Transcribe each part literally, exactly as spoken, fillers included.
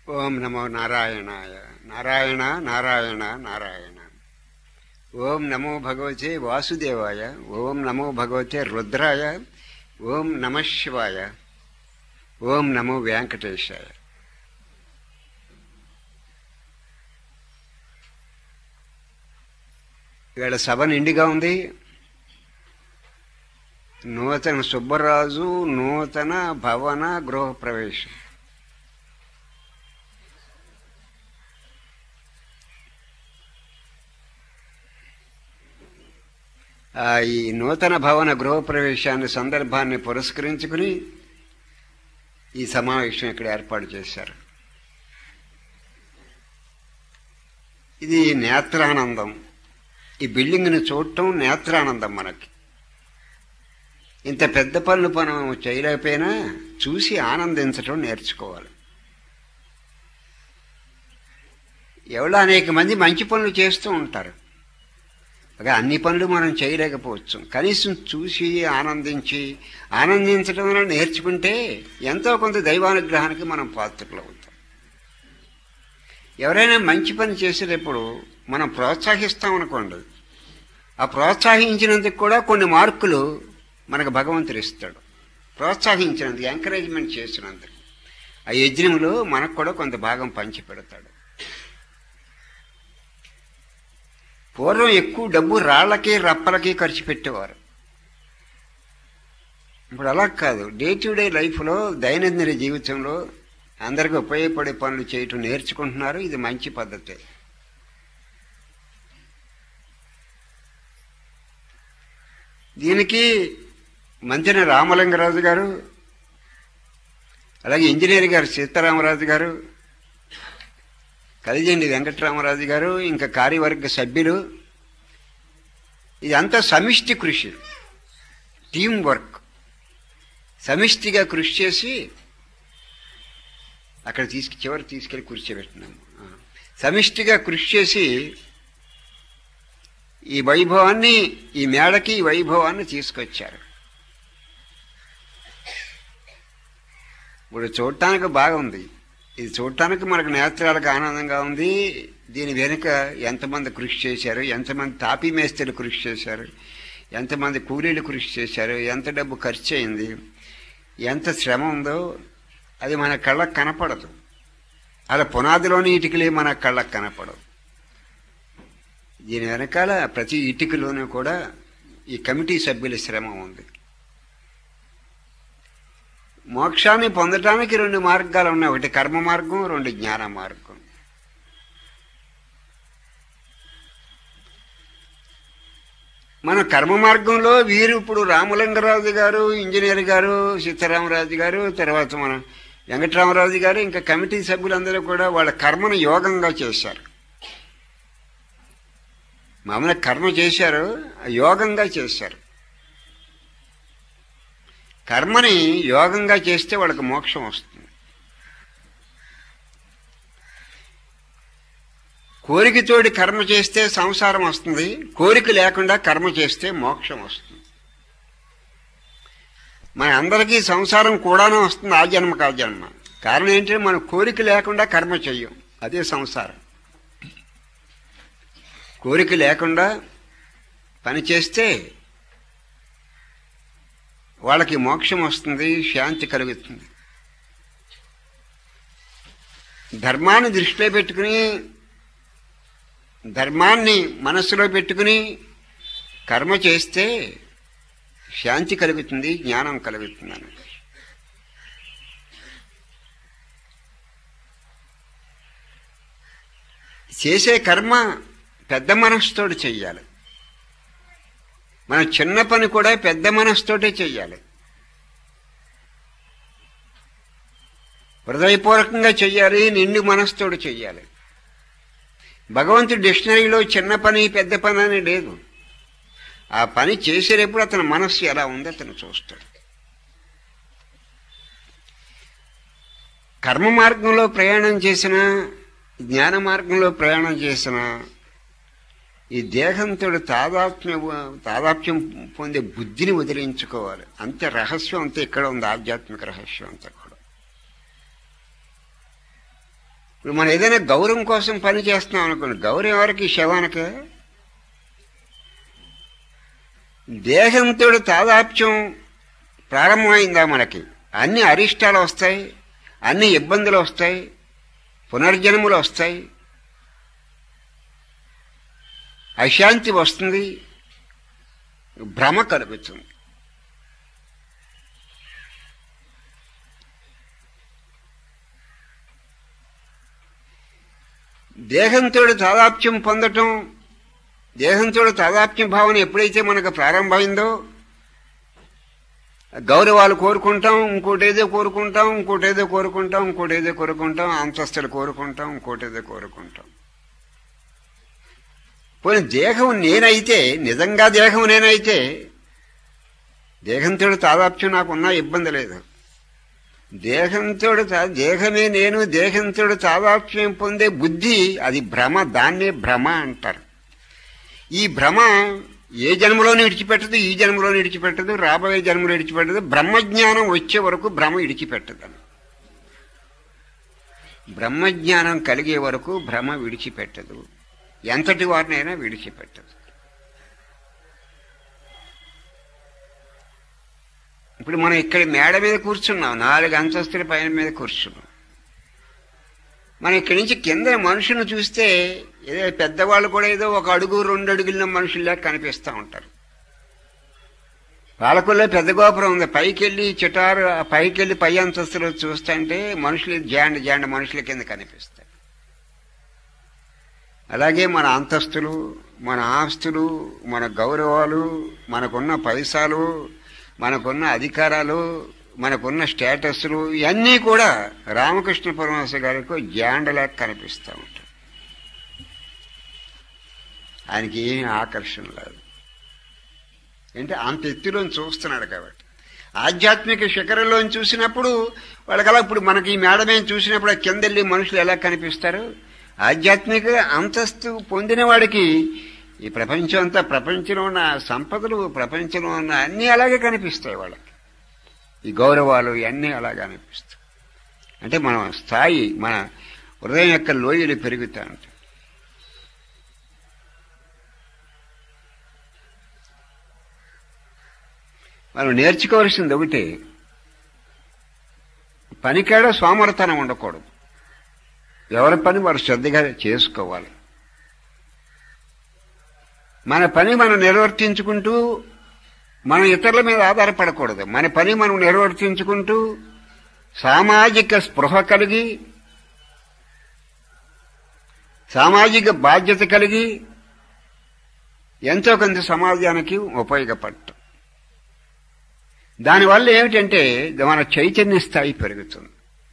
ఓం నమో నారాయణాయ. నారాయణ నారాయణ నారాయణ. ఓం నమో భగవతే వాసుదేవాయ. ఓం నమో భగవతే రుద్రాయ. ఓం నమ శివాయ. ఓం నమో వెంకటేశాయ. ఇవాళ సభ నిండిగా ఉంది. నూతన సుబ్బరాజు నూతన భవన గృహ ప్రవేశం. ఈ నూతన భవన గృహప్రవేశాన్ని సందర్భాన్ని పురస్కరించుకుని ఈ సమావేశం ఇక్కడ ఏర్పాటు చేశారు. ఇది నేత్రానందం. ఈ బిల్డింగ్ని చూడటం నేత్రానందం. మనకి ఇంత పెద్ద పనులు మనం చేయలేకపోయినా చూసి ఆనందించడం నేర్చుకోవాలి. ఎవరో అనేక మంది మంచి పనులు చేస్తూ ఉంటారు. అన్ని పనులు మనం చేయలేకపోవచ్చు. కనీసం చూసి ఆనందించి ఆనందించడం వల్ల నేర్చుకుంటే ఎంతో కొంత దైవానుగ్రహానికి మనం పాత్రలు అవుతాం. ఎవరైనా మంచి పని చేసేటప్పుడు మనం ప్రోత్సహిస్తామనుకోండి, ఆ ప్రోత్సహించినందుకు కూడా కొన్ని మార్కులు మనకు భగవంతుడు ఇస్తాడు. ప్రోత్సహించినందుకు, ఎంకరేజ్మెంట్ చేసినందుకు ఆ యజ్ఞంలో మనకు కూడా కొంత భాగం పంచి పెడతాడు. పూర్వం ఎక్కువ డబ్బు రాళ్లకి రప్పలకి ఖర్చు పెట్టేవారు. ఇప్పుడు అలా కాదు. డే టు డే లైఫ్లో, దైనందిన జీవితంలో అందరికీ ఉపయోగపడే పనులు చేయటం నేర్చుకుంటున్నారు. ఇది మంచి పద్ధతే. దీనికి మంత్రి రామలింగరాజు గారు, అలాగే ఇంజనీర్ గారు సీతారామరాజు గారు, కలిజండి వెంకటరామరాజు గారు, ఇంకా కార్యవర్గ సభ్యులు, ఇదంతా సమిష్టి కృషి, టీం వర్క్. సమిష్టిగా కృషి చేసి అక్కడ తీసుకు చివరి తీసుకెళ్ళి కూర్చోబెట్టినాము. సమిష్టిగా కృషి చేసి ఈ వైభవాన్ని, ఈ మేడకి ఈ వైభవాన్ని తీసుకొచ్చారు. ఇప్పుడు చూడటానికి బాగుంది. ఇది చూడటానికి మనకు నేత్రాలకు ఆనందంగా ఉంది. దీని వెనుక ఎంతమంది కృషి చేశారు, ఎంతమంది తాపీ మేస్త్రీలు కృషి చేశారు, ఎంతమంది కూలీలు కృషి చేశారు, ఎంత డబ్బు ఖర్చు అయింది, ఎంత శ్రమ ఉందో అది మన కళ్ళకు కనపడదు. అలా పునాదిలోని ఇటుకలే మన కళ్ళకు కనపడదు. దీని వెనకాల ప్రతి ఇటుకలోనూ కూడా ఈ కమిటీ సభ్యుల శ్రమ ఉంది. మోక్షాన్ని పొందటానికి రెండు మార్గాలు ఉన్నాయి. ఒకటి కర్మ మార్గం, రెండు జ్ఞాన మార్గం. మన కర్మ మార్గంలో వీరు ఇప్పుడు రామలింగరాజు గారు, ఇంజనీర్ గారు, సీతారామరాజు గారు, తర్వాత మన వెంకటరామరాజు గారు, ఇంకా కమిటీ సభ్యులందరూ కూడా వాళ్ళ కర్మను యోగంగా చేశారు. మామూలుగా కర్మ చేశారు, యోగంగా చేశారు. కర్మని యోగంగా చేస్తే వాళ్ళకి మోక్షం వస్తుంది. కోరికతోటి కర్మ చేస్తే సంసారం వస్తుంది, కోరిక లేకుండా కర్మ చేస్తే మోక్షం వస్తుంది. మన అందరికీ సంసారం కూడానే వస్తుంది, ఆ జన్మకు ఆ జన్మ. కారణం ఏంటంటే మనం కోరిక లేకుండా కర్మ చెయ్యం, అదే సంసారం. కోరిక లేకుండా పని చేస్తే వాళ్ళకి మోక్షం వస్తుంది, శాంతి కలుగుతుంది. ధర్మాన్ని దృష్టిలో పెట్టుకుని, ధర్మాన్ని మనస్సులో పెట్టుకుని కర్మ చేస్తే శాంతి కలుగుతుంది, జ్ఞానం కలుగుతుంది అని. చేసే కర్మ పెద్ద మనస్సుతోటి చెయ్యాలి. మన చిన్న పని కూడా పెద్ద మనస్సుతోటే చెయ్యాలి. హృదయపూర్వకంగా చెయ్యాలి, నిండు మనస్సుతోటి చెయ్యాలి. భగవంతుడి డిక్షనరీలో చిన్న పని పెద్ద పని అని లేదు. ఆ పని చేసేటప్పుడు అతని మనస్సు ఎలా ఉంది అతను చూస్తాడు. కర్మ మార్గంలో ప్రయాణం చేసిన, జ్ఞాన మార్గంలో ప్రయాణం చేసిన ఈ దేహంతో తాదాత్మ్య తాదాప్యం పొందే బుద్ధిని వదిలించుకోవాలి. అంతే రహస్యం అంతా ఇక్కడ ఉంది, ఆధ్యాత్మిక రహస్యం అంతా కూడా. ఇప్పుడు మనం ఏదైనా గౌరవం కోసం పని చేస్తున్నాం అనుకోండి, గౌరవం ఎవరికి? శవానికి. దేహంతో తాదాప్యం ప్రారంభమైందా మనకి, అన్ని అరిష్టాలు వస్తాయి, అన్ని ఇబ్బందులు వస్తాయి, పునర్జన్మలు వస్తాయి, అశాంతి వస్తుంది, భ్రమ కలుగుతుంది. దేహంతో తాదాప్యం పొందటం, దేహంతో తాదాప్యం భావన ఎప్పుడైతే మనకు ప్రారంభమైందో, గౌరవాలు కోరుకుంటాం, ఇంకోటేదో కోరుకుంటాం, ఇంకోటేదో కోరుకుంటాం, ఇంకోటేదో కోరుకుంటాం, అంతస్తులు కోరుకుంటాం, ఇంకోటేదో కోరుకుంటాం. పోనీ దేహం నేనైతే, నిజంగా దేహం నేనైతే, దేహంతో తాదాప్యం నాకున్నా ఇబ్బంది లేదు. దేహంతో దేహమే నేను, దేహంతో తాదాప్యం పొందే బుద్ధి అది భ్రమ, దాన్నే భ్రమ అంటారు. ఈ భ్రమ ఏ జన్మలోనే విడిచిపెట్టదు, ఈ జన్మలోనే విడిచిపెట్టదు, రాబోయే జన్మలో విడిచిపెట్టదు. బ్రహ్మజ్ఞానం వచ్చే వరకు భ్రమ విడిచిపెట్టదని. బ్రహ్మజ్ఞానం కలిగే వరకు భ్రమ విడిచిపెట్టదు, ఎంతటి వారినైనా విడిచిపెట్టదు. ఇప్పుడు మనం ఇక్కడ మేడ మీద కూర్చున్నాం, నాలుగు అంతస్తుల పైన మీద కూర్చున్నాం. మనం ఇక్కడి నుంచి కింద మనుషులను చూస్తే ఏదో పెద్దవాళ్ళు కూడా ఏదో ఒక అడుగు రెండు అడుగుల మనుషుల్లా కనిపిస్తూ ఉంటారు. పాలకుల్లో పెద్ద గోపురం ఉంది, పైకి వెళ్ళి చిటారు పైకి వెళ్ళి పై అంతస్తులు చూస్తుంటే మనుషులు జాండ జాండ మనుషుల కింద కనిపిస్తాయి. అలాగే మన అంతస్తులు, మన ఆస్తులు, మన గౌరవాలు, మనకున్న పైసాలు, మనకున్న అధికారాలు, మనకున్న స్టేటస్లు ఇవన్నీ కూడా రామకృష్ణ పరమహంస గారికి జాండలా కనిపిస్తూ ఉంటాయి. ఆయనకి ఏమీ ఆకర్షణ లేదు, అంటే అంత ఎత్తులోని చూస్తున్నాడు కాబట్టి. ఆధ్యాత్మిక శిఖరంలోని చూసినప్పుడు వాళ్ళకలా, ఇప్పుడు మనకి ఈ మేడమే చూసినప్పుడు కింద వెళ్ళి మనుషులు ఎలా కనిపిస్తారు? ఆధ్యాత్మిక అంతస్తు పొందిన వాడికి ఈ ప్రపంచం అంతా, ప్రపంచంలో ఉన్న సంపదలు, ప్రపంచంలో ఉన్న అన్నీ అలాగే కనిపిస్తాయి వాళ్ళకి. ఈ గౌరవాలు ఇవన్నీ అలాగే అనిపిస్తాయి. అంటే మన స్థాయి, మన హృదయం యొక్క లోయలు పెరుగుతా ఉంటాయి. మనం నేర్చుకోవాల్సింది ఒకటి, పనికేడ సోమరతనం ఉండకూడదు. ఎవరి పని వారు శ్రద్ధగా చేసుకోవాలి. మన పని మనం నిర్వర్తించుకుంటూ మనం ఇతరుల మీద ఆధారపడకూడదు. మన పని మనం నిర్వర్తించుకుంటూ సామాజిక స్పృహ కలిగి, సామాజిక బాధ్యత కలిగి ఎంతో కొంత సమాజానికి ఉపయోగపడటం. దానివల్ల ఏమిటంటే మన చైతన్య స్థాయి పెరుగుతుంది.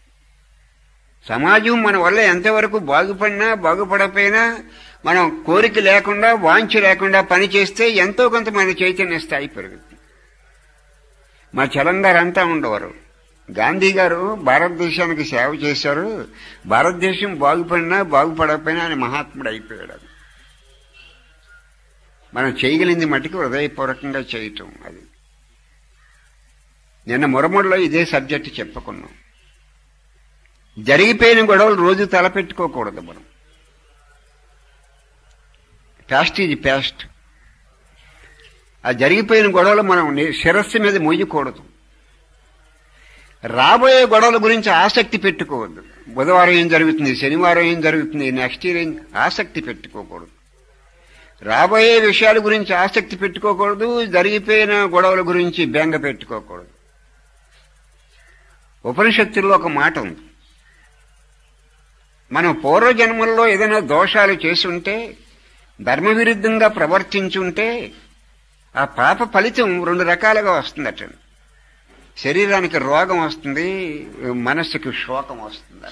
సమాజం మన వల్ల ఎంతవరకు బాగుపడినా బాగుపడకపోయినా మనం కోరిక లేకుండా, వాంఛ లేకుండా పని చేస్తే ఎంతో కొంత మన చైతన్య స్థాయి పెరుగుతుంది. మా చలంగారు అంతా ఉండేవారు, గాంధీ గారు భారతదేశానికి సేవ చేశారు, భారతదేశం బాగుపడినా బాగుపడకపోయినా ఆయన మహాత్ముడు అయిపోయాడు. మనం చేయగలిగింది మటుకు హృదయపూర్వకంగా చేయటం. అది నిన్న మురముడిలో ఇదే సబ్జెక్ట్ చెప్పుకున్నాం. జరిగిపోయిన గొడవలు రోజు తలపెట్టుకోకూడదు. మనం ప్యాస్ట్ ఈజ్ ప్యాస్ట్. ఆ జరిగిపోయిన గొడవలు మనం శిరస్సు మీద మోయకూడదు. రాబోయే గొడవల గురించి ఆసక్తి పెట్టుకోవద్దు. బుధవారం ఏం జరుగుతుంది, శనివారం ఏం జరుగుతుంది, నెక్స్ట్ ఇయర్ ఏం ఆసక్తి పెట్టుకోకూడదు. రాబోయే విషయాల గురించి ఆసక్తి పెట్టుకోకూడదు. జరిగిపోయిన గొడవల గురించి బెంగ పెట్టుకోకూడదు. ఉపనిషత్తుల్లో ఒక మాట ఉంది, మనం పూర్వజన్మల్లో ఏదైనా దోషాలు చేసి ఉంటే, ధర్మ విరుద్ధంగా ప్రవర్తించుంటే ఆ పాప ఫలితం రెండు రకాలుగా వస్తుందట. శరీరానికి రోగం వస్తుంది, మనస్సుకి శోకం వస్తుంది.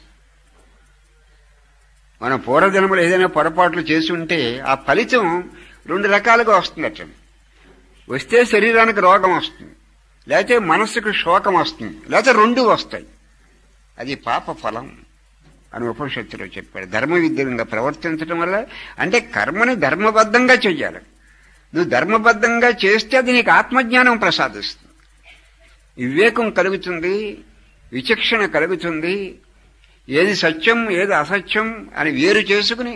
మన పూర్వజన్మలో ఏదైనా పొరపాట్లు చేసి ఉంటే ఆ ఫలితం రెండు రకాలుగా వస్తుందట. వస్తే శరీరానికి రోగం వస్తుంది, లేకపోతే మనస్సుకు శోకం వస్తుంది, లేకపోతే రెండు వస్తాయి. అది పాప ఫలం అని ఉపనిషత్తులో చెప్పాడు. ధర్మ విద్యంగా ప్రవర్తించడం వల్ల, అంటే కర్మని ధర్మబద్ధంగా చెయ్యాలి. నువ్వు ధర్మబద్ధంగా చేస్తే అది నీకు ఆత్మజ్ఞానం ప్రసాదిస్తుంది, వివేకం కలుగుతుంది, విచక్షణ కలుగుతుంది, ఏది సత్యం ఏది అసత్యం అని వేరు చేసుకుని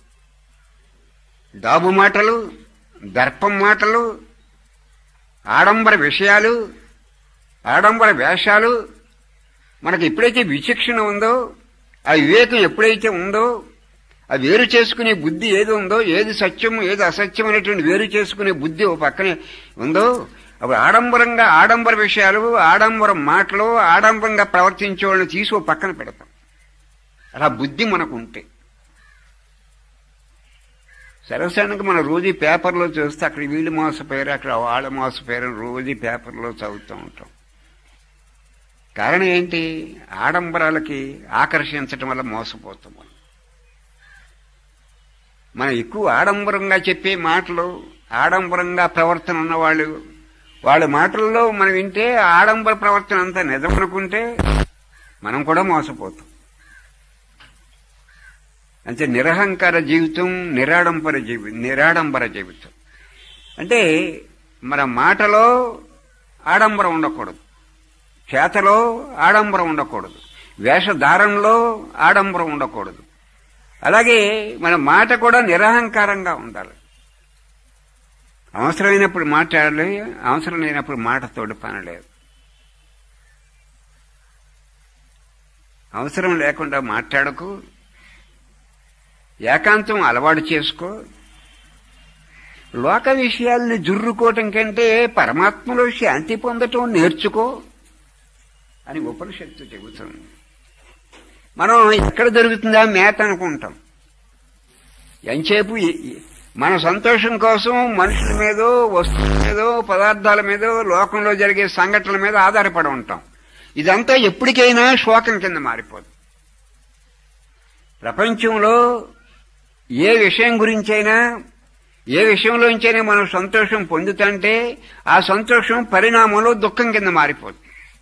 డాబు మాటలు, దర్పం మాటలు, ఆడంబర విషయాలు, ఆడంబర వేషాలు మనకి ఎప్పుడైతే విచక్షణ ఉందో, ఆ వివేకం ఎప్పుడైతే ఉందో, ఆ వేరు చేసుకునే బుద్ధి ఏది ఉందో, ఏది సత్యం ఏది అసత్యం అనేటువంటి వేరు చేసుకునే బుద్ధి ఓ పక్కనే ఉందో, అప్పుడు ఆడంబరంగా ఆడంబర విషయాలు, ఆడంబర మాటలు, ఆడంబరంగా ప్రవర్తించే వాళ్ళని తీసి ఓ పక్కన పెడతాం. అలా బుద్ధి మనకు ఉంటే సర్వసాధారణంగా మనం రోజు పేపర్లో చూస్తే అక్కడ వీళ్ళు మోసపోయారు, అక్కడ వాళ్ళ మోసపోయారు, రోజు పేపర్లో చదువుతూ ఉంటాం. కారణం ఏంటి? ఆడంబరాలకి ఆకర్షించటం వల్ల మోసపోతాం. మనం మనం ఎక్కువ ఆడంబరంగా చెప్పే మాటలు, ఆడంబరంగా ప్రవర్తన ఉన్నవాళ్ళు వాళ్ళ మాటల్లో మనం వింటే ఆడంబర ప్రవర్తన అంతా నిజమనుకుంటే మనం కూడా మోసపోతాం. అంటే నిరహంకార జీవితం, నిరాడంబర జీవి నిరాడంబర జీవితం అంటే మన మాటలో ఆడంబరం ఉండకూడదు, చేతలో ఆడంబరం ఉండకూడదు, వేషధారణలో ఆడంబరం ఉండకూడదు. అలాగే మన మాట కూడా నిరహంకారంగా ఉండాలి. అవసరమైనప్పుడు మాట్లాడాలి, అవసరం లేనప్పుడు మాటతోటి పని లేదు. అవసరం లేకుండా మాట్లాడకు, ఏకాంతం అలవాటు చేసుకో. లోక విషయాల్ని జుర్రుకోవటం కంటే పరమాత్మలో శాంతి పొందటం నేర్చుకో అని ఉపనిషత్తు చెబుతుంది. మనం ఎక్కడ దొరుకుతుందా మేత అనుకుంటాం. ఎంతసేపు మన సంతోషం కోసం మనుషుల మీదో, వస్తువుల మీదో, పదార్థాల మీదో, లోకంలో జరిగే సంఘటనల మీద ఆధారపడి ఉంటాం. ఇదంతా ఎప్పటికైనా శోకం కింద మారిపోదు. ప్రపంచంలో ఏ విషయం గురించైనా, ఏ విషయంలోంచైనా మనం సంతోషం పొందుతుంటే ఆ సంతోషం పరిణామంలో దుఃఖం కింద మారిపోతుంది.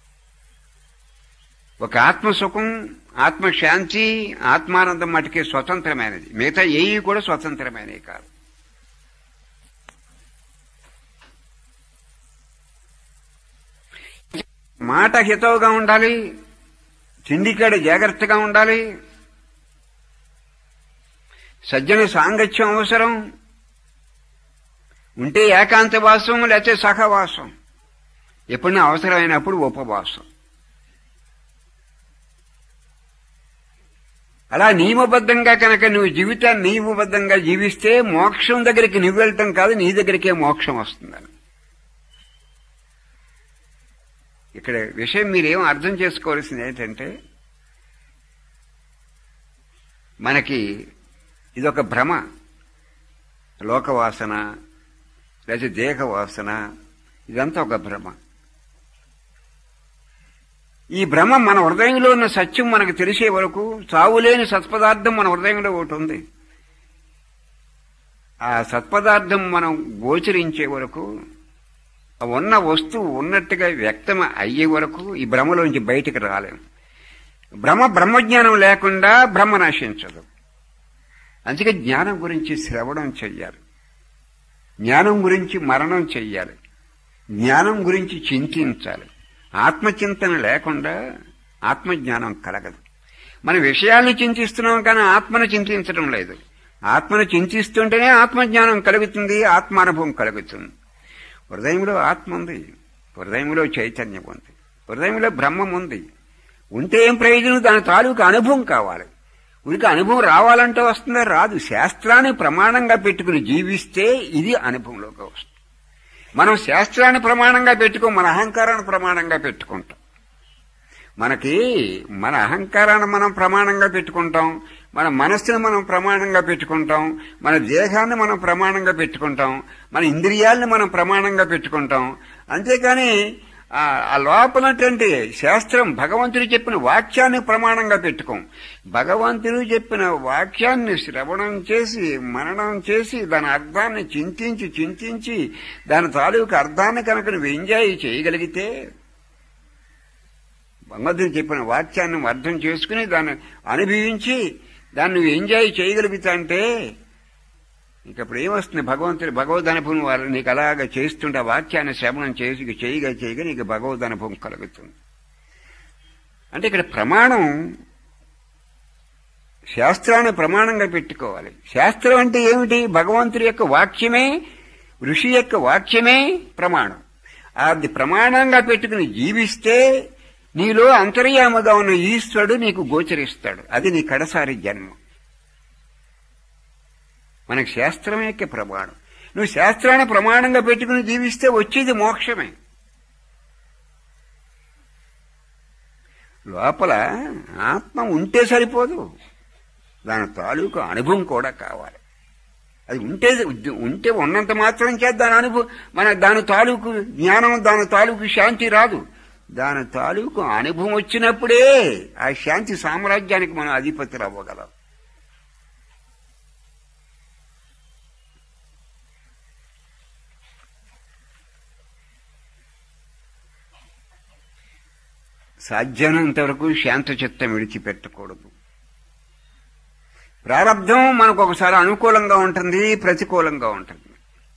ఒక ఆత్మసుఖం, ఆత్మశాంతి, ఆత్మానందం మటుకే స్వతంత్రమైనది. మిగతా ఏవి కూడా స్వతంత్రమైనవి కాదు. మాట హితవుగా ఉండాలి, తిండికాడ జాగ్రత్తగా ఉండాలి, సజ్జన సాంగత్యం అవసరం. ఉంటే ఏకాంతవాసం, లేకపోతే సహవాసం, ఎప్పుడైనా అవసరమైనప్పుడు ఉపవాసం. అలా నియమబద్ధంగా కనుక నువ్వు జీవితాన్ని నియమబద్ధంగా జీవిస్తే మోక్షం దగ్గరికి నువ్వు వెళ్తాం కాదు, నీ దగ్గరికే మోక్షం వస్తుందని. ఇక్కడ విషయం మీరేం అర్థం చేసుకోవాల్సింది ఏంటంటే, మనకి ఇదొక భ్రమ. లోకవాసన లేదా దేహవాసన ఇదంతా ఒక భ్రమ. ఈ భ్రమ మన హృదయంలో ఉన్న సత్యం మనకు తెలిసే వరకు, చావులేని సత్పదార్థం మన హృదయంలో ఒకటి ఉంది. ఆ సత్పదార్థం మనం గోచరించే వరకు, ఉన్న వస్తువు ఉన్నట్టుగా వ్యక్తం అయ్యే వరకు ఈ భ్రమలోంచి బయటికి రాలేము. భ్రమ బ్రహ్మజ్ఞానం లేకుండా బ్రహ్మ నశించదు. అందుకే జ్ఞానం గురించి శ్రవణం చెయ్యాలి, జ్ఞానం గురించి మరణం చెయ్యాలి, జ్ఞానం గురించి చింతించాలి. ఆత్మచింతన లేకుండా ఆత్మజ్ఞానం కలగదు. మన విషయాల్ని చింతిస్తున్నాం కానీ ఆత్మను చింతించడం లేదు. ఆత్మను చింతిస్తుంటేనే ఆత్మజ్ఞానం కలుగుతుంది, ఆత్మానుభవం కలుగుతుంది. హృదయంలో ఆత్మ ఉంది, హృదయంలో చైతన్యం ఉంది, హృదయంలో బ్రహ్మం ఉంది. ఉంటే ఏం ప్రయోజనం? దాని తాలూకు అనుభవం కావాలి. ఉనికి అనుభవం రావాలంటే వస్తుందా? రాదు. శాస్త్రాన్ని ప్రమాణంగా పెట్టుకుని జీవిస్తే ఇది అనుభవంలోకి వస్తుంది. మనం శాస్త్రాన్ని ప్రమాణంగా పెట్టుకో, మన అహంకారాన్ని ప్రమాణంగా పెట్టుకుంటాం. మనకి మన అహంకారాన్ని మనం ప్రమాణంగా పెట్టుకుంటాం, మన మనస్సును మనం ప్రమాణంగా పెట్టుకుంటాం, మన దేహాన్ని మనం ప్రమాణంగా పెట్టుకుంటాం, మన ఇంద్రియాలను మనం ప్రమాణంగా పెట్టుకుంటాం. అంతేకాని ఆ లోపలటువంటి శాస్త్రం భగవంతుడు చెప్పిన వాక్యాన్ని ప్రమాణంగా పెట్టుకోం. భగవంతుడు చెప్పిన వాక్యాన్ని శ్రవణం చేసి, మననం చేసి, దాని అర్థాన్ని చింతించి చింతించి దాని తాలూకు అర్థాన్ని కనుక నువ్వు ఎంజాయ్ చేయగలిగితే, భగవంతుడు చెప్పిన వాక్యాన్ని అర్థం చేసుకుని దాన్ని అనుభవించి దాన్ని నువ్వు ఎంజాయ్ చేయగలుగుతా అంటే ఇంకప్పుడు ఏమొస్తుంది? భగవంతుడి భగవద్ అనుభవం వాళ్ళు నీకు అలాగా చేస్తుంటే ఆ వాక్యాన్ని శ్రవణం చేసి చేయగా చేయగా నీకు భగవద్ అనుభవం కలుగుతుంది. అంటే ఇక్కడ ప్రమాణం శాస్త్రాన్ని ప్రమాణంగా పెట్టుకోవాలి. శాస్త్రం అంటే ఏమిటి? భగవంతుడి యొక్క వాక్యమే, ఋషి యొక్క వాక్యమే ప్రమాణం. అది ప్రమాణంగా పెట్టుకుని జీవిస్తే నీలో అంతర్యాముగా ఉన్న ఈశ్వరుడు నీకు గోచరిస్తాడు. అది నీ కడసారి జన్మ. మనకు శాస్త్రం యొక్క ప్రమాణం. నువ్వు శాస్త్రాన్ని ప్రమాణంగా పెట్టుకుని జీవిస్తే వచ్చేది మోక్షమే. లోపల ఆత్మ ఉంటే సరిపోదు, దాని తాలూకు అనుభవం కూడా కావాలి. అది ఉంటే ఉంటే ఉన్నంత మాత్రం చేత దాని అనుభవం మన దాని తాలూకు జ్ఞానం, దాని తాలూకు శాంతి రాదు. దాని తాలూకు అనుభవం వచ్చినప్పుడే ఆ శాంతి సామ్రాజ్యానికి మనం అధిపతులు అవ్వగలం. సాధ్యమైనంత వరకు శాంత చిత్తం విడిచిపెట్టకూడదు. ప్రారంధం మనకు ఒకసారి అనుకూలంగా ఉంటుంది, ప్రతికూలంగా ఉంటుంది.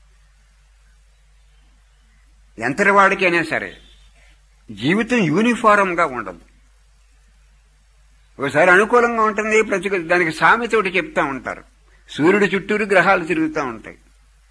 ఎంతటివాడికైనా సరే జీవితం యూనిఫారంగా ఉండదు. ఒకసారి అనుకూలంగా ఉంటుంది, ప్రతికూల. దానికి సామెతోటి చెప్తా ఉంటారు, సూర్యుడి చుట్టూరు గ్రహాలు తిరుగుతూ ఉంటాయి.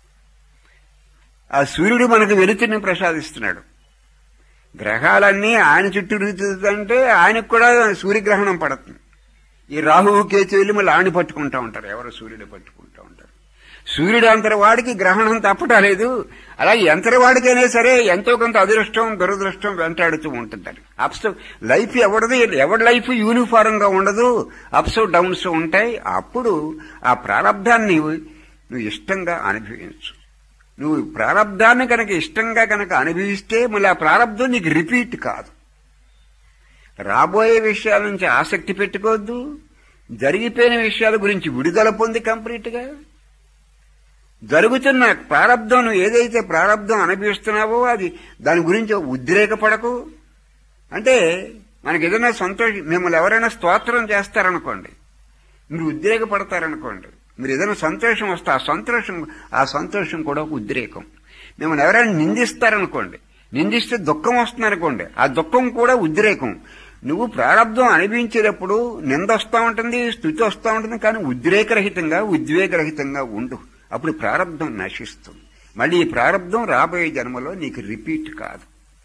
ఆ సూర్యుడు మనకు వెలుతురుని ప్రసాదిస్తున్నాడు. గ్రహాలన్నీ ఆయన చుట్టూ తిరుగుతుంటే ఆయనకు కూడా సూర్యగ్రహణం పడుతుంది. ఈ రాహువు కేతువులు మళ్ళీ ఆని పట్టుకుంటూ ఉంటారు, ఎవరు సూర్యుడు పట్టుకుంటూ ఉంటారు. సూర్యుడు అంతరవాడికి గ్రహణం తప్పటలేదు. అలాగే ఎంతరవాడికైనా సరే ఎంతో కొంత అదృష్టం దురదృష్టం వెంటాడుతూ ఉంటుందని. అప్స్ లైఫ్ ఎవరిది ఎవరి లైఫ్ యూనిఫారంగా ఉండదు, అప్స్ డౌన్స్ ఉంటాయి. అప్పుడు ఆ ప్రారంధాన్ని నువ్వు ఇష్టంగా అనుభవించు. నువ్వు ప్రారంధాన్ని కనుక ఇష్టంగా కనుక అనుభవిస్తే మళ్ళీ ఆ ప్రారంధం నీకు రిపీట్ కాదు. రాబోయే విషయాల నుంచి ఆసక్తి పెట్టుకోవద్దు. జరిగిపోయిన విషయాల గురించి విడుదల పొంది కంప్లీట్గా జరుగుతున్న ప్రారంధం, నువ్వు ఏదైతే ప్రారంధం అనుభవిస్తున్నావో అది దాని గురించి ఉద్రేకపడకు. అంటే మనకి ఏదైనా సంతోషం, మిమ్మల్ని ఎవరైనా స్తోత్రం చేస్తారనుకోండి, మీరు ఉద్రేకపడతారనుకోండి. మీరు ఏదైనా సంతోషం వస్తే ఆ సంతోషం ఆ సంతోషం కూడా ఒక ఉద్రేకం. మిమ్మల్ని ఎవరైనా నిందిస్తారనుకోండి, నిందిస్తే దుఃఖం వస్తుందనుకోండి, ఆ దుఃఖం కూడా ఉద్రేకం. నువ్వు ప్రారంధం అనుభవించేటప్పుడు నింద వస్తూ ఉంటుంది, స్థుతి వస్తూ ఉంటుంది, కానీ ఉద్రేకరహితంగా ఉద్వేగరహితంగా ఉండు. అప్పుడు ప్రారంధం నశిస్తుంది. మళ్ళీ ఈ ప్రారంధం రాబోయే జన్మలో నీకు రిపీట్ కాదు.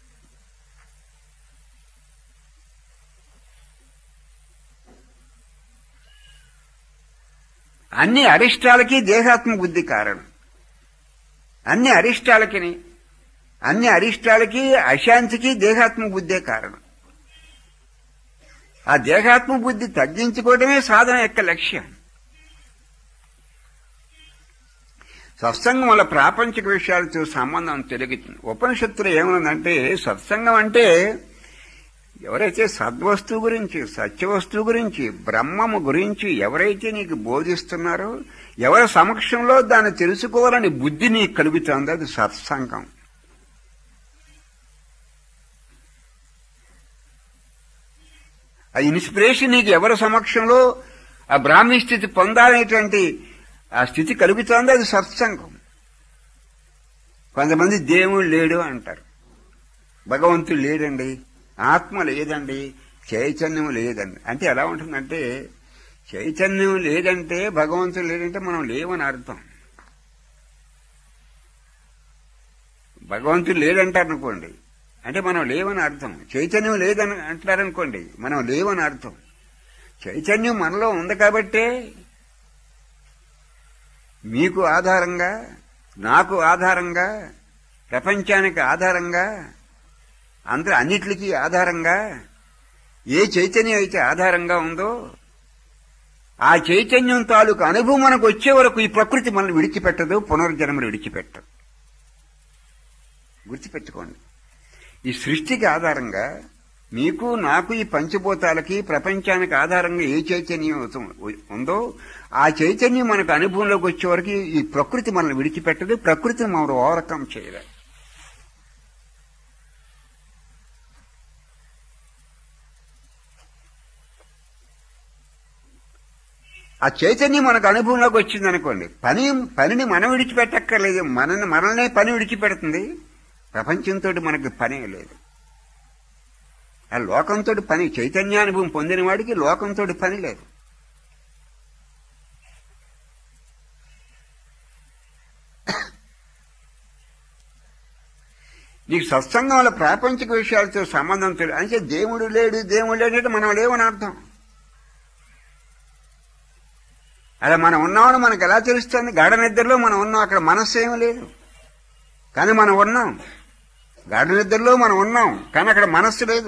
అన్ని అరిష్టాలకి దేహాత్మ బుద్ధి కారణం. అన్ని అరిష్టాలకి అన్ని అరిష్టాలకి అశాంతికి దేహాత్మ బుద్ధే కారణం. ఆ దేహాత్మ బుద్ధి తగ్గించుకోవడమే సాధన యొక్క లక్ష్యం. సత్సంగం వల్ల ప్రాపంచిక విషయాలతో సంబంధం తెలుగుతుంది. ఉపనిషత్తులు ఏమన్నదంటే, సత్సంగం అంటే ఎవరైతే సద్వస్తువు గురించి, సత్యవస్తువు గురించి, బ్రహ్మము గురించి ఎవరైతే నీకు బోధిస్తున్నారో, ఎవరి సమక్షంలో దాన్ని తెలుసుకోవాలని బుద్ధి నీకు కలుగుతుందో అది సత్సంగం. ఆ ఇన్స్పిరేషన్ నీకు ఎవరి సమక్షంలో ఆ బ్రాహ్మీ స్థితి పొందాలనేటువంటి ఆ స్థితి కలుగుతుందో అది సత్సంగం. కొంతమంది దేవుడు లేడు అంటారు, భగవంతుడు లేడండి, ఆత్మ లేదండి, చైతన్యం లేదండి. అంటే ఎలా ఉంటుందంటే, చైతన్యం లేదంటే భగవంతుడు లేదంటే మనం లేవని అర్థం. భగవంతుడు లేదంటారు అనుకోండి, అంటే మనం లేవని అర్థం. చైతన్యం లేదని అంటారనుకోండి, మనం లేవని అర్థం. చైతన్యం మనలో ఉంది కాబట్టే మీకు ఆధారంగా, నాకు ఆధారంగా, ప్రపంచానికి ఆధారంగా, అందరూ అన్నిటికీ ఆధారంగా ఏ చైతన్యం అయితే ఆధారంగా ఉందో ఆ చైతన్యం తాలూకు అనుభవం మనకు వచ్చే వరకు ఈ ప్రకృతి మనల్ని విడిచిపెట్టదు, పునర్జన్మను విడిచిపెట్టదు. గుర్తుపెట్టుకోండి, ఈ సృష్టికి ఆధారంగా మీకు నాకు ఈ పంచభూతాలకి ప్రపంచానికి ఆధారంగా ఏ చైతన్యం ఉందో ఆ చైతన్యం మనకు అనుభవంలోకి వచ్చే వరకు ఈ ప్రకృతి మనల్ని విడిచిపెట్టదు. ప్రకృతిని మనం ఓవర్కమ్ చేయలేదు. ఆ చైతన్యం మనకు అనుభవంలోకి వచ్చిందనుకోండి, పని పనిని మనం విడిచిపెట్టక్కర్లేదు, మనని మనల్నే పని విడిచిపెడుతుంది. ప్రపంచంతో మనకు పనే లేదు. ఆ లోకంతో పని, చైతన్యానుభవం పొందిన వాడికి లోకంతో పని లేదు. నీకు సత్సంగం వల్ల ప్రాపంచిక విషయాలతో సంబంధం తెలియదు అంటే దేవుడు లేడు దేవుడు లేడంటే మనం లేవని అర్థం. అలా మనం ఉన్నామని మనకు ఎలా తెలుస్తుంది? గాఢ నిద్రలో మనం ఉన్నాం, అక్కడ మనస్సు ఏమీ లేదు కానీ మనం ఉన్నాం. గాఢ నిద్రలో మనం ఉన్నాం కానీ అక్కడ మనస్సు లేదు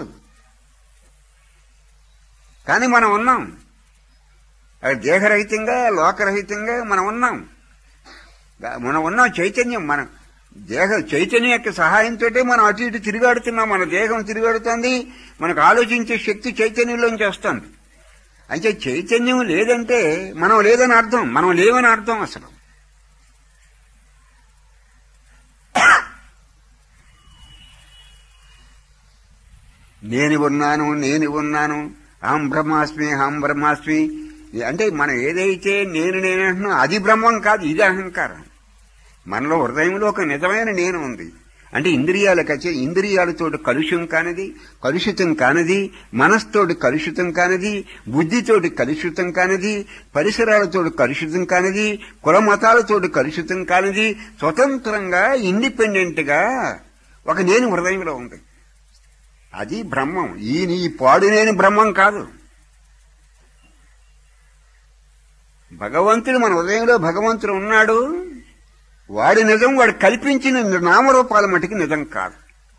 కానీ మనం ఉన్నాం. అక్కడ దేహరహితంగా లోకరహితంగా మనం ఉన్నాం. మనం ఉన్నాం చైతన్యం. మనం దేహ చైతన్యం యొక్క సహాయంతో మనం అటు ఇటు తిరిగాడుతున్నాం. మన దేహం తిరిగాడుతుంది, మనకు ఆలోచించే శక్తి చైతన్యంలోంచి వస్తుంది. అయితే చైతన్యం లేదంటే మనం లేదని అర్థం, మనం లేవని అర్థం. అసలు నేను ఉన్నాను నేను ఉన్నాను అహం బ్రహ్మాస్మి అహం బ్రహ్మాస్మి అంటే మనం ఏదైతే నేను నేనంటున్నా అది బ్రహ్మం కాదు, ఇది అహంకారం. మనలో హృదయంలో ఒక నిజమైన నేను ఉంది. అంటే ఇంద్రియాలకు వచ్చే ఇంద్రియాలతోటి కలుషం కానిది, కలుషితం కానిది, మనస్తోటి కలుషితం కానిది, బుద్ధితోటి కలుషితం కానిది, పరిసరాలతోటి కలుషితం కానిది, కుల మతాలతోటి కలుషితం కానిది, స్వతంత్రంగా ఇండిపెండెంట్ గా ఒక నేను హృదయంలో ఉంది. అది బ్రహ్మం. ఈ నీ పాడు నేను బ్రహ్మం కాదు. భగవంతుడు మన హృదయంలో భగవంతుడు ఉన్నాడు. వాడి నిజం వాడు కల్పించిన నామరూపాల మటుకు నిజం కాదు.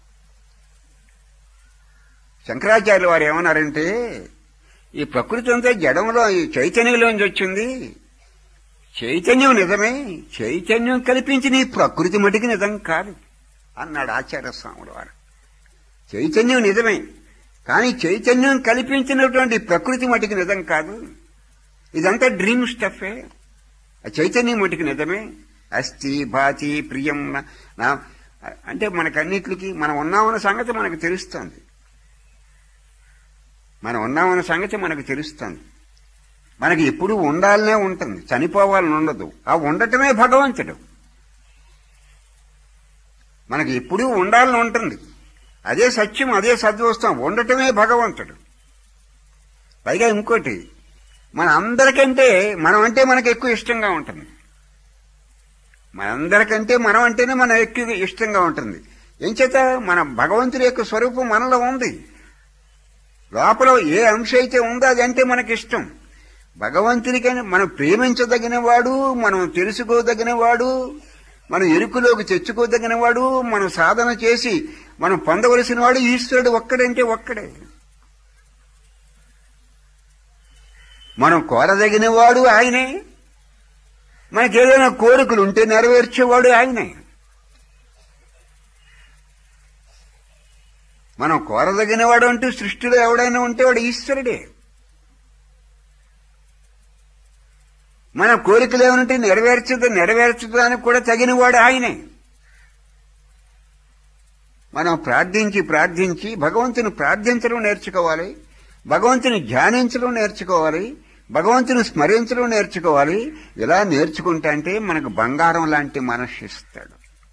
శంకరాచార్యులు వారు ఏమన్నారంటే ఈ ప్రకృతి అంతా జడంలో ఈ చైతన్యంలోంచి వచ్చింది. చైతన్యం నిజమే, చైతన్యం కల్పించిన ఈ ప్రకృతి మటుకు నిజం కాదు అన్నాడు ఆచార్య స్వాముల వారు. చైతన్యం నిజమే కానీ చైతన్యం కల్పించినటువంటి ప్రకృతి మటుకు నిజం కాదు. ఇదంతా డ్రీమ్ స్టఫే. ఆ చైతన్యం మటుకు నిజమే. అస్థి భాతి ప్రియం నా అంటే మనకన్నిటికీ మనం ఉన్నామన్న సంగతి మనకు తెలుస్తుంది. మనం ఉన్నామన్న సంగతి మనకు తెలుస్తుంది. మనకి ఎప్పుడూ ఉండాలనే ఉంటుంది, చనిపోవాలని ఉండదు. ఆ ఉండటమే భగవంతుడు. మనకి ఎప్పుడూ ఉండాలని ఉంటుంది. అదే సత్యం, అదే సద్వస్తాం. ఉండటమే భగవంతుడు. పైగా ఇంకోటి, మన అందరికంటే మనం అంటే మనకు ఎక్కువ ఇష్టంగా ఉంటుంది. మనందరికంటే మనం అంటేనే మనం ఎక్కువ ఇష్టంగా ఉంటుంది. ఏం చేత మన భగవంతుడి యొక్క స్వరూపం మనలో ఉంది. లోపల ఏ అంశం అయితే ఉందో అది అంటే మనకి ఇష్టం. భగవంతునికైనా మనం ప్రేమించదగిన వాడు, మనం తెలుసుకోదగిన వాడు, మనం ఎరుకులోకి తెచ్చుకోదగిన వాడు, మనం సాధన చేసి మనం పొందవలసిన వాడు ఈశ్వరుడు ఒక్కడంటే ఒక్కడే. మనం కోరదగిన వాడు ఆయనే. మనకేదైనా కోరికలు ఉంటే నెరవేర్చేవాడు ఆయనే. మనం కోరదగిన వాడు అంటూ సృష్టిలో ఎవడైనా ఉంటే వాడు ఈశ్వరుడే. మన కోరికలు ఏమనంటే నెరవేర్చదు నెరవేర్చడానికి కూడా తగినవాడు ఆయనే. మనం ప్రార్థించి ప్రార్థించి భగవంతుని ప్రార్థించడం నేర్చుకోవాలి, భగవంతుని ధ్యానించడం నేర్చుకోవాలి, భగవంతుని స్మరించడం నేర్చుకోవాలి. ఇలా నేర్చుకుంటా అంటే మనకు బంగారం లాంటి మనస్సు ఇస్తాడు.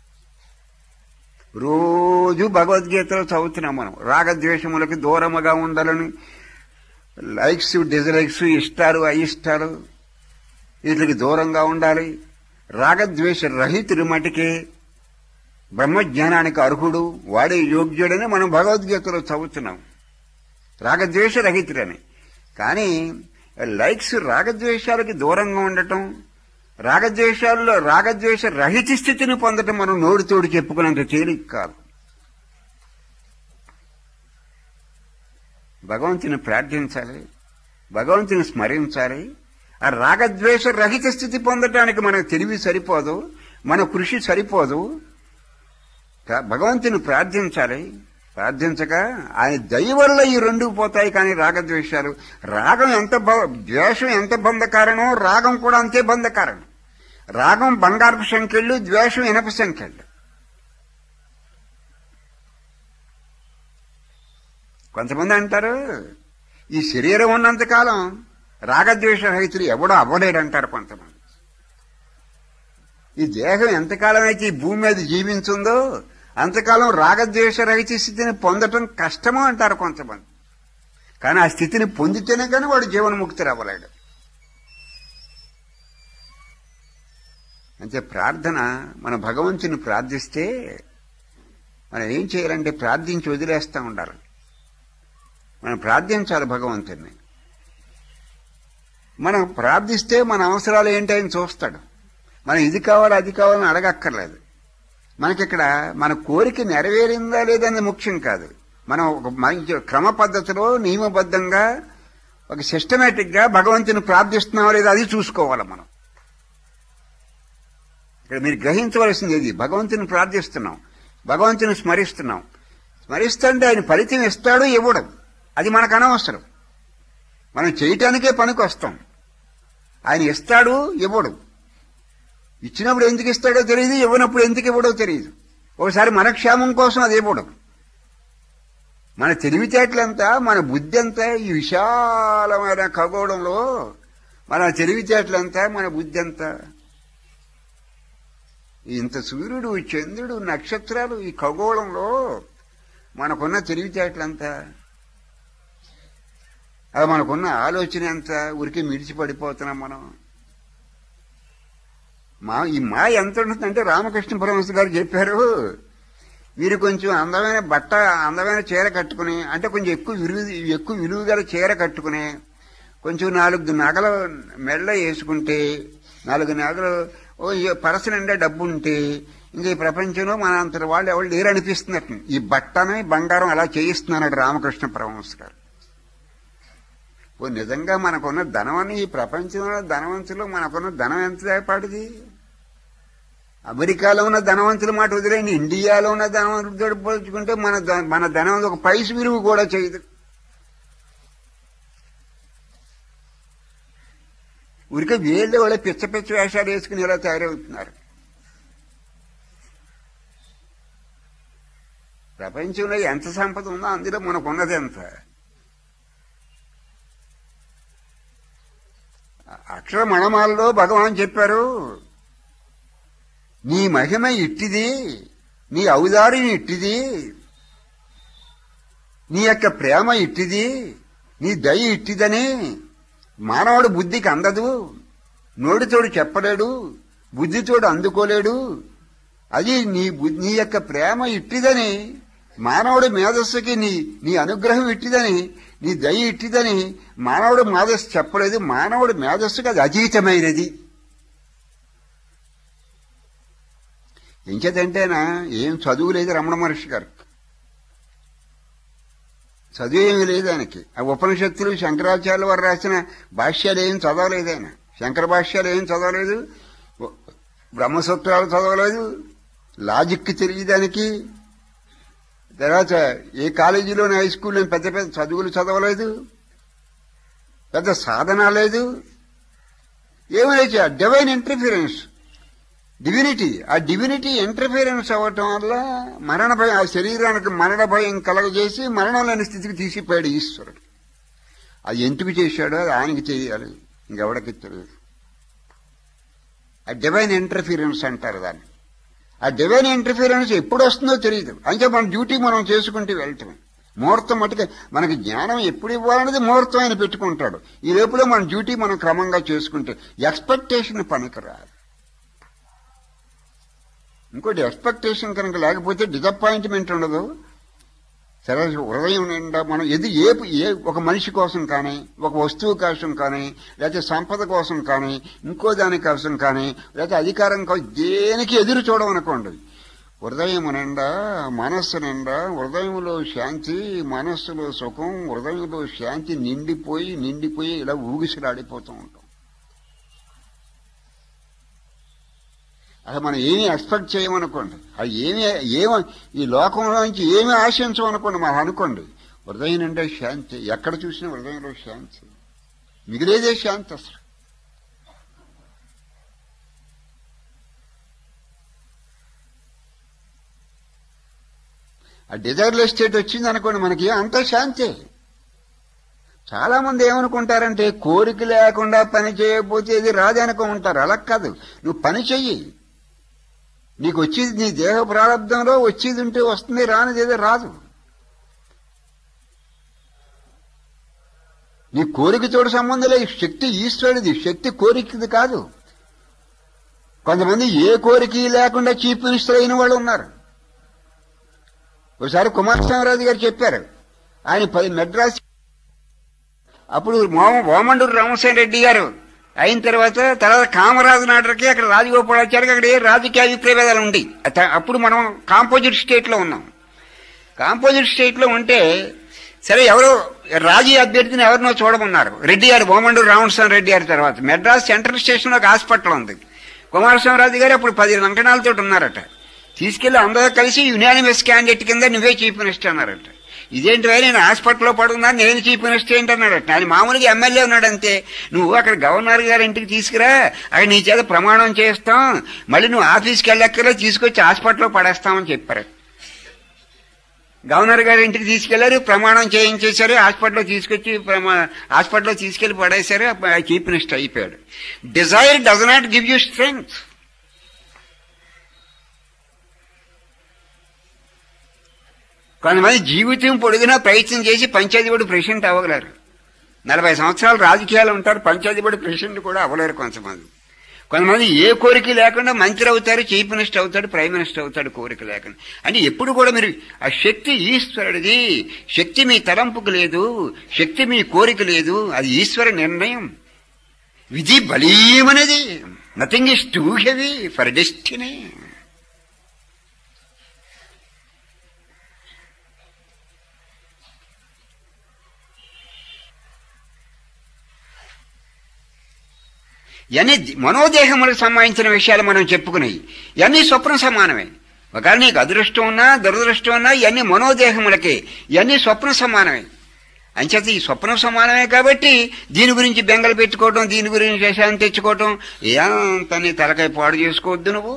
రోజు భగవద్గీతలో చదువుతున్నాం మనం. రాగద్వేషములకి దూరముగా ఉండాలని, లైక్స్ డిజలైక్స్, ఇష్టాలు అయిష్టాలు వీటికి దూరంగా ఉండాలి. రాగద్వేష రహితుడు మటుకే బ్రహ్మజ్ఞానానికి అర్హుడు, వాడే యోగ్యుడని మనం భగవద్గీతలో చదువుతున్నాం. రాగద్వేష రహితుడని. కానీ లైక్స్ రాగద్వేషాలకి దూరంగా ఉండటం, రాగద్వేషాల్లో రాగద్వేష రహిత స్థితిని పొందటం మనం నోటితోటి చెప్పుకున్నంత తేలిక కాదు. భగవంతుని ప్రార్థించాలి, భగవంతుని స్మరించాలి. ఆ రాగద్వేష రహిత స్థితి పొందటానికి మనకు తెలివి సరిపోదు, మన కృషి సరిపోదు. భగవంతుని ప్రార్థించాలి. ప్రార్థించక ఆయన దయ వల్ల ఈ రెండు పోతాయి. కానీ రాగద్వేషాలు, రాగం ఎంత ద్వేషం ఎంత బంధకారణం, రాగం కూడా అంతే బంధకారణం. రాగం బంగారపు సంఖ్యలు, ద్వేషం ఇనప సంఖ్యలు. కొంతమంది అంటారు ఈ శరీరం ఉన్నంతకాలం రాగద్వేష రహితులు ఎవడో అవ్వలేడంటారు కొంతమంది. ఈ దేహం ఎంతకాలం అయితే ఈ భూమి మీద జీవించుందో అంతకాలం రాగద్వేష రహిత స్థితిని పొందటం కష్టము అంటారు కొంతమంది. కానీ ఆ స్థితిని పొందితేనే కానీ వాడు జీవన్ముక్తి అవ్వలేడు. అంటే ప్రార్థన, మన భగవంతుని ప్రార్థిస్తే మనం ఏం చేయాలంటే ప్రార్థించి వదిలేస్తూ ఉండాలి. మనం ప్రార్థించాలి భగవంతుడిని. మనం ప్రార్థిస్తే మన అవసరాలు ఏంటి ఆయన చూస్తాడు. మనం ఇది కావాలి అది కావాలని అడగక్కర్లేదు. మనకిక్కడ మన కోరిక నెరవేరిందా లేదనేది ముఖ్యం కాదు. మనం ఒక మంచి క్రమ పద్ధతిలో నియమబద్ధంగా ఒక సిస్టమేటిక్గా భగవంతుని ప్రార్థిస్తున్నావా లేదా అది చూసుకోవాలి. మనం ఇక్కడ మీరు గ్రహించవలసింది ఇది. భగవంతుని ప్రార్థిస్తున్నాం, భగవంతుని స్మరిస్తున్నాం. స్మరిస్తుంటే ఆయన ఫలితం ఇస్తాడు ఇవ్వడం అది మనకు అనవసరం. మనం చేయటానికే పనికి వస్తాం. ఆయన ఇస్తాడు ఇవ్వడు. ఇచ్చినప్పుడు ఎందుకు ఇస్తాడో తెలియదు, ఇవ్వనప్పుడు ఎందుకు ఇవ్వడో తెలియదు. ఒకసారి మన క్షేమం కోసం అది ఇవ్వడం. మన తెలివితేటలంతా మన బుద్ధి అంతా ఈ విశాలమైన ఖగోళంలో మన తెలివితేటలంతా మన బుద్ధి అంతా ఇంత సూర్యుడు చంద్రుడు నక్షత్రాలు ఈ ఖగోళంలో మనకున్న తెలివితేటలంతా అది మనకున్న ఆలోచన ఎంత ఊరికి మిడిచి పడిపోతున్నాం మనం. మా ఈ మా ఎంత ఉంటుందంటే రామకృష్ణ పరమహంస గారు చెప్పారు, మీరు కొంచెం అందమైన బట్ట అందమైన చీర కట్టుకుని అంటే కొంచెం ఎక్కువ విలువ ఎక్కువ విలువ గల చీర కట్టుకుని కొంచెం నాలుగు నగలు మెళ్ళ వేసుకుంటే నాలుగు నగలు ఓ పరస నిండా డబ్బు ఉంటే ఇంకా ఈ ప్రపంచంలో మన అంతటి వాళ్ళు ఎవరు లేరు అనిపిస్తున్నట్టు. ఈ బట్టని బంగారం అలా చేయిస్తున్నాడు రామకృష్ణ పరమహంస గారు. ఓ నిజంగా మనకున్న ధనమని ఈ ప్రపంచంలో ధనవంతులు మనకున్న ధనం ఎంత పాటిది? అమెరికాలో ఉన్న ధనవంతుల మాట వదిలేండి, ఇండియాలో ఉన్న ధనవంతుడు పోల్చుకుంటే మన మన ధనం ఒక పైస విలువ కూడా చేయదు. ఊరికే వీళ్ళే వాళ్ళ పిచ్చ పిచ్చ వేషాలు వేసుకుని ఇలా తయారవుతున్నారు. ప్రపంచంలో ఎంత సంపద ఉందో అందులో మనకున్నది ఎంత. అక్షర మణమాలలో భగవాన్ చెప్పారు, నీ మహిమ ఇట్టిది, నీ ఔదార్యం ఇట్టిది, నీ యొక్క ప్రేమ ఇట్టిది, నీ దయ ఇట్టిదని మానవుడు బుద్ధికి అందదు. నోటితోడు చెప్పలేడు, బుద్ధితోడు అందుకోలేడు. అది నీ నీ యొక్క ప్రేమ ఇట్టిదని మానవుడి మేధస్సుకి నీ నీ అనుగ్రహం ఇట్టిదని నీ దయ ఇట్టిదని మానవుడు మేధస్సు చెప్పలేదు. మానవుడి మేధస్సుకి అది అతీతమైనది. ఎంచేతంటేనా ఏం చదువు లేదు రమణ మహర్షి గారు, చదువు ఏమీ లేదు ఆయనకి. ఆ ఉపనిషత్తులు శంకరాచార్యుల వారు రాసిన భాష్యాలు ఏం చదవలేదు ఆయన. శంకర భాష్యాలు ఏం చదవలేదు, బ్రహ్మసూత్రాలు చదవలేదు, లాజిక్ తెలియదానికి. తర్వాత ఏ కాలేజీలోని హై స్కూల్లో పెద్ద పెద్ద చదువులు చదవలేదు, పెద్ద సాధన లేదు. ఏమైనా డివైన్ ఇంటర్ఫిరెన్స్, డివినిటీ, ఆ డివినిటీ ఇంటర్ఫిరెన్స్ అవ్వటం వల్ల మరణ భయం, ఆ శరీరానికి మరణ భయం కలగజేసి మరణం లేని స్థితికి తీసిపోయాడు ఈశ్వరుడు. అది ఎందుకు చేశాడో అది ఆయనకి తెలియాలి, ఇంకెవడికి తెలియదు. ఆ డివైన్ ఇంటర్ఫిరెన్స్ అంటారు దాన్ని. ఆ డివైన్ ఇంటర్ఫిరెన్స్ ఎప్పుడు వస్తుందో తెలియదు. అంటే మన డ్యూటీ మనం చేసుకుంటూ వెళ్తాం. ముహూర్తం మటుకే మనకి జ్ఞానం ఎప్పుడు ఇవ్వాలనేది ముహూర్తం ఆయన పెట్టుకుంటాడు. ఈ లోపల మన డ్యూటీ మనం క్రమంగా చేసుకుంటే ఎక్స్పెక్టేషన్ పనికిరాదు. ఇంకోటి ఎక్స్పెక్టేషన్ కనుక లేకపోతే డిసప్పాయింట్మెంట్ ఉండదు. సరే హృదయం నిండా మనం ఎది ఏ ఏ ఒక మనిషి కోసం కానీ, ఒక వస్తువు కోసం కానీ, లేకపోతే సంపద కోసం కానీ, ఇంకో దాని కోసం కానీ, లేకపోతే అధికారం కోసం దేనికి ఎదురు చూడమనుకోండి. హృదయం నిండా మనస్సు నిండా హృదయంలో శాంతి, మనస్సులో సుఖం, హృదయంలో శాంతి నిండిపోయి నిండిపోయి ఇలా ఊగిసలాడిపోతూ ఉంటాం. అసలు మనం ఏమీ ఎక్స్పెక్ట్ చేయమనుకోండి, అది ఏమి ఏమో ఈ లోకంలో నుంచి ఏమీ ఆశించమనుకోండి, మనం అనుకోండి హృదయం నిండా శాంతి. ఎక్కడ చూసినా హృదయంలో శాంతి, మిగిలేదే శాంతి. అసలు ఆ డిజైర్లెస్ స్టేట్ వచ్చింది అనుకోండి మనకి అంతా శాంతి. చాలా మంది ఏమనుకుంటారంటే కోరిక లేకుండా పని చేయకపోతే ఇది రాదనుకుంటారు. అలా కాదు, నువ్వు పని చెయ్యి. నీకు వచ్చేది నీ దేహ ప్రారంభంలో వచ్చేది ఉంటే వస్తుంది, రానిది ఏదో రాదు. నీ కోరికతోటి సంబంధం లేదు. శక్తి ఈశ్వరుడిది, శక్తి కోరికది కాదు. కొంతమంది ఏ కోరిక లేకుండా చీఫ్ మినిస్టర్ అయిన వాళ్ళు ఉన్నారు. ఒకసారి కుమారస్వామిరాజు గారు చెప్పారు, ఆయన పది మెడ్రాస్ అప్పుడు ఓమండూరు రామసేన రెడ్డి గారు అయిన తర్వాత తర్వాత కామరాజు నాటకి అక్కడ రాజగోపాలాచారికి అక్కడ ఏ రాజకీయ అభిప్రాయాలు ఉండి అప్పుడు మనం కాంపోజిట్ స్టేట్ లో ఉన్నాం. కాంపోజిట్ స్టేట్ లో ఉంటే సరే ఎవరో రాజీ అభ్యర్థిని ఎవరినో చూడమన్నారు. రెడ్డి గారు ఓమండూరు రామస్వామి రెడ్డి గారి తర్వాత మెడ్రాస్ సెంట్రల్ స్టేషన్ లో ఒక హాస్పిటల్ ఉంది. కుమారస్వామిరాజు గారు అప్పుడు పది లంకణాలతో ఉన్నారట. తీసుకెళ్లి అందరూ కలిసి యునానిమస్ క్యాండిడేట్ కింద నువ్వే చీఫ్ మినిస్టర్ అన్నారట. ఇదేంటి వై నేను హాస్పిటల్లో పడున్నాను, నేను చీఫ్ మినిస్టర్ ఏంటి అన్నాడట. ఆయన మామూలుగా ఎమ్మెల్యే ఉన్నాడు అంతే. నువ్వు అక్కడ గవర్నర్ గారి ఇంటికి తీసుకురా, అక్కడ నీ చేత ప్రమాణం చేస్తాం, మళ్ళీ నువ్వు ఆఫీస్కి వెళ్ళక్కర్లే, తీసుకొచ్చి హాస్పిటల్లో పడేస్తామని చెప్పారు. గవర్నర్ గారి ఇంటికి తీసుకెళ్లారు, ప్రమాణం చేయించేశారు, హాస్పిటల్లో తీసుకొచ్చి హాస్పిటల్లో తీసుకెళ్లి పడేశారు, చీఫ్ మినిస్టర్ అయిపోయాడు. Desire does not give you strength. కొంతమంది జీవితం పొడిగినా ప్రయత్నం చేసి పంచాయతీ బోర్డు ప్రెసిడెంట్ అవ్వగలరు. నలభై సంవత్సరాలు రాజకీయాలు ఉంటారు, పంచాయతీ బోర్డు ప్రెసిడెంట్ కూడా అవ్వలేరు కొంతమంది. కొంతమంది ఏ కోరిక లేకుండా మంత్రి అవుతారు, చీఫ్ మినిస్టర్ అవుతాడు, ప్రైమ్ మినిస్టర్ అవుతాడు కోరిక లేకుండా. అంటే ఎప్పుడు కూడా మీరు ఆ శక్తి ఈశ్వరుడిది. శక్తి మీ తలంపుకు లేదు, శక్తి మీ కోరిక లేదు, అది ఈశ్వర నిర్ణయం. విధి బలీయమనేది. Nothing is too heavy for destiny. ఇవన్నీ మనోదేహములకు సంబంధించిన విషయాలు మనం చెప్పుకున్నాయి. ఇవన్నీ స్వప్న సమానమే. ఒకవేళ నీకు అదృష్టం ఉన్నా దురదృష్టం ఉన్నా ఇవన్నీ మనోదేహములకే, ఇవన్నీ స్వప్న సమానమే. అంచేత ఈ స్వప్న సమానమే కాబట్టి దీని గురించి బెంగలు పెట్టుకోవటం, దీని గురించి విషయాన్ని తెచ్చుకోవటం ఎంత నీ తలకాయ పాడు చేసుకోవద్దు. నువ్వు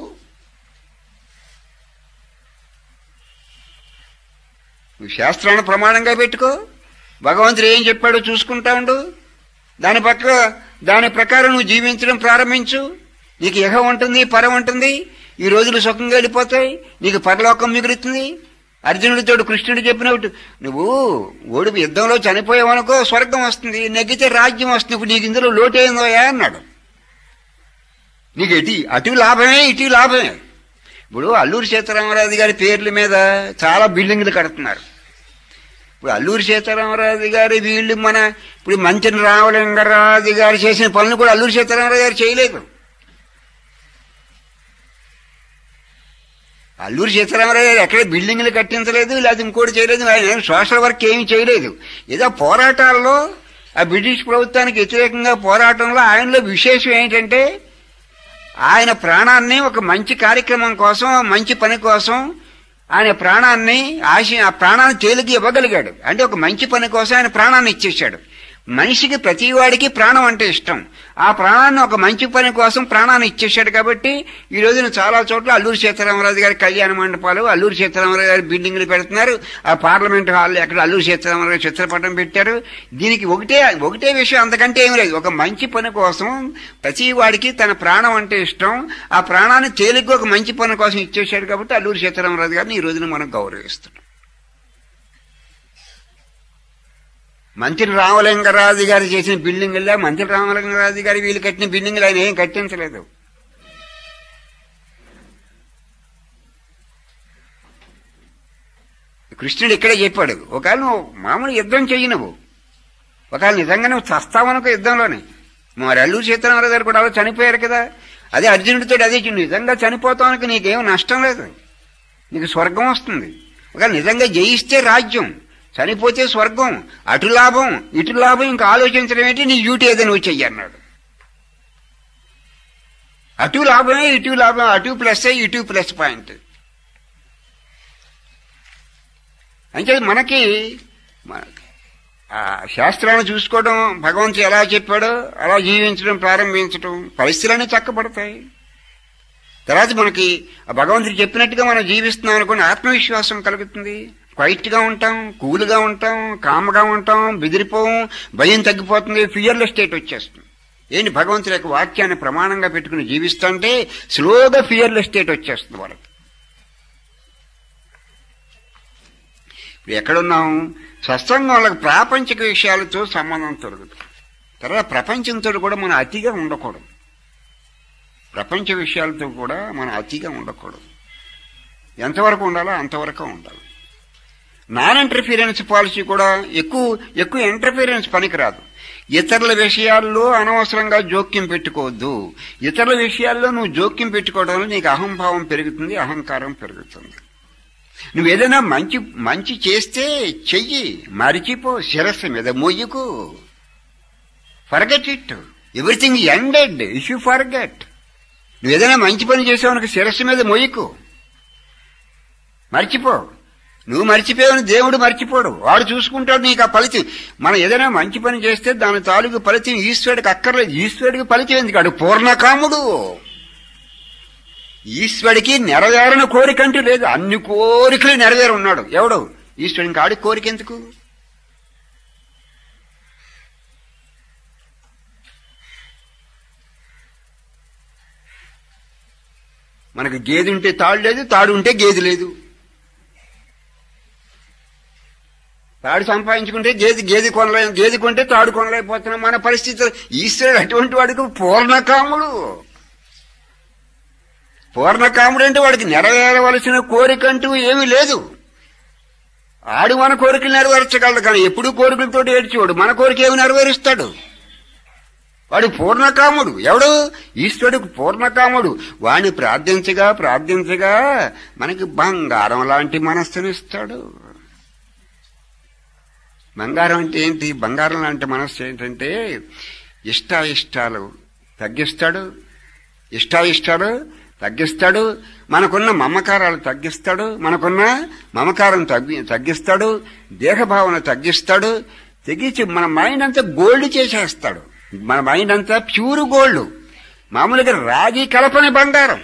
నువ్వు శాస్త్రాన్ని ప్రమాణంగా పెట్టుకో. భగవంతుడు ఏం చెప్పాడో చూసుకుంటా ఉండు. దాని పక్క దాని ప్రకారం నువ్వు జీవించడం ప్రారంభించు. నీకు ఇహ ఉంటుంది, పరం ఉంటుంది. ఈ రోజులు సుఖంగా వెళ్ళిపోతాయి, నీకు పరలోకం మిగులుతుంది. అర్జునుడితో కృష్ణుడు చెప్పినట్టు నువ్వు ఓడి యుద్ధంలో చనిపోయావనుకో స్వర్గం వస్తుంది, నెగ్గితే రాజ్యం వస్తుంది. ఇప్పుడు నీకు ఇందులో లోటేందోయా అన్నాడు. నీకు ఎటు అటు లాభమే ఇటు లాభమే. ఇప్పుడు అల్లూరి సీతారామరాజు గారి పేర్ల మీద చాలా బిల్డింగ్లు కడుతున్నారు. ఇప్పుడు అల్లూరి సీతారామరాజు గారి వీళ్ళు మన ఇప్పుడు మంచని రామలింగరాజు గారు చేసిన పనులు కూడా అల్లూరి సీతారామరాజు గారు చేయలేదు. అల్లూరి సీతారామరాజు గారు ఎక్కడ బిల్డింగ్లు కట్టించలేదు, లేదా ఇంకోటి చేయలేదు, ఆయన సోషల్ వర్క్ ఏమీ చేయలేదు. ఏదో పోరాటాల్లో ఆ బ్రిటిష్ ప్రభుత్వానికి వ్యతిరేకంగా పోరాటంలో ఆయనలో విశేషం ఏంటంటే ఆయన ప్రాణాన్ని ఒక మంచి కార్యక్రమం కోసం, మంచి పని కోసం ఆయన ప్రాణాన్ని ఆశ ఆ ప్రాణాన్ని తేలికి ఇవ్వగలిగాడు. అంటే ఒక మంచి పని కోసం ఆయన ప్రాణాన్ని ఇచ్చేశాడు. మనిషికి ప్రతి వాడికి ప్రాణం అంటే ఇష్టం. ఆ ప్రాణాన్ని ఒక మంచి పని కోసం ప్రాణాన్ని ఇచ్చేశాడు. కాబట్టి ఈ రోజున చాలా చోట్ల అల్లూరి సీతారామరాజు గారి కళ్యాణ మండపాలు, అల్లూరి సీతారామరాజు గారి బిల్డింగ్లు పెడుతున్నారు. ఆ పార్లమెంట్ హాల్లో ఎక్కడ అల్లూరి సీతారామరాజు చిత్రపటం పెట్టారు. దీనికి ఒకటే ఒకటే విషయం, అంతకంటే ఏమి లేదు. ఒక మంచి పని కోసం ప్రతి వాడికి తన ప్రాణం అంటే ఇష్టం. ఆ ప్రాణాన్ని తేలిగ్గా ఒక మంచి పని కోసం ఇచ్చేశాడు. కాబట్టి అల్లూరి సీతారామరాజు గారిని ఈ రోజున మనం గౌరవిస్తున్నాం. మంత్రి రామలింగరాజు గారు చేసిన బిల్డింగుల్లో మంత్రి రామలింగరాజు గారి వీళ్ళు కట్టిన బిల్డింగులు ఆయన ఏం కట్టించలేదు. కృష్ణుడు ఇక్కడే చెప్పాడు, ఒకవేళ నువ్వు మామూలు యుద్ధం చెయ్యి, నువ్వు ఒకవేళ నిజంగా నువ్వు చస్తావనుకో యుద్ధంలోనే. మరి అల్లూరి సీతారామరాజు గారు కూడా అలా చనిపోయారు కదా. అదే అర్జునుడితో అదే నిజంగా చనిపోతానికి నీకేం నష్టం లేదు, నీకు స్వర్గం వస్తుంది. ఒకవేళ నిజంగా జయిస్తే రాజ్యం, చనిపోతే స్వర్గం. అటు లాభం ఇటు లాభం, ఇంకా ఆలోచించడం ఏంటి, నీ డ్యూటీ ఏదైనా నువ్వు చెయ్యి అన్నాడు. అటు లాభమే ఇటు లాభం, అటు ప్లస్ ఇటు ప్లస్ పాయింట్. అంటే మనకి శాస్త్రాన్ని చూసుకోవడం, భగవంతుడు ఎలా చెప్పాడో అలా జీవించడం ప్రారంభించడం, పరిస్థితులన్నీ చక్కబడతాయి. తర్వాత మనకి భగవంతుడు చెప్పినట్టుగా మనం జీవిస్తున్నాం అనుకుని ఆత్మవిశ్వాసం కలుగుతుంది. క్వైట్గా ఉంటాం, కూల్గా ఉంటాం, కామ్గా ఉంటాం, బెదిరిపోం, భయం తగ్గిపోతుంది, ఫియర్లెస్ స్టేట్ వచ్చేస్తుంది. ఏంటి భగవంతుడి యొక్క వాక్యాన్ని ప్రమాణంగా పెట్టుకుని జీవిస్తుంటే స్లోగా ఫియర్లెస్ స్టేట్ వచ్చేస్తుంది వాళ్ళకి. ఇప్పుడు ఎక్కడున్నాం? సత్సంగం వాళ్ళకి ప్రాపంచిక విషయాలతో సంబంధం తొలగుతుంది. తర్వాత ప్రపంచంతో కూడా మనం అతిగా ఉండకూడదు. ప్రపంచ విషయాలతో కూడా మనం అతిగా ఉండకూడదు. ఎంతవరకు ఉండాలో అంతవరకు ఉండాలి. నాన్ ఇంటర్ఫీరెన్స్ పాలసీ కూడా ఎక్కువ ఎక్కువ ఇంటర్ఫీరెన్స్ పనికిరాదు. ఇతరుల విషయాల్లో అనవసరంగా జోక్యం పెట్టుకోవద్దు. ఇతరుల విషయాల్లో నువ్వు జోక్యం పెట్టుకోవడం వల్ల నీకు అహంభావం పెరుగుతుంది, అహంకారం పెరుగుతుంది. నువ్వు ఏదైనా మంచి మంచి చేస్తే చెయ్యి, మరిచిపో, శిరస్సు మీద మొయ్యకు. Forget it, everything ended, if you forget. నువ్వు ఏదైనా మంచి పని చేసావు, శిరస్సు మీద మొయ్యకు, మర్చిపో. నువ్వు మర్చిపోయావని దేవుడు మర్చిపోడు, వాడు చూసుకుంటాడు నీకు ఆ ఫలితం. మనం ఏదైనా మంచి పని చేస్తే దాని తాలూకు ఫలితం ఈశ్వరుడికి అక్కర్లేదు. ఈశ్వరుడికి ఫలితం ఎందుకు? అడు పూర్ణకాముడు. ఈశ్వరుడికి నెరవేరని కోరికంటూ లేదు, అన్ని కోరికలు నెరవేరు ఉన్నాడు. ఎవడు? ఈశ్వరుడికి. ఆడి కోరిక ఎందుకు? మనకు గేదె ఉంటే తాడు లేదు, తాడు ఉంటే గేదె లేదు. తాడు సంపాదించుకుంటే గేది గేది కొనలే, గేది కొంటే తాడు కొనలేకపోతున్నాం. మన పరిస్థితి. ఈశ్వరుడు అటువంటి వాడికి పూర్ణకాముడు. పూర్ణకాముడు అంటే వాడికి నెరవేరవలసిన కోరికంటూ ఏమీ లేదు. ఆడు మన కోరికలు నెరవేర్చగలడు, కానీ ఎప్పుడూ కోరికలతో ఏడ్చేవాడు మన కోరిక ఏమి నెరవేరుస్తాడు? వాడు పూర్ణకాముడు. ఎవడు? ఈశ్వరుడికి పూర్ణకాముడు. వాడిని ప్రార్థించగా ప్రార్థించగా మనకి బంగారం లాంటి మనస్సునిస్తాడు. బంగారం అంటే ఏంటి? బంగారం లాంటి మనస్సు ఏంటంటే ఇష్టాయిష్టాలు తగ్గిస్తాడు, ఇష్టాయిష్టాలు తగ్గిస్తాడు, మనకున్న మమకారాలు తగ్గిస్తాడు, మనకున్న మమకారం తగ్గి తగ్గిస్తాడు దేహభావన తగ్గిస్తాడు. తెగించి మన మైండ్ అంతా గోల్డ్ చేసేస్తాడు. మన మైండ్ అంతా ప్యూర్ గోల్డ్. మామూలుగా రాగి కలపని బంగారం,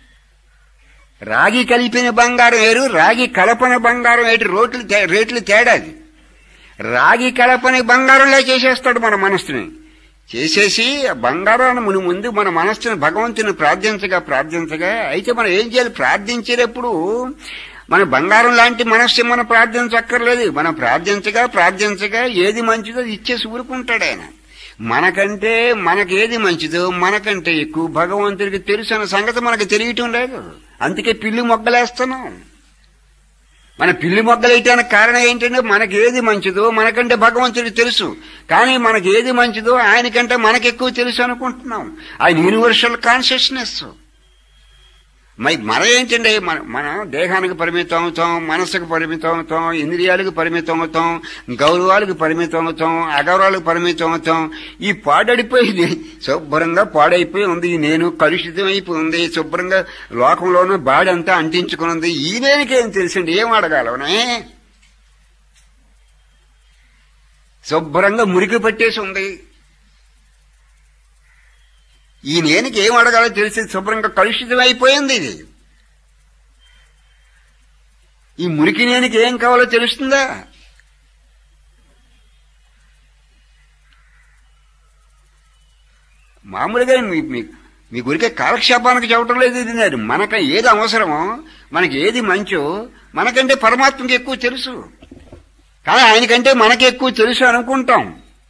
రాగి కలిపిన బంగారం వేరు, రాగి కలపని బంగారం ఏంటి? రోట్లు రేట్లు తేడాది. రాగి కలపని బంగారంలా చేసేస్తాడు మన మనస్సుని. చేసేసి బంగారాన్ని ముని ముందు మన మనస్సుని భగవంతుని ప్రార్థించగా ప్రార్థించగా అయితే మనం ఏం చేయాలి? ప్రార్థించేటప్పుడు మన బంగారం లాంటి మనస్సు మనం ప్రార్థించక్కర్లేదు. మనం ప్రార్థించగా ప్రార్థించగా ఏది మంచిదో ఇచ్చేసి ఊరుకుంటాడు ఆయన. మనకంటే మనకేది మంచిదో మనకంటే ఎక్కువ భగవంతుడికి తెలుసు అన్న సంగతి మనకు తెలియటం లేదు. అందుకే పిల్లి మొగ్గలేస్తున్నాం. మన పిల్లి మొగ్గలేయటానికి కారణం ఏంటంటే మనకేది మంచిదో మనకంటే భగవంతుడికి తెలుసు, కానీ మనకేది మంచిదో ఆయనకంటే మనకెక్కువ తెలుసు అనుకుంటున్నాం. ఆయన యూనివర్సల్ కాన్షియస్నెస్. మరి మన ఏంటంటే మన మన దేహానికి పరిమితం అవుతాం, మనస్సుకు పరిమితం అవుతాం, ఇంద్రియాలకు పరిమితం అవుతాం, గౌరవాలకు పరిమితం అవుతాం, అగౌరవాలకు పరిమితం అవుతాం. ఈ పాడడిపోయింది, శుభ్రంగా పాడైపోయి ఉంది. నేను కలుషితం అయిపోయి ఉంది, శుభ్రంగా లోకంలోనూ బాడంతా అంటించుకుని ఉంది. ఈ నేనికేం తెలుసండి? ఏం అడగాలనే? శుభ్రంగా మురికి పట్టేసి ఉంది. ఈ నేనికి ఏం అడగాలో తెలిసి శుభ్రంగా కలుషితం అయిపోయింది. ఇది ఈ మురికి నేనికి ఏం కావాలో తెలుస్తుందా? మామూలుగా మీ గురికే కాలక్షేపానికి చెప్పడం లేదు. ఇది నేను మనక ఏది అవసరమో, మనకి ఏది మంచో మనకంటే పరమాత్మకి ఎక్కువ తెలుసు, కానీ ఆయనకంటే మనకి ఎక్కువ తెలుసు అనుకుంటాం.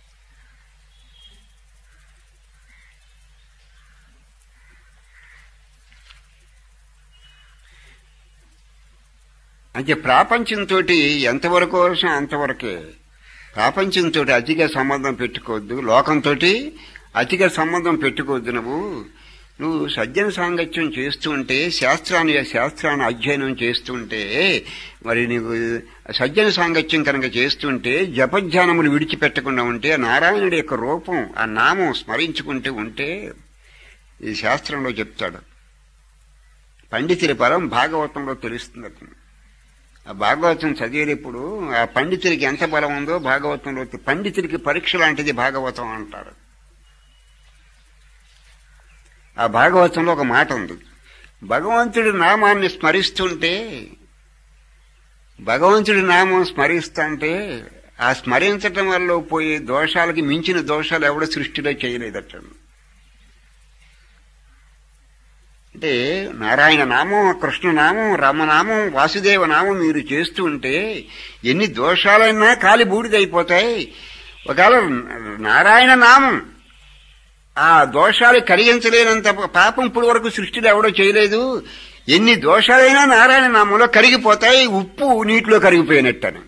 అంటే ప్రాపంచంతో ఎంతవరకు అవసరం అంతవరకే. ప్రాపంచంతో అతిగా సంబంధం పెట్టుకోవద్దు, లోకంతో అతిగా సంబంధం పెట్టుకోవద్దు. నువ్వు నువ్వు సజ్జన సాంగత్యం చేస్తూ ఉంటే, శాస్త్రాన్ని శాస్త్రాన్ని అధ్యయనం చేస్తుంటే, మరి నీవు సజ్జన సాంగత్యం కనుక చేస్తుంటే, జపధ్యానములు విడిచిపెట్టకుండా ఉంటే, నారాయణుడి యొక్క రూపం ఆ నామం స్మరించుకుంటూ ఉంటే, ఈ శాస్త్రంలో చెప్తాడు. పండితుల పరం భాగవతంలో తెలుస్తుంది. ఆ భాగవతం చదివేటప్పుడు ఆ పండితుడికి ఎంత బలం ఉందో భాగవతంలో, పండితుడికి పరీక్ష లాంటిది భాగవతం అంటారు. ఆ భాగవతంలో ఒక మాట ఉంది. భగవంతుడి నామాన్ని స్మరిస్తుంటే, భగవంతుడి నామం స్మరిస్తుంటే ఆ స్మరించటం వల్ల పోయే దోషాలకి మించిన దోషాలు ఎవడో సృష్టిలో చేయలేదట. అంటే నారాయణ నామం, కృష్ణనామం, రామనామం, వాసుదేవ నామం మీరు చేస్తూ ఉంటే ఎన్ని దోషాలైనా కాలి బూడిదైపోతాయి. ఒకవేళ నారాయణ నామం ఆ దోషాలు కలిగించలేనంత పాపం ఇప్పుడు వరకు సృష్టిలో ఎవడో చేయలేదు. ఎన్ని దోషాలైనా నారాయణ నామంలో కరిగిపోతాయి, ఉప్పు నీటిలో కరిగిపోయినట్టని.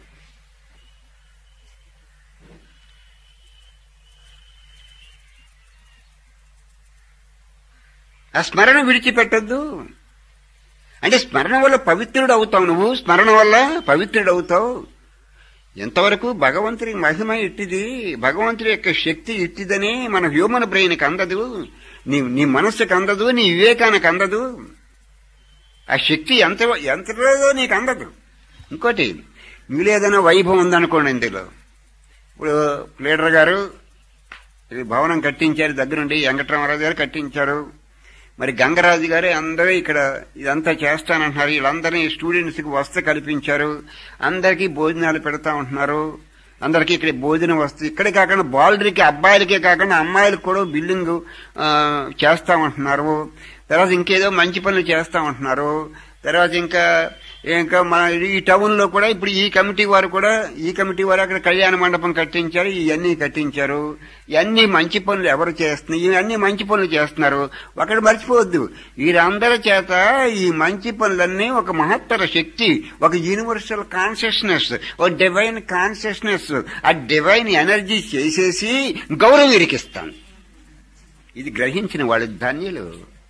ఆ స్మరణ విడిచిపెట్టద్దు. అంటే స్మరణ వల్ల పవిత్రుడు అవుతావు, నువ్వు స్మరణ వల్ల పవిత్రుడు అవుతావు. ఎంతవరకు భగవంతుడి మహిమ ఇట్టిది, భగవంతుడి యొక్క శక్తి ఇట్టిదని మన హ్యూమన్ బ్రెయిన్కి అందదు, నీ నీ మనస్సుకి అందదు, నీ వివేకానికి అందదు. ఆ శక్తి ఎంత ఎంతలో నీకు అందదు. ఇంకోటి, మీలో ఏదైనా వైభవం ఉందనుకోండి, ఇందులో ఇప్పుడు లీడర్ గారు ఇది భవనం కట్టించారు, దగ్గరుండి వెంకటరామరాజు గారు కట్టించారు, మరి గంగరాజు గారు అందరూ ఇక్కడ ఇదంతా చేస్తానంటున్నారు, వీళ్ళందరినీ స్టూడెంట్స్కి వసతి కల్పించారు, అందరికీ భోజనాలు పెడతా ఉంటున్నారు, అందరికీ ఇక్కడ భోజనం వస్తుంది. ఇక్కడే కాకుండా బాలుడికి అబ్బాయిలకే కాకుండా అమ్మాయిలకు కూడా బిల్డింగ్ చేస్తామంటున్నారు. తర్వాత ఇంకేదో మంచి పనులు చేస్తామంటున్నారు. తర్వాత ఇంకా ఇంకా మన ఈ టౌన్ లో కూడా ఇప్పుడు ఈ కమిటీ వారు కూడా ఈ కమిటీ వారు అక్కడ కళ్యాణ మండపం కట్టించారు, ఇవన్నీ కట్టించారు. ఇవన్నీ మంచి పనులు ఎవరు చేస్తున్నారు, ఇవన్నీ మంచి పనులు చేస్తున్నారు. ఒకటి మర్చిపోవద్దు, వీరందరి చేత ఈ మంచి పనులన్నీ ఒక మహత్తర శక్తి, ఒక యూనివర్సల్ కాన్షియస్నెస్, ఒక డివైన్ కాన్షియస్నెస్, ఆ డివైన్ ఎనర్జీ చేసేసి గౌరవం ఇరికిస్తాను. ఇది గ్రహించిన వాళ్ళు ధన్యులు.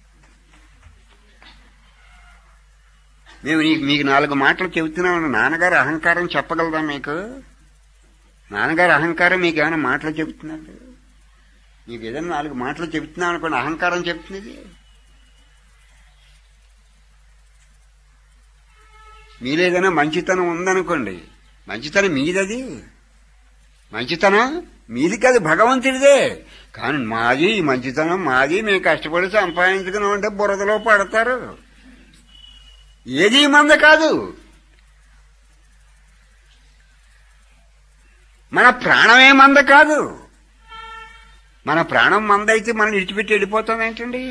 మేము మీకు నాలుగు మాటలు చెబుతున్నాం, నాన్నగారు అహంకారం చెప్పగలదా మీకు? నాన్నగారు అహంకారం మీకు ఏమైనా మాటలు చెబుతున్నారు? మీకు ఏదైనా నాలుగు మాటలు చెబుతున్నాం అనుకోండి, అహంకారం చెప్తున్నది. మీలో ఏదైనా మంచితనం ఉందనుకోండి, మంచితనం మీదది, మంచితనం మీది కాదు, భగవంతుడిదే. కానీ మాది మంచితనం మాది, మేము కష్టపడి సంపాదించుకున్నాం అంటే బురదలో పడతారు. ఏది మంద కాదు, మన ప్రాణమే మంద కాదు. మన ప్రాణం మంద అయితే మనం విడిచిపెట్టి వెళ్ళిపోతాం ఏంటండి?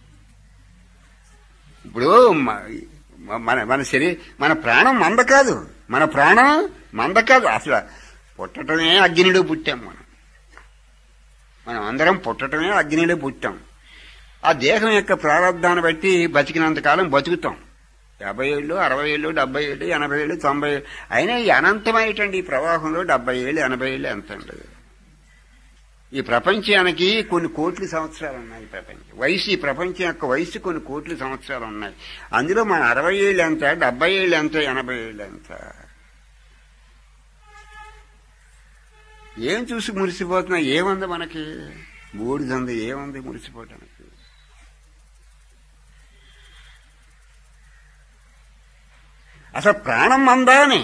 ఇప్పుడు మన మన శరీరం, మన ప్రాణం మంద కాదు, మన ప్రాణం మంద కాదు. అసలు పుట్టటమే అగ్నిలో పుట్టాం మనం. మనం అందరం పుట్టటమే అగ్నిలో పుట్టాం. ఆ దేహం యొక్క ప్రారంధాన్ని బట్టి బతికినంతకాలం బతుకుతాం. యాభై ఏళ్ళు, అరవై ఏళ్ళు, డెబ్బై ఏళ్ళు, ఎనభై ఏళ్ళు, తొంభై ఏళ్ళు అయినా ఈ అనంతమైనటువంటి ఈ ప్రవాహంలో డెబ్బై ఏళ్ళు ఎనభై ఏళ్ళు ఎంత ఉండదు. ఈ ప్రపంచానికి కొన్ని కోట్ల సంవత్సరాలు ఉన్నాయి. ప్రపంచం వయసు, ఈ ప్రపంచం యొక్క వయసు కొన్ని కోట్ల సంవత్సరాలు ఉన్నాయి. అందులో మన అరవై ఏళ్ళు ఎంత, డెబ్బై ఏళ్ళు ఎంత, ఎనభై ఏళ్ళు ఎంత? ఏం చూసి మురిసిపోతున్నా? ఏముంది మనకి? బూడిదంది ఏముంది మురిసిపోవటానికి? అసలు ప్రాణం మందా అని,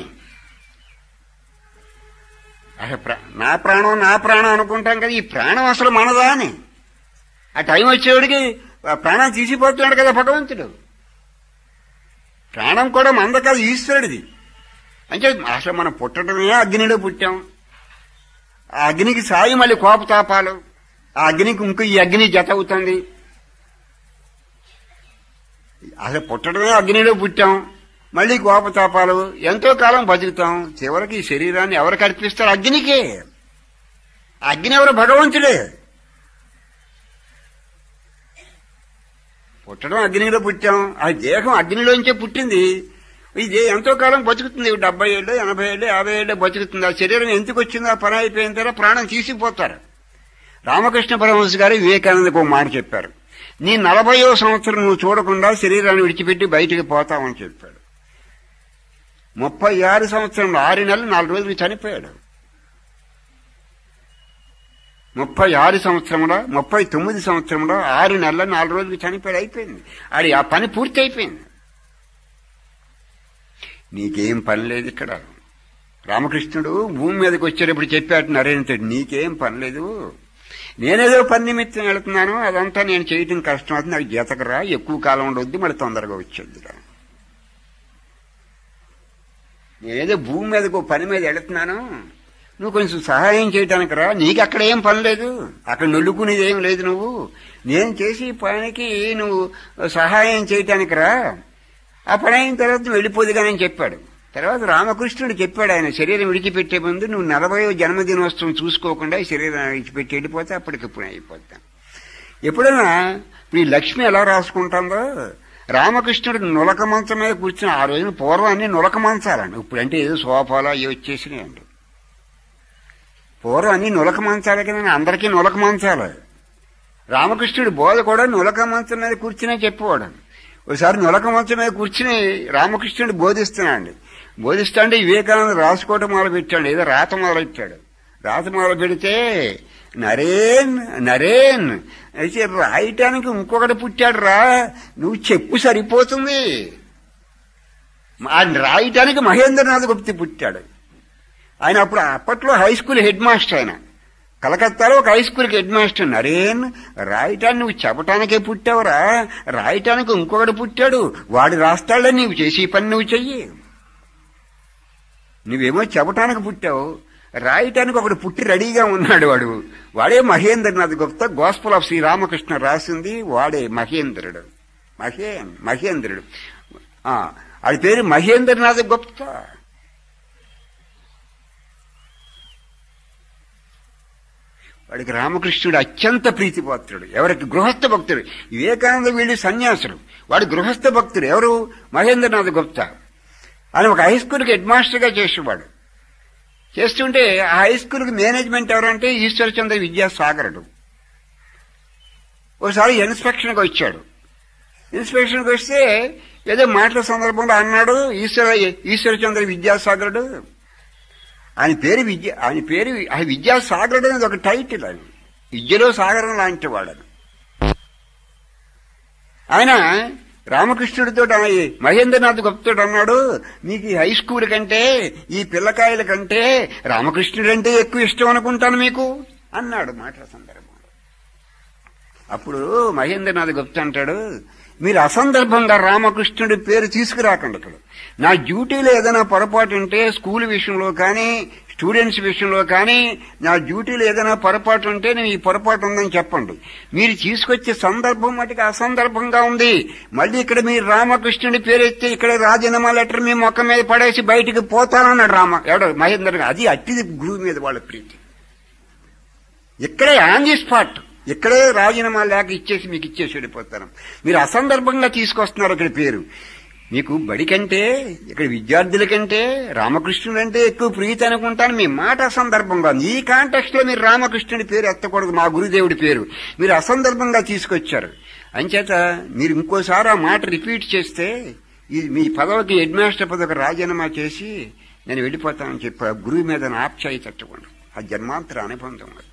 అసలు నా ప్రాణం నా ప్రాణం అనుకుంటాం కదా, ఈ ప్రాణం అసలు మనదా అని. ఆ టైం వచ్చేవాడికి ప్రాణం తీసిపోతున్నాడు కదా భగవంతుడు. ప్రాణం కూడా మంద కాదు, ఈశ్వరుడిది. అంటే అసలు మనం పుట్టడమే అగ్నిలో పుట్టాం. ఆ అగ్నికి సాయి మళ్ళీ కోపతాపాలు, ఆ అగ్నికి ఇంకో ఈ అగ్ని జత అవుతుంది. అసలు పుట్టడమే అగ్నిలో పుట్టాం, మళ్ళీ కోపతాపాలు, ఎంతో కాలం బతుకుతాం. చివరికి ఈ శరీరాన్ని ఎవరికి అర్పిస్తారు? అగ్నికే. అగ్ని ఎవరు? భగవంతుడే. పుట్టడం అగ్నిలో పుట్టాం, ఆ దేహం అగ్నిలోంచే పుట్టింది. ఇది ఎంతో కాలం బతుకుతుంది, డెబ్బై ఏళ్ళు, ఎనభై ఏళ్ళు, యాభై ఏళ్ళు బతుకుతుంది. ఆ శరీరం ఎందుకు వచ్చిందో ఆ పని అయిపోయిన తర్వాత ప్రాణం తీసిపోతారు. రామకృష్ణ పరమహంస గారు వివేకానందకు ఒక మాట చెప్పారు, నీ నలభయో సంవత్సరం నువ్వు చూడకుండా శరీరాన్ని విడిచిపెట్టి బయటికి పోతామని చెప్పాడు. ముప్పై ఆరు సంవత్సరంలో ఆరు నెలలు నాలుగు రోజులు చనిపోయాడు. ముప్పై ఆరు సంవత్సరంలో ముప్పై తొమ్మిది సంవత్సరంలో ఆరు నెలల నాలుగు రోజులు చనిపోయాడు. అయిపోయింది, అది ఆ పని పూర్తి అయిపోయింది. నీకేం పని లేదు ఇక్కడ. రామకృష్ణుడు భూమి మీదకి వచ్చేటప్పుడు చెప్పాడు నరేంద్రుడు, నీకేం పని లేదు, నేనేదో పని నిమిత్తం వెళుతున్నాను, అదంతా నేను చేయటం కష్టం అవుతుంది, నాకు జీతకరా, ఎక్కువ కాలం ఉండొద్దు, మళ్ళీ తొందరగా వచ్చేద్దురా. నేనేదో భూమి మీదకు పని మీద వెళుతున్నాను, నువ్వు కొంచెం సహాయం చేయటానికి రా, నీకు అక్కడ ఏం పని లేదు, అక్కడ నొల్లుకునేది ఏం లేదు, నువ్వు నేను చేసి పనికి నువ్వు సహాయం చేయటానికి రా, ఆ పని అయిన తర్వాత నువ్వు వెళ్ళిపోదుగానని చెప్పాడు. తర్వాత రామకృష్ణుడు చెప్పాడు, ఆయన శరీరం విడిచిపెట్టే ముందు నువ్వు నలభయో జన్మదినోత్సవం చూసుకోకుండా ఈ శరీరం విడిచిపెట్టి వెళ్ళిపోతే అప్పటికిప్పుడు అయిపోతాం. ఎప్పుడైనా ఈ లక్ష్మి ఎలా రాసుకుంటుందో రామకృష్ణుడు నులక మంచం మీద కూర్చుని ఆ రోజున పూర్వం అన్ని నులక మంచాలండి. ఇప్పుడంటే ఏదో సోఫాలు అవి వచ్చేసినాయండి. పూర్వం అన్ని నులక మంచాలే కదా, అందరికీ నులక మంచాలే. రామకృష్ణుడి బోధ కూడా నులక మంచం మీద కూర్చునే చెప్పేవాడు. ఒకసారి నులక మంచం మీద కూర్చుని రామకృష్ణుడు బోధిస్తున్నాడు. బోధిస్తా అంటే వివేకానంద రాసుకోవటం మొదలు పెట్టాడు, ఏదో రాత మొదలెట్టాడు. రాత మొదలు పెడితే నరేన్ నరేన్ అయితే రాయటానికి ఇంకొకటి పుట్టాడు రా, నువ్వు చెప్పు సరిపోతుంది. ఆయన రాయటానికి మహేంద్రనాథ్ గుప్తి పుట్టాడు. ఆయన అప్పుడు అప్పట్లో హై స్కూల్ హెడ్ మాస్టర్. ఆయన కలకత్తాలో ఒక హై స్కూల్కి హెడ్ మాస్టర్. నరేన్ రాయటాన్ని నువ్వు చెప్పటానికే పుట్టావురా, రాయటానికి ఇంకొకటి పుట్టాడు, వాడు రాస్తాడే, నీవు చేసే పని నువ్వు చెయ్యి. నువ్వేమో చెప్పటానికి పుట్టావు, రాయటానికి ఒకడు పుట్టి రెడీగా ఉన్నాడు. వాడు వాడే మహేంద్రనాథ్ గుప్తా. గాస్పుల్ ఆఫ్ శ్రీరామకృష్ణ రాసింది వాడే మహేంద్రుడు. మహే మహేంద్రుడు అది పేరు మహేంద్రనాథ్ గుప్తా. వాడికి రామకృష్ణుడు అత్యంత ప్రీతిపాత్రుడు. ఎవరికి? గృహస్థ భక్తుడు. వివేకానంద వీళ్ళు సన్యాసులు, వాడు గృహస్థ భక్తుడు. ఎవరు? మహేంద్రనాథ్ గుప్తా. ఆయన ఒక హై స్కూల్కి హెడ్ మాస్టర్గా చేసేవాడు. చేస్తుంటే ఆ హై స్కూల్కి మేనేజ్మెంట్ ఎవరంటే ఈశ్వరచంద్ర విద్యాసాగరుడు. ఒకసారి ఇన్స్పెక్షన్కి వచ్చాడు. ఇన్స్పెక్షన్కి వస్తే ఏదో మాటల సందర్భంలో అన్నాడు ఈశ్వర ఈశ్వరచంద్ర విద్యాసాగరుడు. ఆయన పేరు విద్య ఆయన పేరు ఆ విద్యాసాగరుడు అనేది ఒక టైటిల్. ఆయన విద్యలో సాగరం లాంటి వాడు. ఆయన రామకృష్ణుడితో మహేంద్రనాథ్ గుప్తుడు అన్నాడు, మీకు ఈ హై స్కూల్ కంటే ఈ పిల్లకాయల కంటే రామకృష్ణుడు అంటే ఎక్కువ ఇష్టం అనుకుంటాను మీకు అన్నాడు మాటల సందర్భంలో. అప్పుడు మహేంద్రనాథ్ గుప్తా అంటాడు, మీరు అసందర్భంగా రామకృష్ణుడి పేరు తీసుకురాకండి. ఇక్కడ నా డ్యూటీలో ఏదైనా పొరపాటు ఉంటే స్కూల్ విషయంలో కానీ స్టూడెంట్స్ విషయంలో కానీ నా డ్యూటీలో ఏదైనా పొరపాటు ఉంటే నేను ఈ పొరపాటు ఉందని చెప్పండి. మీరు తీసుకొచ్చే సందర్భం మటుకు అసందర్భంగా ఉంది. మళ్ళీ ఇక్కడ మీరు రామకృష్ణుడి పేరు ఎత్తే ఇక్కడ రాజీనామా లెటర్ మీ మొక్క మీద పడేసి బయటికి పోతానన్నాడు రామ ఎవడో మహేంద్ర. అది అట్టిది గురువు మీద వాళ్ళ ప్రీతి. ఇక్కడే ఆన్ ది స్పాట్, ఇక్కడే రాజీనామా లేక ఇచ్చేసి మీకు ఇచ్చేసి వెళ్ళిపోతాను. మీరు అసందర్భంగా తీసుకొస్తున్నారు ఇక్కడ పేరు. మీకు బడి కంటే ఇక్కడ విద్యార్థుల కంటే రామకృష్ణుడు అంటే ఎక్కువ ప్రీతి అనుకుంటాను. మీ మాట అసందర్భంగా ఉంది. ఈ కాంటెక్స్ట్ లో మీరు రామకృష్ణుడి పేరు ఎత్తకూడదు, మా గురుదేవుడి పేరు మీరు అసందర్భంగా తీసుకొచ్చారు. అంచేత మీరు ఇంకోసారి ఆ మాట రిపీట్ చేస్తే ఈ మీ పదవికి హెడ్ మాస్టర్ పదవికి రాజీనామా చేసి నేను వెళ్ళిపోతానని చెప్పి గురువు మీద ఆప్యాయి తట్టుకోండి. ఆ జన్మాంతర అనుబంధం అట్టు.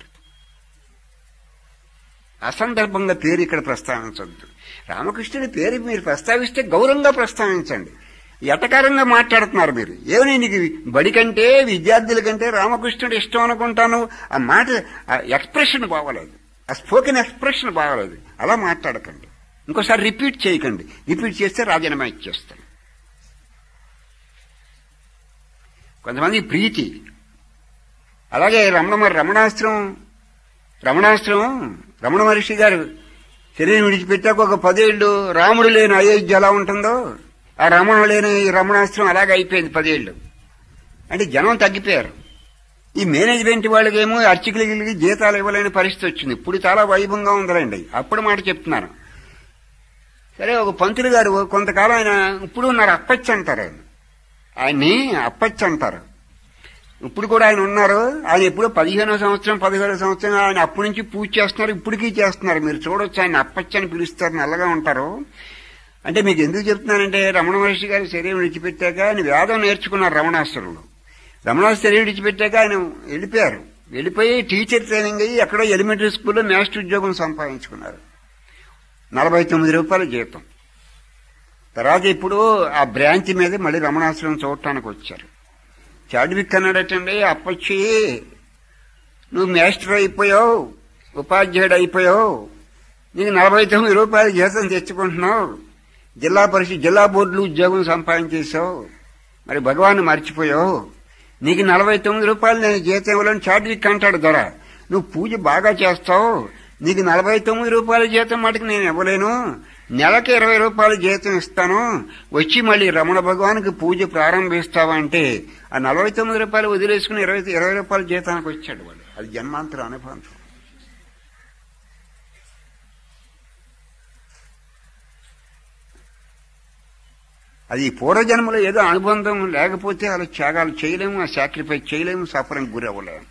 అసందర్భంగా పేరు ఇక్కడ ప్రస్తావించవద్దు. రామకృష్ణుడి పేరు మీరు ప్రస్తావిస్తే గౌరవంగా ప్రస్తావించండి. ఎటకారంగా మాట్లాడుతున్నారు మీరు. ఏమని నీకు బడి కంటే విద్యార్థుల కంటే రామకృష్ణుడు ఇష్టం అనుకుంటాను. ఆ మాట ఆ ఎక్స్ప్రెషన్ బాగోలేదు, ఆ స్పోకెన్ ఎక్స్ప్రెషన్ బాగోలేదు. అలా మాట్లాడకండి. ఇంకోసారి రిపీట్ చేయకండి. రిపీట్ చేస్తే రాజీనామా ఇచ్చేస్తాను. కొంతమంది ప్రీతి. అలాగే రమణ రమణాస్త్రం రమణాస్త్రం రమణ మహర్షి గారు శరీరం విడిచిపెట్టాక ఒక పదేళ్లు రాముడు లేని అయోధ్య ఎలా ఉంటుందో ఆ రమణ లేని రమణాస్త్రం అలాగే అయిపోయింది పదేళ్లు. అంటే జనం తగ్గిపోయారు. ఈ మేనేజ్మెంట్ వాళ్ళకేమో అర్చకులకి జీతాలు ఇవ్వలేని పరిస్థితి వచ్చింది. ఇప్పుడు చాలా వైభవంగా ఉందండి. అప్పుడు మాట చెప్తున్నాను. సరే, ఒక పంతులు గారు కొంతకాలం ఆయన ఇప్పుడు ఉన్నారు, అప్పచ్చి అంటారు. ఆయన ఆయన్ని అప్పచ్చి అంటారు. ఇప్పుడు కూడా ఆయన ఉన్నారు. ఆయన ఎప్పుడో పదిహేనో సంవత్సరం పదిహేడో సంవత్సరం ఆయన అప్పటి నుంచి పూజ చేస్తున్నారు, ఇప్పటికీ చేస్తున్నారు. మీరు చూడొచ్చు, ఆయన అప్పచ్చి అని పిలుస్తారు, నల్లగా ఉంటారు. అంటే మీకు ఎందుకు చెప్తున్నానంటే రమణ మహర్షి గారి శరీరం విడిచిపెట్టాక ఆయన వేదం నేర్చుకున్నారు రమణాసురులు. రమణాసు శరీరం విడిచిపెట్టాక ఆయన వెళ్ళిపోయారు. వెళ్ళిపోయి టీచర్ ట్రైనింగ్ అయ్యి ఎక్కడో ఎలిమెంటరీ స్కూల్లో మాస్టర్ ఉద్యోగం సంపాదించుకున్నారు. నలభై తొమ్మిది రూపాయల జీతం. తర్వాత ఇప్పుడు ఆ బ్రాంచ్ మీద మళ్ళీ రమణాసురం చూడటానికి వచ్చారు. చాడ్విక్ అన్నాడటండి, అప్పచ్చి నువ్వు మాస్టర్ అయిపోయావు, ఉపాధ్యాయుడు అయిపోయావు, నీకు నలభై తొమ్మిది రూపాయల జీతం తెచ్చుకుంటున్నావు, జిల్లా పరిషత్ జిల్లా బోర్డులు ఉద్యోగం సంపాదించేసావు, మరి భగవాన్ని మర్చిపోయావు, నీకు నలభై తొమ్మిది రూపాయలు నేను జీతం ఇవ్వాలని చాడ్విక్ అంటాడు. దొర, నువ్వు పూజ బాగా చేస్తావు, నీకు నలభై తొమ్మిది రూపాయల జీతం మటుకు నేను ఇవ్వలేను, నెలకి ఇరవై రూపాయల జీతం ఇస్తాను, వచ్చి మళ్ళీ రమణ భగవానికి పూజ ప్రారంభిస్తావంటే ఆ నలభై తొమ్మిది రూపాయలు వదిలేసుకుని ఇరవై ఇరవై రూపాయల జీతానికి వచ్చాడు వాడు. అది జన్మాంతర అనుభవం. అది పూర్వజన్మలో ఏదో అనుబంధం లేకపోతే అలా త్యాగాలు చేయలేము, ఆ సాక్రిఫైస్ చేయలేము, సఫరం గురి అవ్వలేము.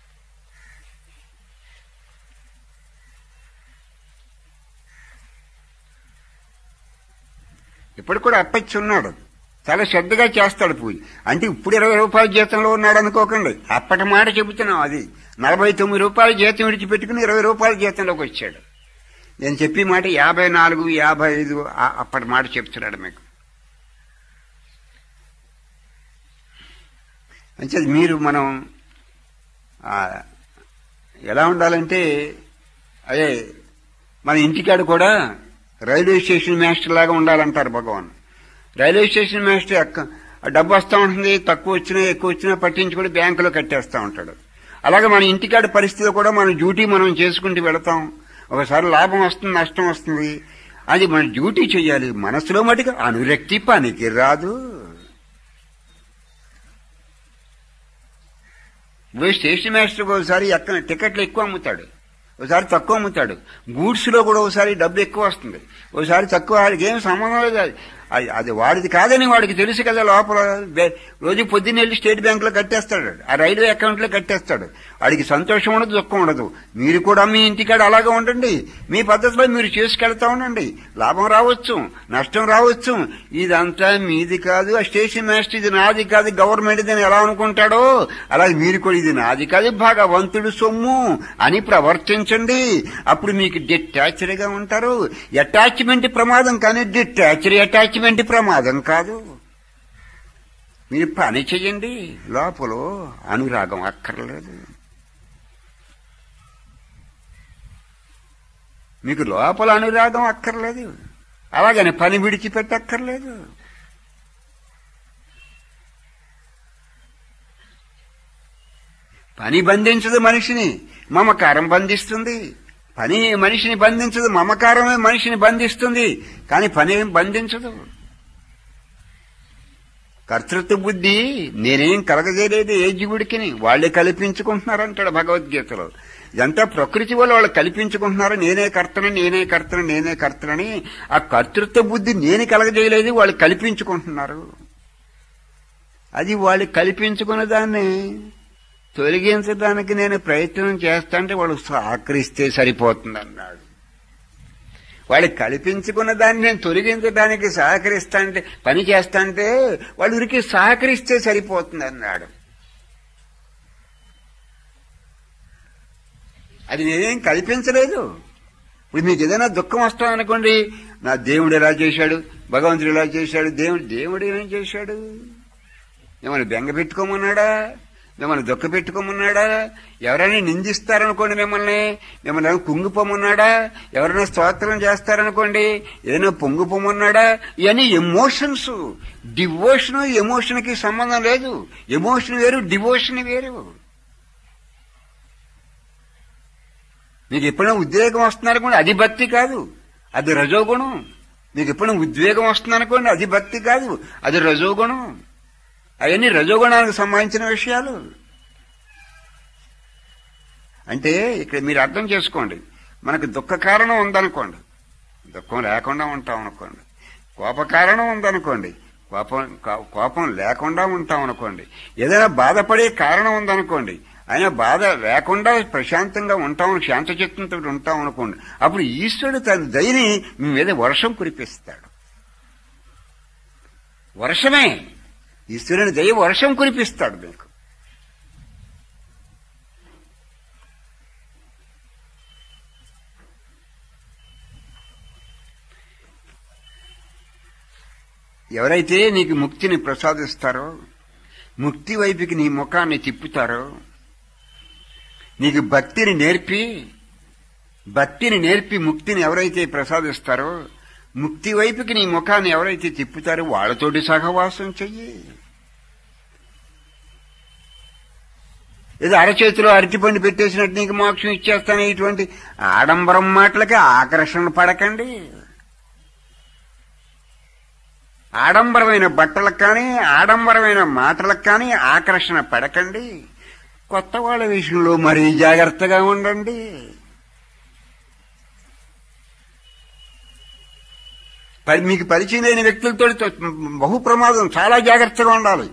ఇప్పుడు కూడా అప్పచ్చి ఉన్నాడు, చాలా శ్రద్ధగా చేస్తాడు పూజ. అంటే ఇప్పుడు ఇరవై రూపాయల జీతంలో ఉన్నాడు అనుకోకండి, అప్పటి మాట చెబుతున్నాం. అది నలభై తొమ్మిది రూపాయల జీతం విడిచిపెట్టుకుని ఇరవై రూపాయల జీతంలోకి వచ్చాడు. నేను చెప్పి మాట యాభై నాలుగు యాభై ఐదు అప్పటి మాట చెప్తున్నాడు మీకు. అంటే మీరు మనం ఎలా ఉండాలంటే, అదే మన ఇంటికాడ కూడా రైల్వే స్టేషన్ మాస్టర్ లాగా ఉండాలంటారు భగవాన్. రైల్వే స్టేషన్ మాస్టర్ అక్క డబ్బు వస్తూ ఉంటుంది, తక్కువ వచ్చినా ఎక్కువ వచ్చినా పట్టించుకొని బ్యాంకులో కట్టేస్తూ ఉంటాడు. అలాగే మన ఇంటికాడ పరిస్థితి కూడా మన డ్యూటీ మనం చేసుకుంటూ వెళతాం. ఒకసారి లాభం వస్తుంది, నష్టం వస్తుంది, అది మన డ్యూటీ చేయాలి. మనసులో మటుకు అనురక్తి పనికి రాదు. ఇప్పుడు స్టేషన్ మాస్టర్ ఒకసారి ఎక్కడ టికెట్లు ఎక్కువ అమ్ముతాడు, ఒకసారి తక్కువ అమ్ముతాడు. గూడ్స్ లో కూడా ఒకసారి డబ్బు ఎక్కువ వస్తుంది, ఒకసారి తక్కువ. వాడికి ఏం సంబంధం లేదు, అది అది వాడిది కాదని వాడికి తెలుసు కదా. లోపల రోజు పొద్దున్న వెళ్ళి స్టేట్ బ్యాంక్ లో కట్టేస్తాడు, ఆ రైల్వే అకౌంట్ లో కట్టేస్తాడు. వాడికి సంతోషం ఉండదు, దుఃఖం ఉండదు. మీరు కూడా మీ ఇంటికాడ అలాగే ఉండండి, మీ పద్ధతిలో మీరు చేసుకెళ్తా ఉండండి. లాభం రావచ్చు, నష్టం రావచ్చు, ఇదంతా మీది కాదు. ఆ స్టేషన్ మాస్టర్ ఇది నాది కాదు, గవర్నమెంట్ అని ఎలా అనుకుంటాడో అలాగే మీరు కూడా ఇది నాది కాదు, భగవంతుడు సొమ్ము అని ప్రవర్తించండి. అప్పుడు మీకు డిటాచ్డ్ గా ఉంటారు. అటాచ్మెంట్ ప్రమాదం కానీ డిటాచ్డ్ అటాచ్మెంట్ ప్రమాదం కాదు. మీరు పని చెయ్యండి, లోపల అనురాగం అక్కర్లేదు. మీకు లోపల అనురాగం అక్కర్లేదు, అలాగని పని విడిచిపెట్టక్కర్లేదు. పని బంధించదు మనిషిని, మమకారం బంధిస్తుంది. పని మనిషిని బంధించదు, మమకారమే మనిషిని బంధిస్తుంది, కానీ పని ఏం బంధించదు. కర్తృత్వ బుద్ధి నేనేం కలగజేయలేదు ఏ జీవుడికి, వాళ్లే కల్పించుకుంటున్నారంటాడు భగవద్గీతలో. ఇదంతా ప్రకృతి వల్ల వాళ్ళు కల్పించుకుంటున్నారు. నేనే కర్తను నేనే కర్తను నేనే కర్తనని ఆ కర్తృత్వ బుద్ధి నేను కలగజేయలేదు, వాళ్ళు కల్పించుకుంటున్నారు. అది వాళ్ళు కల్పించుకున్న దాన్ని తొలగించడానికి నేను ప్రయత్నం చేస్తాంటే వాళ్ళు సహకరిస్తే సరిపోతుంది అన్నాడు. వాళ్ళు కల్పించుకున్న దాన్ని నేను తొలగించడానికి సహకరిస్తాంటే పని చేస్తాంటే వాళ్ళు ఉరికి సహకరిస్తే సరిపోతుంది అన్నాడు. అది నేనేం కల్పించలేదు. ఇప్పుడు మీకు ఏదైనా దుఃఖం వస్తామనుకోండి, నా దేవుడు ఎలా చేశాడు, భగవంతుడు ఎలా చేశాడు, దేవుడు దేవుడు ఏం చేశాడు? మిమ్మల్ని బెంగ పెట్టుకోమన్నాడా, మిమ్మల్ని దుఃఖ పెట్టుకోమన్నాడా? ఎవరైనా నిందిస్తారనుకోండి, మిమ్మల్ని మిమ్మల్ని ఏమైనా కుంగిపోమన్నాడా? ఎవరైనా స్తోత్రం చేస్తారనుకోండి, ఏదైనా పొంగిపోమన్నాడా? ఇవన్నీ ఎమోషన్స్. డివోషన్ ఎమోషన్ కి సంబంధం లేదు. ఎమోషన్ వేరు, డివోషన్ వేరు. మీకు ఎప్పుడైనా ఉద్వేగం వస్తుందనుకోండి, అది భక్తి కాదు, అది రజోగుణం. మీకు ఎప్పుడైనా ఉద్వేగం వస్తుందనుకోండి, అది భక్తి కాదు, అది రజోగుణం. అవన్నీ రజోగుణానికి సంబంధించిన విషయాలు. అంటే ఇక్కడ మీరు అర్థం చేసుకోండి, మనకు దుఃఖ కారణం ఉందనుకోండి, దుఃఖం లేకుండా ఉంటాం అనుకోండి. కోప కారణం ఉందనుకోండి, కోపం కోపం లేకుండా ఉంటాం అనుకోండి. ఏదైనా బాధపడే కారణం ఉందనుకోండి, అయినా బాధ లేకుండా ప్రశాంతంగా ఉంటాం, శాంతచిత్తంతో ఉంటాం అనుకోండి. అప్పుడు ఈశ్వరుడు తన దయని మీ మీద వర్షం కురిపిస్తాడు. వర్షమే, ఈశ్వరుని దయ వర్షం కురిపిస్తాడు మీకు. ఎవరైతే నీకు ముక్తిని ప్రసాదిస్తారో, ముక్తి వైపుకి నీ ముఖాన్ని తిప్పుతారో, నీకు భక్తిని నేర్పి భక్తిని నేర్పి ముక్తిని ఎవరైతే ప్రసాదిస్తారో, ముక్తి వైపుకి నీ ముఖాన్ని ఎవరైతే తిప్పుతారో వాళ్ళతోటి సహవాసం చెయ్యి. ఏదో అరచేతిలో అరటిపండు పెట్టేసినట్టు నీకు మోక్షం ఇచ్చేస్తాను, ఇటువంటి ఆడంబరం మాటలకి ఆకర్షణ పడకండి. ఆడంబరమైన బట్టలకు కానీ ఆడంబరమైన మాటలకు కానీ ఆకర్షణ పడకండి. కొత్త వాళ్ళ విషయంలో మరీ జాగ్రత్తగా ఉండండి. పరి మీకు పరిచయం లేని వ్యక్తులతో బహు ప్రమాదం, చాలా జాగ్రత్తగా ఉండాలి.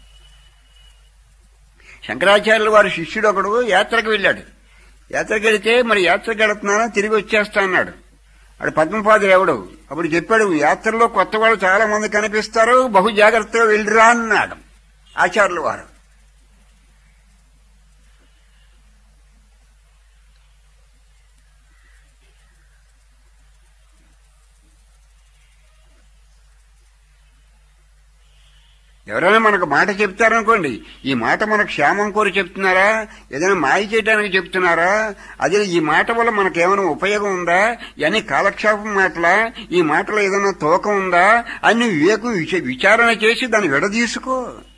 శంకరాచార్యుల వారి శిష్యుడు ఒకడు యాత్రకు వెళ్ళాడు. యాత్రకు వెళితే మరి యాత్రకు వెళుతున్నాను తిరిగి వచ్చేస్తా అన్నాడు. అడు పద్మపాదుడు ఎవడు అప్పుడు చెప్పాడు, యాత్రలో కొత్త వాళ్ళు చాలా మంది కనిపిస్తారు, బహు జాగ్రత్తగా వెళ్ళిరా అన్నాడు ఆచార్యుల వారు. ఎవరైనా మనకు మాట చెప్తారనుకోండి, ఈ మాట మనకు క్షేమం కోరి చెప్తున్నారా, ఏదైనా మాయ చేయడానికి చెప్తున్నారా, అదే ఈ మాట వల్ల మనకేమైనా ఉపయోగం ఉందా, ఇవన్నీ కాలక్షేపం మాటలా, ఈ మాటలో ఏదైనా తూకం ఉందా అని వివేకం విచారణ చేసి దాన్ని విడదీసుకో.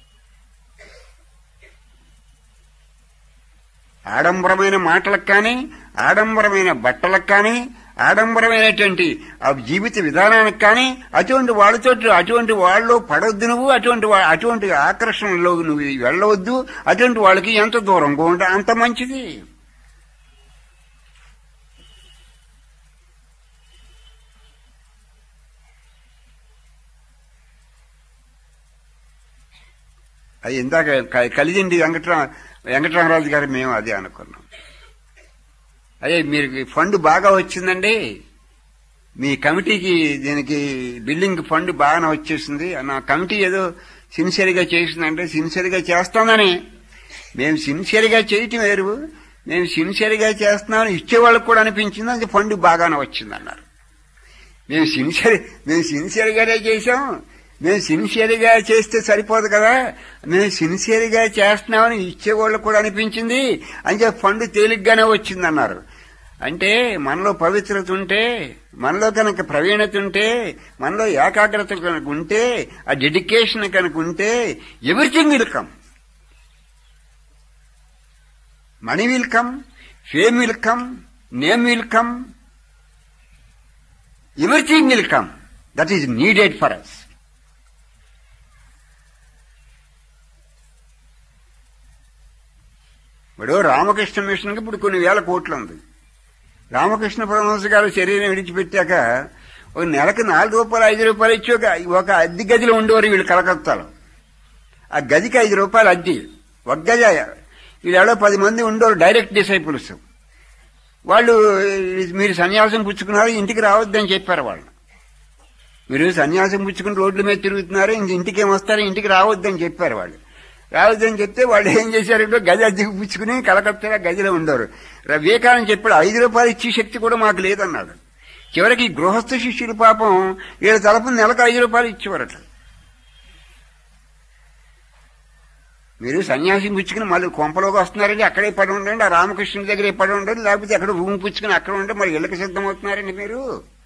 ఆడంబరమైన మాటలకు కానీ, ఆడంబరమైన బట్టలకు కానీ, ఆడంబరమైనటువంటి ఆ జీవిత విధానానికి కానీ అటువంటి వాళ్ళతో అటువంటి వాళ్ళు పడవద్దు నువ్వు, అటువంటి అటువంటి ఆకర్షణలో నువ్వు వెళ్ళవద్దు. అటువంటి వాళ్ళకి ఎంత దూరంగా ఉంటా అంత మంచిది. అది ఇందాక కలిదిండి వెంకటరా వెంకటరామరాజు గారు మేము అదే అనుకున్నాం. అదే మీరు ఫండ్ బాగా వచ్చిందండి, మీ కమిటీకి దీనికి బిల్డింగ్ ఫండ్ బాగానే వచ్చేసింది, నా కమిటీ ఏదో సిన్సియర్గా చేసిందంటే సిన్సియర్గా చేస్తామని. మేము సిన్సియర్గా చేయటం వేరు, మేము సిన్సియర్గా చేస్తున్నామని ఇచ్చేవాళ్ళకి కూడా అనిపించింది, అది ఫండ్ బాగానే వచ్చిందన్నారు. మేము సిన్సియర్ మేము సిన్సియర్గానే చేసాం, మేము సిన్సియర్గా చేస్తే సరిపోదు కదా, మేము సిన్సియర్గా చేస్తున్నామని ఇచ్చేవాళ్ళకు కూడా అనిపించింది, అంటే ఫండ్ తేలిగ్గానే వచ్చిందన్నారు. అంటే మనలో పవిత్రత ఉంటే, మనలో కనుక ప్రవీణత ఉంటే, మనలో ఏకాగ్రత కనుక ఉంటే, ఆ డెడికేషన్ కనుక ఉంటే everything will come. Money will come, fame will come, name will come, everything will come. That is needed for us. ఇప్పుడు రామకృష్ణ మిషన్కి ఇప్పుడు కొన్ని వేల కోట్లు ఉంది. రామకృష్ణ పరమహంస గారు శరీరం విడిచిపెట్టాక ఒక నెలకు నాలుగు రూపాయలు ఐదు రూపాయలు ఇచ్చి ఒక ఒక అద్దె గదిలో ఉండేవారు వీళ్ళు కలకత్తాలో. ఆ గదికి ఐదు రూపాయలు అద్దె, ఒక గది. వీళ్ళు ఎవరో పది మంది ఉండేవారు డైరెక్ట్ డిసైపుల్స్. వాళ్ళు మీరు సన్యాసం పుచ్చుకున్నారు, ఇంటికి రావద్దని చెప్పారు వాళ్ళు. మీరు సన్యాసం పుచ్చుకుని రోడ్ల మీద తిరుగుతున్నారు, ఇంక ఇంటికి ఏమొస్తారు, ఇంటికి రావద్దని చెప్పారు వాళ్ళు. రావద్దని చెప్తే వాళ్ళు ఏం చేశారంటే గది అద్దెకు పుచ్చుకుని కలకత్తా గదిలో ఉండరు. వివేకానంద చెప్పాడు, ఐదు రూపాయలు ఇచ్చే శక్తి కూడా మాకు లేదన్నాడు. చివరికి గృహస్థ శిష్యులు పాపం వీళ్ళ తరపున నెలకు ఐదు రూపాయలు ఇచ్చేవారట. మీరు సన్యాసి పుచ్చుకుని మళ్ళీ కొంపలోకి వస్తున్నారండి, అక్కడే పడి ఉండండి, ఆ రామకృష్ణుడి దగ్గరే పడి ఉండండి, లేకపోతే అక్కడ రూమ్ పుచ్చుకుని అక్కడ ఉంటే మరి ఇళ్ళకి సిద్ధమవుతున్నారండి మీరు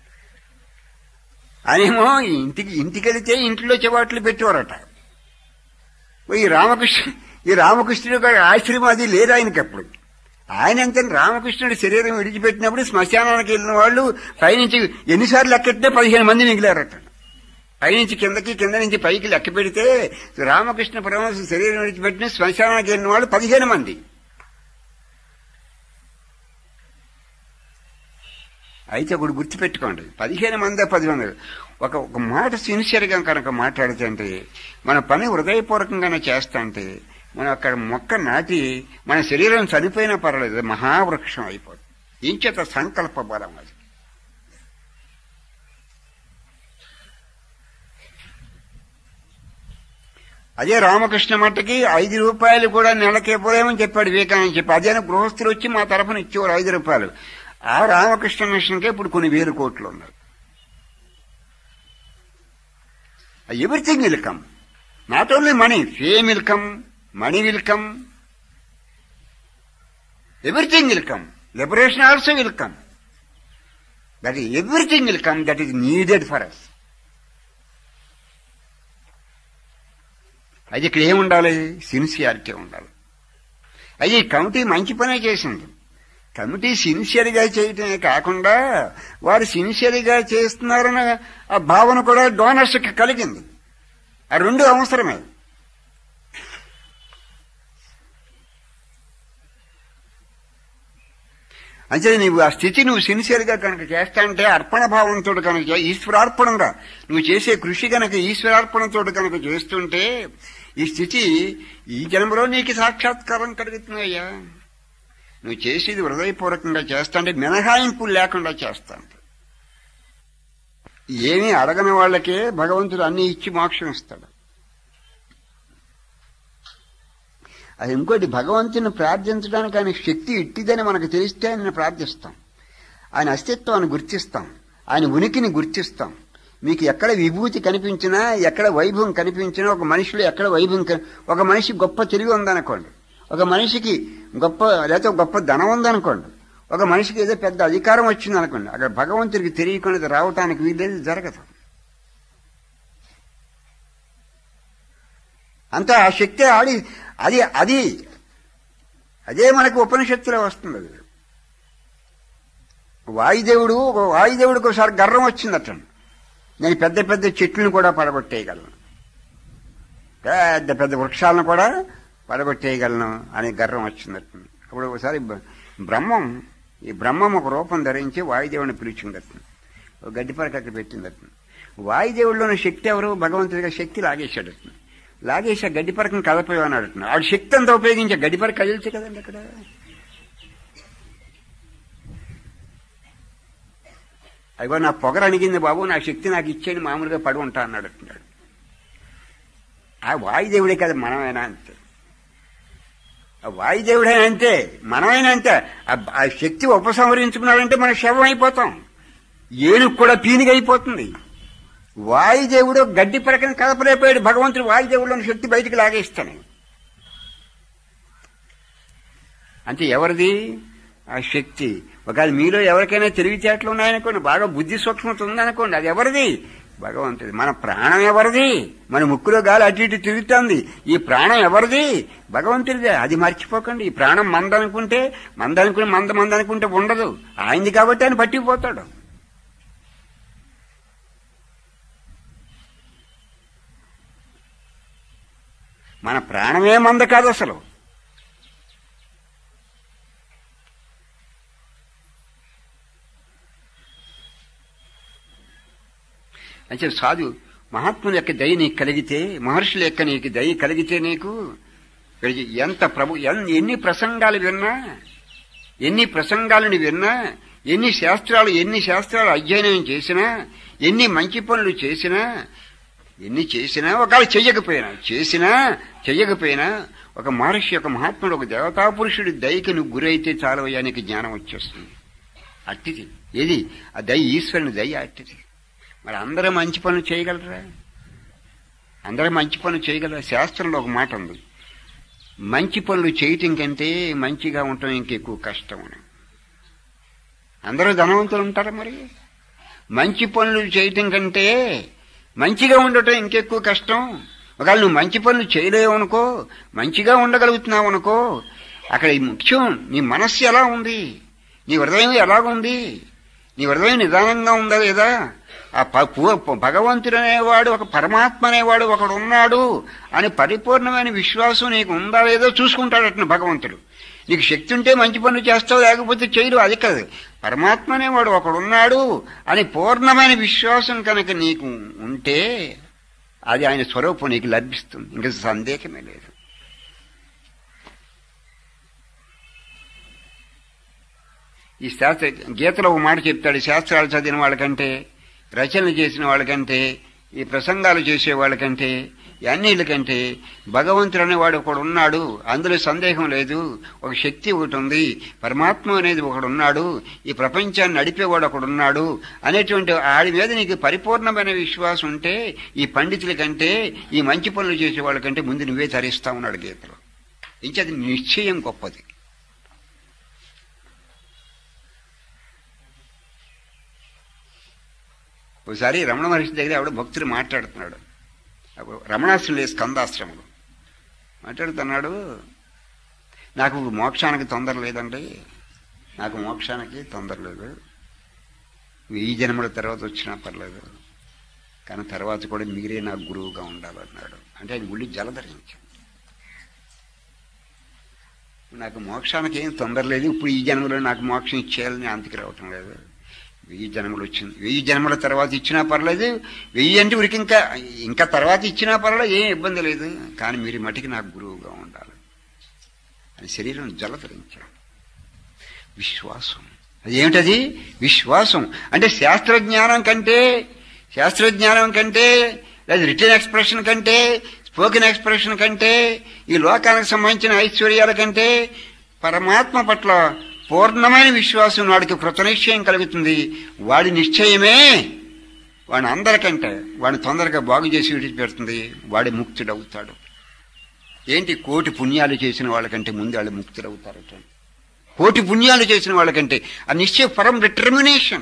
అనేమో. ఇంటికి ఇంటికి వెళితే ఇంట్లో చెవాట్లు పెట్టేవారట. ఈ రామకృష్ణ ఈ రామకృష్ణుడు ఆశ్రమం అది లేదు ఆయనకి అప్పుడు. ఆయన అంతే, రామకృష్ణుడి శరీరం విడిచిపెట్టినప్పుడు శ్మశానానికి వెళ్ళిన వాళ్ళు పైనుంచి ఎన్నిసార్లు లెక్కెట్టినా పదిహేను మంది మిగిలారట. పైనుంచి కిందకి, కింద నుంచి పైకి లెక్క పెడితే రామకృష్ణ పరమహంస శరీరం విడిచిపెట్టిన శ్మశానానికి వెళ్ళిన వాళ్ళు పదిహేను మంది. అయితే ఒకటి గుర్తుపెట్టుకోండి, పదిహేను మంది పది మంది ఒక ఒక మాట సిన్సియర్గా కనుక మాట్లాడితే, మన పని హృదయపూర్వకంగానే చేస్తా అంటే, మనం అక్కడ మొక్క నాటి మన శరీరం చనిపోయినా పర్వాలేదు, మహావృక్షం అయిపోతుంది. ఇంచేత సంకల్ప బలం అది. అదే రామకృష్ణ మట్టకి ఐదు రూపాయలు కూడా నెలకేపోలేమని చెప్పాడు వివేకానంద చెప్పి. అదే గృహస్థులు వచ్చి మా తరఫున ఇచ్చేవారు ఐదు రూపాయలు. ఆ రామకృష్ణ మిషన్కే ఇప్పుడు కొన్ని వేలు కోట్లు ఉన్నాయి. Everything will come, not only money, fame will come, money will come, everything will come, liberation also will come. That is everything will come, that is needed for us. అది ఇక్కడ ఏముండాలి? సిన్సియారిటీ ఉండాలి. అది కమిటీ మంచి పనే చేసింది. Committee సిన్సియర్గా చేయటమే కాకుండా వారు సిన్సియర్గా చేస్తున్నారన్న ఆ భావన కూడా డోనర్స్కి కలిగింది. ఆ రెండు అవసరమే. అంటే నువ్వు ఆ స్థితి నువ్వు సిన్సియర్గా కనుక చేస్తా అంటే అర్పణ భావంతో కనుక ఈశ్వరార్పణంగా నువ్వు చేసే కృషి కనుక ఈశ్వరార్పణతో కనుక చేస్తుంటే ఈ స్థితి ఈ జన్మలో నీకు సాక్షాత్కారం కలుగుతున్నాయ్యా. నువ్వు చేసేది హృదయపూర్వకంగా చేస్తా అంటే మినహాయింపులు లేకుండా చేస్తా. ఏమీ అడగని వాళ్ళకే భగవంతుడు అన్ని ఇచ్చి మోక్షం ఇస్తాడు. అది ఇంకోటి, భగవంతుని ప్రార్థించడానికి ఆయన శక్తి ఇట్టిదని మనకు తెలిస్తే ఆయన ప్రార్థిస్తాం, ఆయన అస్తిత్వాన్ని గుర్తిస్తాం, ఆయన ఉనికిని గుర్తిస్తాం. మీకు ఎక్కడ విభూతి కనిపించినా, ఎక్కడ వైభవం కనిపించినా, ఒక మనిషిలో ఎక్కడ వైభవం, ఒక మనిషి గొప్ప తెలివి ఉందనుకోండి, ఒక మనిషికి గొప్ప లేకపోతే గొప్ప ధనం ఉందనుకోండి, ఒక మనిషికి ఏదో పెద్ద అధికారం వచ్చిందనుకోండి, అక్కడ భగవంతుడికి తెలియకుండా రావటానికి వీలేదు, జరగదు. అంతా ఆ శక్తి ఆడి అది అది అదే మనకు ఉపనిషత్తులో వస్తుంది. అది వాయుదేవుడు వాయుదేవుడికి ఒకసారి గర్వం వచ్చిందట, నేను పెద్ద పెద్ద చెట్లను కూడా పడగొట్టేయగలను, పెద్ద పెద్ద వృక్షాలను కూడా పడగొట్టేయగలను అనే గర్వం వచ్చిందట. అప్పుడు ఒకసారి బ్రహ్మం ఈ బ్రహ్మం ఒక రూపం ధరించి వాయుదేవుని పిలిచిందట, ఒక గడ్డిపరక అక్కడ పెట్టిందట. వాయుదేవుడిలోని శక్తి ఎవరు? భగవంతుడిగా శక్తి లాగేశాడట. లాగేసి ఆ గడ్డిపరకను కదపోయాడు. ఆడు శక్తి అంతా ఉపయోగించే గడ్డిపరక కదిలితే కదండి అక్కడ. అయ్యో నా పొగర అణిగింది బాబు, నా శక్తి నాకు ఇచ్చేది, మామూలుగా పడి ఉంటా అన్నాడు అంటున్నాడు. ఆ వాయుదేవుడే కదా, మనమైనా అంతే. ఆ వాయుదేవుడే అంతే, మనమైనా అంతే. ఆ శక్తి ఉపసంహరించుకున్నాడంటే మన శవం అయిపోతాం, ఏనుగు కూడా పీనిగా అయిపోతుంది. వాయుదేవుడు గడ్డి పరకని కదపలేకపోయాడు, భగవంతుడు వాయుదేవుడిలోని శక్తి బయటికి లాగేస్తాను. అంటే ఎవరిది ఆ శక్తి? ఒకవేళ మీలో ఎవరికైనా తెలివితేటలు ఉన్నాయనుకోండి, బాగా బుద్ధి సూక్ష్మత ఉందనుకోండి, అది ఎవరిది? భగవంతుడి. మన ప్రాణం ఎవరిది? మన ముక్కులో గాలి అటు ఇటు తిరుగుతుంది, ఈ ప్రాణం ఎవరిది? భగవంతుడిదే. అది మర్చిపోకండి. ఈ ప్రాణం మందనుకుంటే మందనుకుని మంద మందనుకుంటే ఉండదు, ఆయనది కాబట్టి ఆయన పట్టిపోతాడు. మన ప్రాణమే మంద కాదు అసలు. అంటే సాధు మహాత్ముల యొక్క దయ నీకు కలిగితే, మహర్షుల యొక్క నీకు దయ కలిగితే, నీకు ఎంత ప్రభు ఎన్ని ప్రసంగాలు విన్నా, ఎన్ని ప్రసంగాలను విన్నా, ఎన్ని శాస్త్రాలు ఎన్ని శాస్త్రాలు అధ్యయనం చేసినా, ఎన్ని మంచి పనులు చేసినా, ఎన్ని చేసినా, ఒకవేళ చెయ్యకపోయినా చేసినా చెయ్యకపోయినా, ఒక మహర్షి, ఒక మహాత్ముడు, ఒక దేవతా పురుషుడి దయకి నువ్వు గురైతే చాలు అయ్యా, నీకు జ్ఞానం వచ్చేస్తుంది. అట్టిది ఏది ఆ దయ, ఈశ్వరుని దయ అట్టిది. మరి అందరూ మంచి పనులు చేయగలరా? అందరూ మంచి పనులు చేయగలరా? శాస్త్రంలో ఒక మాట ఉంది, మంచి పనులు చేయటం కంటే మంచిగా ఉండటం ఇంకెక్కువ కష్టం అని. అందరూ ధనవంతులు ఉంటారా? మరి మంచి పనులు చేయటం కంటే మంచిగా ఉండటం ఇంకెక్కువ కష్టం. ఒకవేళ నువ్వు మంచి పనులు చేయలేవు అనుకో, మంచిగా ఉండగలుగుతున్నావు అనుకో, అక్కడ ముఖ్యం నీ మనస్సు ఎలా ఉంది, నీ హృదయం ఎలాగుంది, నీ హృదయం నిదానంగా ఉందా లేదా? ఆ భగవంతుడు అనేవాడు, ఒక పరమాత్మ అనేవాడు ఒకడు ఉన్నాడు అని పరిపూర్ణమైన విశ్వాసం నీకు ఉందా లేదో చూసుకుంటాడట భగవంతుడు. నీకు శక్తి ఉంటే మంచి పనులు చేస్తావు, లేకపోతే చేయరు, అది కాదు. పరమాత్మ అనేవాడు ఒకడున్నాడు అని పూర్ణమైన విశ్వాసం కనుక నీకు ఉంటే అది ఆయన స్వరూపం నీకు లభిస్తుంది, ఇంకా సందేహమే లేదు. ఈ శాస్త్ర గీతలో ఒక మాట చెప్తాడు, శాస్త్రాలు చదివిన వాళ్ళకంటే, రచనలు చేసిన వాళ్ళకంటే, ఈ ప్రసంగాలు చేసే వాళ్ళకంటే, అన్నిటికంటే భగవంతుడు అనేవాడు ఒకడు ఉన్నాడు, అందులో సందేహం లేదు. ఒక శక్తి ఒకటి ఉంది, పరమాత్మ అనేది ఒకడు ఉన్నాడు, ఈ ప్రపంచాన్ని నడిపేవాడు ఒకడున్నాడు అనేటువంటి ఆడి మీద నీకు పరిపూర్ణమైన విశ్వాసం ఉంటే, ఈ పండితుల కంటే, ఈ మంచి పనులు చేసే వాళ్ళకంటే ముందు నువ్వే తరిస్తా ఉన్నాడు గీతలో. ఇంకది నిశ్చయం గొప్పది. ఒకసారి రమణ మహర్షి దగ్గర ఆవిడ భక్తులు మాట్లాడుతున్నాడు, రమణాశ్రమంలో స్కందాశ్రమంలో మాట్లాడుతున్నాడు. నాకు మోక్షానికి తొందర లేదండి, నాకు మోక్షానికి తొందర లేదు, ఈ జన్మల తర్వాత వచ్చినా పర్లేదు, కానీ తర్వాత కూడా మీరే నాకు గురువుగా ఉండాలన్నాడు. అంటే ఆయన గుళ్ళు జలధరించాడు. నాకు మోక్షానికి ఏం తొందర లేదు, ఇప్పుడు ఈ జన్మలో నాకు మోక్షం ఇచ్చేయాలని అంతకి రావటం లేదు. వెయ్యి జన్మలు వచ్చింది, వెయ్యి జన్మల తర్వాత ఇచ్చినా పర్లేదు, వెయ్యి అంటే ఉరికి ఇంకా ఇంకా తర్వాత ఇచ్చినా పర్లేదు, ఏం ఇబ్బంది లేదు. కానీ మీరు మటుకి నాకు గురువుగా ఉండాలి అని శరీరం జలధరించాడు. విశ్వాసం అది ఏమిటది? విశ్వాసం అంటే శాస్త్రజ్ఞానం కంటే శాస్త్రజ్ఞానం కంటే లేదా రిటర్న్ ఎక్స్ప్రెషన్ కంటే స్పోకెన్ ఎక్స్ప్రెషన్ కంటే ఈ లోకానికి సంబంధించిన ఐశ్వర్యాల కంటే పరమాత్మ పట్ల పూర్ణమైన విశ్వాసం వాడికి కృతనిశ్చయం కలుగుతుంది. వాడి నిశ్చయమే వాడిని అందరికంటే వాడిని తొందరగా బాగు చేసి విడిచిపెడుతుంది. వాడి ముక్తుడవుతాడు. ఏంటి? కోటి పుణ్యాలు చేసిన వాళ్ళకంటే ముందు వాళ్ళు ముక్తుడవుతారట. కోటి పుణ్యాలు చేసిన వాళ్ళకంటే ఆ నిశ్చయ పరం డిటర్మినేషన్.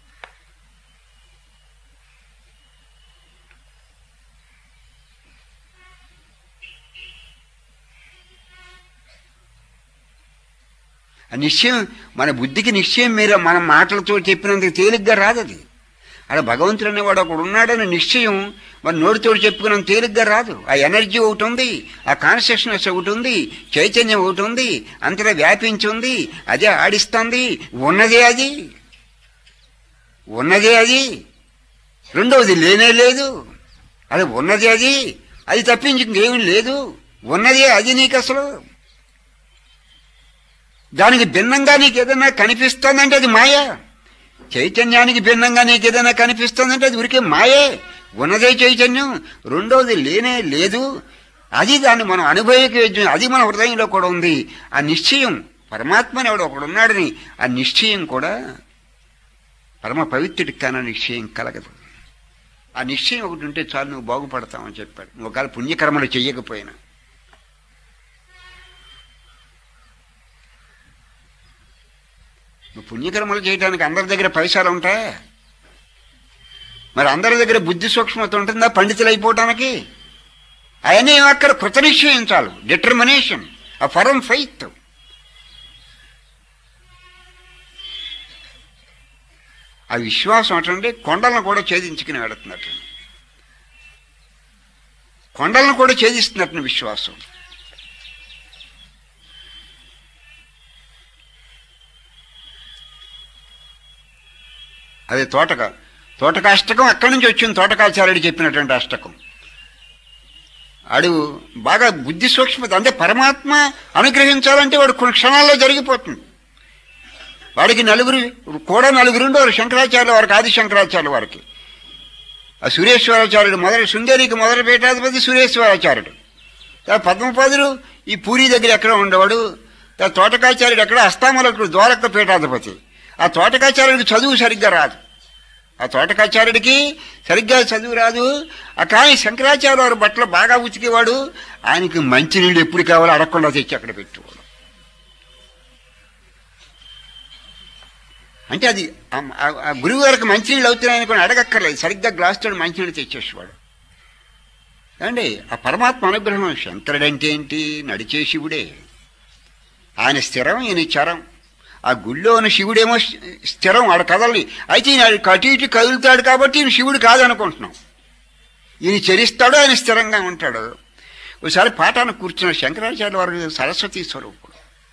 ఆ నిశ్చయం మన బుద్ధికి నిశ్చయం మీరు మన మాటలతో చెప్పినందుకు తేలిగ్గా రాదు. అది అక్కడ భగవంతుడు అనేవాడు ఒకడు ఉన్నాడని నిశ్చయం మన నోటితో చెప్పుకున్నంత తేలిగ్గా రాదు. ఆ ఎనర్జీ ఒకటి ఉంది, ఆ కాన్షియస్నెస్ ఒకటి ఉంది, చైతన్యం ఒకటి ఉంది, అంతటా వ్యాపించి ఉంది, అదే ఆడిస్తుంది. ఉన్నదే అది, ఉన్నదే అది. రెండవది లేనే లేదు. అది ఉన్నది అది, అది తప్పించింది ఏమీ లేదు. ఉన్నదే అది. నీకు అసలు దానికి భిన్నంగా నీకు ఏదైనా కనిపిస్తుందంటే అది మాయ. చైతన్యానికి భిన్నంగా నీకు ఏదైనా కనిపిస్తుందంటే అది ఉరికే మాయే. ఉన్నదే చైతన్యం. రెండవది లేనే లేదు. అది దాన్ని మనం అనుభవించ, అది మన హృదయంలో కూడా ఉంది. ఆ నిశ్చయం పరమాత్మని ఎవడు ఒకడు ఉన్నాడని ఆ నిశ్చయం కూడా పరమ పవిత్రుడికి కానీ నిశ్చయం కలగదు. ఆ నిశ్చయం ఒకటి ఉంటే చాలు నువ్వు బాగుపడతావని చెప్పాడు. నువ్వు ఒకవేళ పుణ్యకర్మలు చెయ్యకపోయినా. నువ్వు పుణ్యకర్మలు చేయడానికి అందరి దగ్గర పైసలు ఉంటాయా? మరి అందరి దగ్గర బుద్ధి సూక్ష్మత ఉంటుందా పండితులు అయిపోవటానికి? అవన్నీ అక్కడ కృతనిశ్చయం చాలు. డిటర్మినేషన్, ఆ ఫర్మ్ ఫెయిత్. ఆ విశ్వాసం అటండి కొండలను కూడా ఛేదించుకుని వెళుతున్నట్టు, కొండలను కూడా ఛేదిస్తున్నట్టు విశ్వాసం. అదే తోటక తోటక అష్టకం అక్కడి నుంచి వచ్చింది. తోటకాచార్యుడు చెప్పినటువంటి అష్టకం. ఆడు బాగా బుద్ధి సూక్ష్మత. అంటే పరమాత్మ అనుగ్రహించాలంటే వాడు కొన్ని క్షణాల్లో జరిగిపోతుంది. వాడికి నలుగురు కూడా నలుగురుండో శంకరాచార్యులు వారికి, ఆది శంకరాచార్యులు వారికి. ఆ సురేశ్వరాచార్యుడు మొదటి శృంగేరికి మొదటి పీఠాధిపతి సురేశ్వరాచార్యుడు. పద్మపాదుడు ఈ పూరి దగ్గర ఎక్కడ ఉండేవాడు. తోటకాచార్యుడు ఎక్కడ అస్తామలకు ద్వారక పీఠాధిపతి. ఆ తోటకాచార్యుడికి చదువు సరిగ్గా రాదు. ఆ తోటకాచార్యుడికి సరిగ్గా చదువు రాదు. ఆ కానీ శంకరాచార్య వారి బట్టలు బాగా ఉతికేవాడు. ఆయనకి మంచినీళ్ళు ఎప్పుడు కావాలో అడగకుండా తెచ్చి అక్కడ పెట్టేవాడు. అంటే అది ఆ గురువు గారికి మంచినీళ్ళు అవుతున్నాయని కూడా అడగక్కర్లేదు. సరిగ్గా గ్లాసుతో మంచినీళ్ళు తెచ్చేసేవాడు. ఏమండి ఆ పరమాత్మ అనుగ్రహం. శంకరుడంటే ఏంటి? నడిచే శివుడే. ఆయన స్థిరం, ఈయన చరం. ఆ గుళ్ళో ఉన్న శివుడేమో స్థిరం, ఆడ కదలి. అయితే ఈయన అటు ఇటు కదులుతాడు కాబట్టి ఈయన శివుడు కాదనుకుంటున్నాం. ఈయన చరిస్తాడు, ఆయన స్థిరంగా ఉంటాడు. ఒకసారి పాఠానికి కూర్చున్న శంకరాచార్య వారు సరస్వతీ స్వరూపుడు.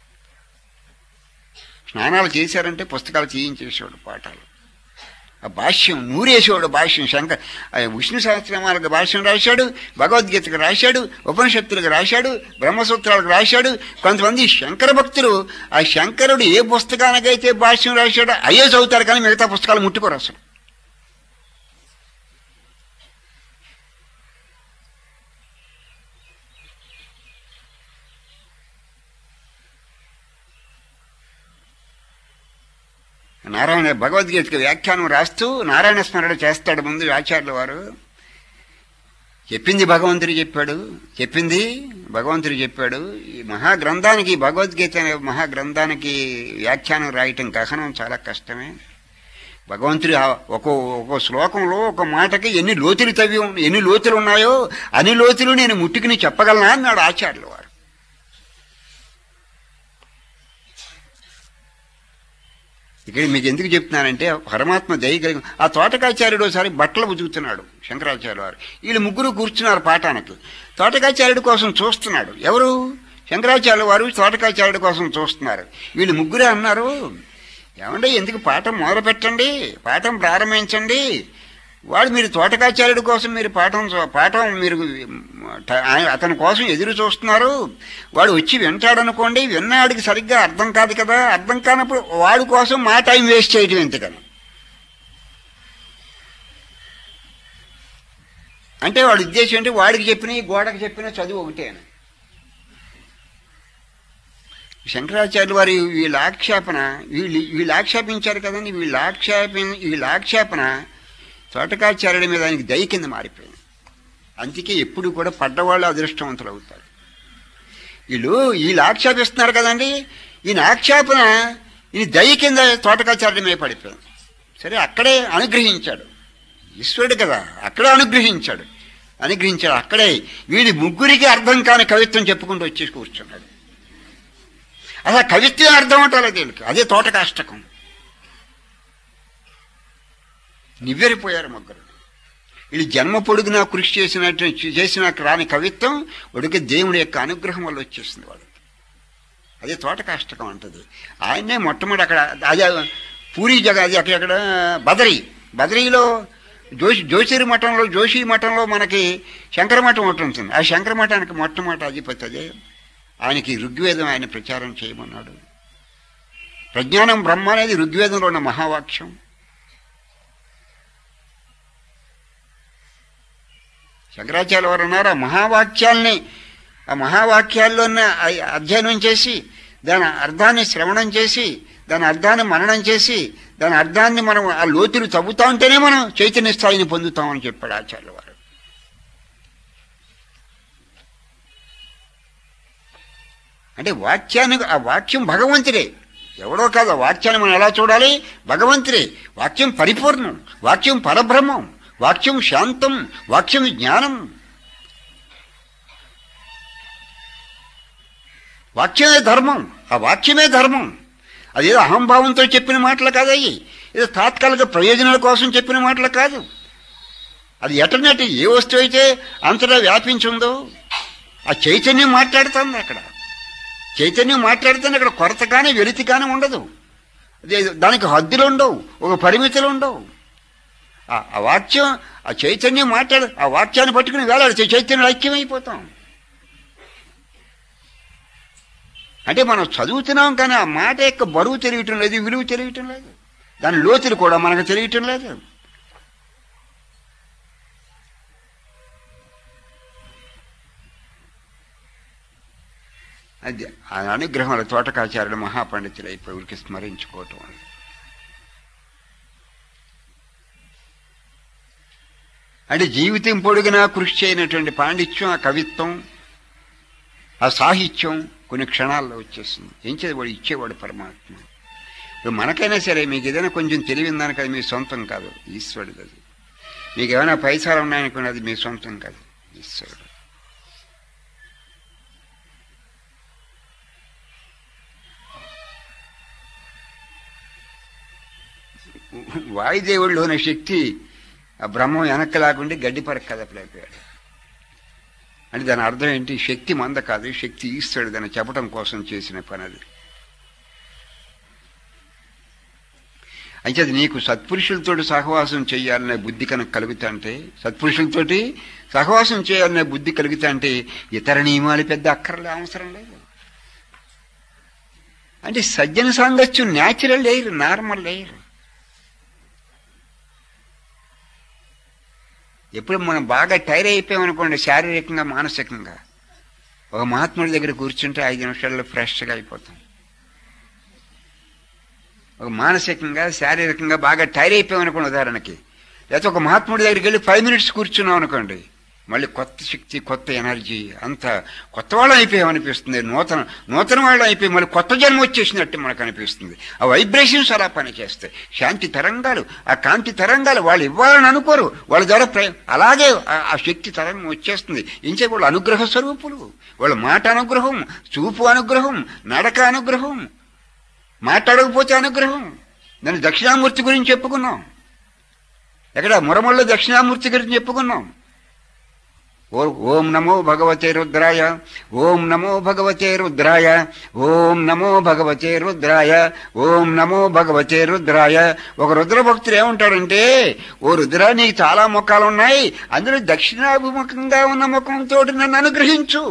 స్నానాలు చేశారంటే పుస్తకాలు చేయించేసేవాడు పాఠాలు. ఆ భాష్యం నూరేసేవాడు. భాష్యం శంకర్ విష్ణు సహస్రనామాలకు భాష్యం రాశాడు, భగవద్గీతకు రాశాడు, ఉపనిషత్తులకు రాశాడు, బ్రహ్మసూత్రాలకు రాశాడు. కొంతమంది శంకర భక్తులు ఆ శంకరుడు ఏ పుస్తకానికైతే భాష్యం రాశాడో అయ్యే చదువుతారు, కానీ మిగతా పుస్తకాలు ముట్టుకోరు అసలు. నారాయణ భగవద్గీతకి వ్యాఖ్యానం రాస్తూ నారాయణ స్మరణ చేస్తాడు ముందు ఆచార్యుల వారు. చెప్పింది భగవంతుడు చెప్పాడు, చెప్పింది భగవంతుడు చెప్పాడు. ఈ మహాగ్రంథానికి, భగవద్గీత అనే మహాగ్రంథానికి వ్యాఖ్యానం రాయటం గహనం చాలా కష్టమే. భగవంతుడు ఒక్కో ఒక్కో శ్లోకంలో ఒక మాటకి ఎన్ని లోతులు తవ్వి ఎన్ని లోతులు ఉన్నాయో అన్ని లోతులు నేను ముట్టుకుని చెప్పగలనా అన్నాడు ఆచార్యుల వారు. ఇక్కడ మీకు ఎందుకు చెప్తున్నానంటే పరమాత్మ దయ కలిగి. ఆ తోటకాచార్యుడు ఒకసారి బట్టలు ఉతుకుతున్నాడు శంకరాచార్య వారు. వీళ్ళు ముగ్గురు కూర్చున్నారు పాఠానికి. తోటకాచార్యుడి కోసం చూస్తున్నాడు. ఎవరు? శంకరాచార్యుల వారు తోటకాచార్యుడి కోసం చూస్తున్నారు. వీళ్ళు ముగ్గురే అన్నారు, ఏమంటే ఎందుకు పాఠం మొదలు పెట్టండి, పాఠం ప్రారంభించండి. వాడు మీరు తోటకాచార్యుడి కోసం మీరు పాఠం పాఠం మీరు అతని కోసం ఎదురు చూస్తున్నారు. వాడు వచ్చి వింటాడనుకోండి, విన్నాడికి సరిగ్గా అర్థం కాదు కదా, అర్థం కానప్పుడు వాడి కోసం మా టైం వేస్ట్ చేయడం ఎందుకని. అంటే వాడి ఉద్దేశం అంటే వాడికి చెప్పిన గోడకి చెప్పిన చదువు ఒకటే అని. శంకరాచార్యులు వారి వీళ్ళ ఆక్షేపణ వీళ్ళు వీళ్ళు ఆక్షేపించారు కదండి, వీళ్ళ ఆక్షేప వీళ్ళ ఆక్షేపణ తోటకాచార్యుడి మీద ఆయనకి దయ కింద మారిపోయింది. అందుకే ఎప్పుడు కూడా పడ్డవాళ్ళు అదృష్టవంతులు అవుతారు. వీళ్ళు వీళ్ళు ఆక్షేపిస్తున్నారు కదండి, ఈయన ఆక్షేపణ ఈయన దయ కింద తోటకాచార్యుడి మీద పడిపోయింది. సరే అక్కడే అనుగ్రహించాడు, ఈశ్వరుడు కదా, అక్కడే అనుగ్రహించాడు అనుగ్రహించాడు అక్కడే వీడి ముగ్గురికి అర్థం కాని కవిత్వం చెప్పుకుంటూ వచ్చేసి కూర్చున్నాడు. అసలు కవిత్వం అర్థం అవటాలేదు వీళ్ళకి, అదే తోటకాష్టకం. నివ్వెరిపోయారు ముగ్గురు. వీళ్ళు జన్మ పొడుగునా కృషి చేసినట్టు చేసిన రాని కవిత్వం వాడికి దేవుడి యొక్క అనుగ్రహం వల్ల వచ్చేసింది వాళ్ళకి. అదే తోటకాష్టకం అంటది. ఆయన్నే మొట్టమొదటి అక్కడ అదే పూరి జగ అది అక్కడ బదరి బదరీలో జోషి జోషిరి మఠంలో జోషి మఠంలో మనకి శంకర మఠం ఒకటి ఉంటుంది. ఆ శంకర మఠానికి మొట్టమొదటి అధిపతి అదే. ఆయనకి ఋగ్వేదం ఆయన ప్రచారం చేయమన్నాడు. ప్రజ్ఞానం బ్రహ్మ అనేది ఋగ్వేదంలో ఉన్న మహావాక్యం. శంకరాచార్య వారు ఉన్నారు, ఆ మహావాక్యాల్ని ఆ మహావాక్యాల్లో అధ్యయనం చేసి దాని అర్థాన్ని శ్రవణం చేసి దాని అర్థాన్ని మననం చేసి దాని అర్థాన్ని మనం ఆ లోతులు తవ్వుతా ఉంటేనే మనం చైతన్య స్థాయిని పొందుతామని చెప్పాడు ఆచార్యుల వారు. అంటే వాక్యాన్ని ఆ వాక్యం భగవంతుడే, ఎవడో కాదు. ఆ వాక్యాన్ని మనం ఎలా చూడాలి? భగవంతుడే. వాక్యం పరిపూర్ణం, వాక్యం పరబ్రహ్మం, వాక్యం శాంతం, వాక్యం జ్ఞానం. వాక్యమే ధర్మం, ఆ వాక్యమే ధర్మం. అదేదో అహంభావంతో చెప్పిన మాటలు కాదయ్యి, ఏదో తాత్కాలిక ప్రయోజనాల కోసం చెప్పిన మాటలు కాదు. అది ఎటనటి ఏ వస్తువు అయితే అంతటా వ్యాపించిందో ఆ చైతన్యం మాట్లాడుతుంది. అక్కడ చైతన్యం మాట్లాడుతుంది, అక్కడ కొరత కానీ వెలితి కానీ ఉండదు. అదే దానికి హద్దులు ఉండవు, ఒక పరిమితులు ఉండవు. ఆ వాక్యం ఆ చైతన్యం మాట్లాడు, ఆ వాక్యాన్ని పట్టుకుని వేలాడు చైతన్యం ఐక్యమైపోతాం. అంటే మనం చదువుతున్నాం కానీ ఆ మాట యొక్క బరువు తెలియటం లేదు, విలువ తెలియటం లేదు, దాని లోతులు కూడా మనకు తెలియటం లేదు. అది ఆ అనుగ్రహంలో తోటకాచార్యులు మహాపండితులు అయిపోయి ఊరికి స్మరించుకోవటం. అంటే జీవితం పొడుగునా కృషి చేయనటువంటి పాండిత్యం, ఆ కవిత్వం, ఆ సాహిత్యం కొన్ని క్షణాల్లో వచ్చేస్తుంది. ఏం చేసేవాడు? ఇచ్చేవాడు పరమాత్మ. ఇప్పుడు మనకైనా సరే మీకు ఏదైనా కొంచెం తెలివిందానికి అది మీ సొంతం కాదు, ఈశ్వరుడు. అది మీకు ఏమైనా పైసలు ఉన్నాయనుకుని అది మీ సొంతం కాదు, ఈశ్వరుడు. వాయుదేవుడిలో ఉన్న శక్తి ఆ బ్రహ్మం వెనక్కి లేకుండా గడ్డి పరక కదపలేకపోయాడు. అంటే దాని అర్థం ఏంటి? శక్తి మంద కాదు, శక్తి ఈశ్వరుడు దాన్ని చెప్పడం కోసం చేసిన పని అది. అయితే అది నీకు సత్పురుషులతో సహవాసం చేయాలనే బుద్ధి కనుక కలుగుతా అంటే, సత్పురుషులతోటి సహవాసం చేయాలనే బుద్ధి కలుగుతా అంటే ఇతర నియమాలు పెద్ద అక్కర్లే అవసరం లేదు. అంటే సజ్జన సాంగత్యం న్యాచురల్ లేరు, నార్మల్ లేరు. ఎప్పుడు మనం బాగా టైర్ అయిపోయామనుకోండి, శారీరకంగా మానసికంగా, ఒక మహాత్ముడి దగ్గర కూర్చుంటే ఐదు నిమిషాల్లో ఫ్రెష్గా అయిపోతాం. ఒక మానసికంగా శారీరకంగా బాగా టైర్ అయిపోయామనుకోండి ఉదాహరణకి, లేకపోతే ఒక మహాత్ముడి దగ్గరికి వెళ్ళి ఫైవ్ మినిట్స్ కూర్చున్నాం అనుకోండి, మళ్ళీ కొత్త శక్తి, కొత్త ఎనర్జీ, అంత కొత్త వాళ్ళం అయిపోయామనిపిస్తుంది. నూతన నూతన వాళ్ళు అయిపోయి మళ్ళీ కొత్త జన్మ వచ్చేసినట్టు మనకు అనిపిస్తుంది. ఆ వైబ్రేషన్స్ అలా పనిచేస్తాయి. శాంతి తరంగాలు, ఆ కాంతి తరంగాలు వాళ్ళు ఇవ్వాలని అనుకోరు, వాళ్ళ ద్వారా ప్ర అలాగే ఆ శక్తి తరంగం వచ్చేస్తుంది. ఇంచే వాళ్ళు అనుగ్రహ స్వరూపులు. వాళ్ళ మాట అనుగ్రహం, చూపు అనుగ్రహం, నడక అనుగ్రహం, మాట్లాడకపోతే అనుగ్రహం. దాన్ని దక్షిణామూర్తి గురించి చెప్పుకున్నాం. ఎక్కడ మురమల్లో దక్షిణామూర్తి గురించి చెప్పుకున్నాం. ఓం నమో భగవతే రుద్రాయ, ఓం నమో భగవతే రుద్రాయ, ఓం నమో భగవతే రుద్రాయ, ఓం నమో భగవతే రుద్రాయ. ఒక రుద్రభక్తుడు ఏమంటాడంటే, ఓ రుద్ర నీకు చాలా ముఖాలు ఉన్నాయి, అందులో దక్షిణాభిముఖంగా ఉన్న ముఖంతో నన్ను అనుగ్రహించు.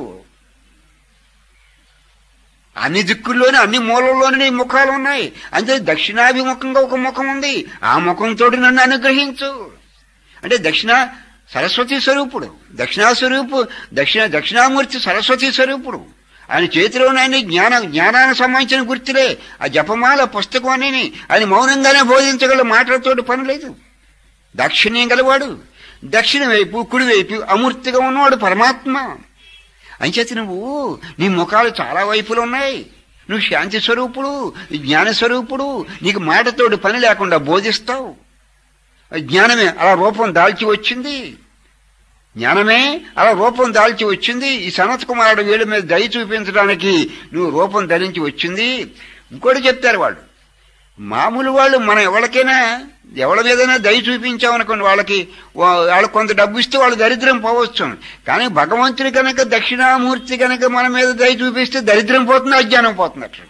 అన్ని దిక్కుల్లోనే అన్ని మూలల్లోనే నీ ముఖాలు ఉన్నాయి, అంటే దక్షిణాభిముఖంగా ఒక ముఖం ఉంది, ఆ ముఖంతో నన్ను అనుగ్రహించు. అంటే దక్షిణ సరస్వతి స్వరూపుడు, దక్షిణా స్వరూపు దక్షిణ దక్షిణామూర్తి సరస్వతి స్వరూపుడు. ఆయన చేతిలోనే జ్ఞాన జ్ఞానానికి సంబంధించిన గుర్తులే, ఆ జపమాల పుస్తకం అని ఆయన మౌనంగానే బోధించగల, మాటలతోటి పని లేదు. దాక్షిణ్యం గలవాడు, దక్షిణ వైపు కుడివైపు అమూర్తిగా ఉన్నవాడు పరమాత్మ. అంచేత నువ్వు నీ ముఖాలు చాలా వైపులు ఉన్నాయి, నువ్వు శాంతి స్వరూపుడు, జ్ఞాన స్వరూపుడు, నీకు మాటతోటి పని లేకుండా బోధిస్తావు. జ్ఞానమే అలా రూపం దాల్చి వచ్చింది, జ్ఞానమే అలా రూపం దాల్చి వచ్చింది. ఈ సనత్ కుమారుడు వీళ్ళ మీద దయ చూపించడానికి నువ్వు రూపం ధరించి వచ్చింది. ఇంకోటి చెప్తారు వాళ్ళు, మామూలు వాళ్ళు మనం ఎవరికైనా ఎవరి మీదైనా దయ చూపించామనుకోండి, వాళ్ళకి వాళ్ళకి కొంత డబ్బు ఇస్తే వాళ్ళు దరిద్రం పోవచ్చు. కానీ భగవంతుడి కనుక దక్షిణామూర్తి కనుక మన మీద దయ చూపిస్తే దరిద్రం పోతుంది, అజ్ఞానం పోతుంది. అట్లా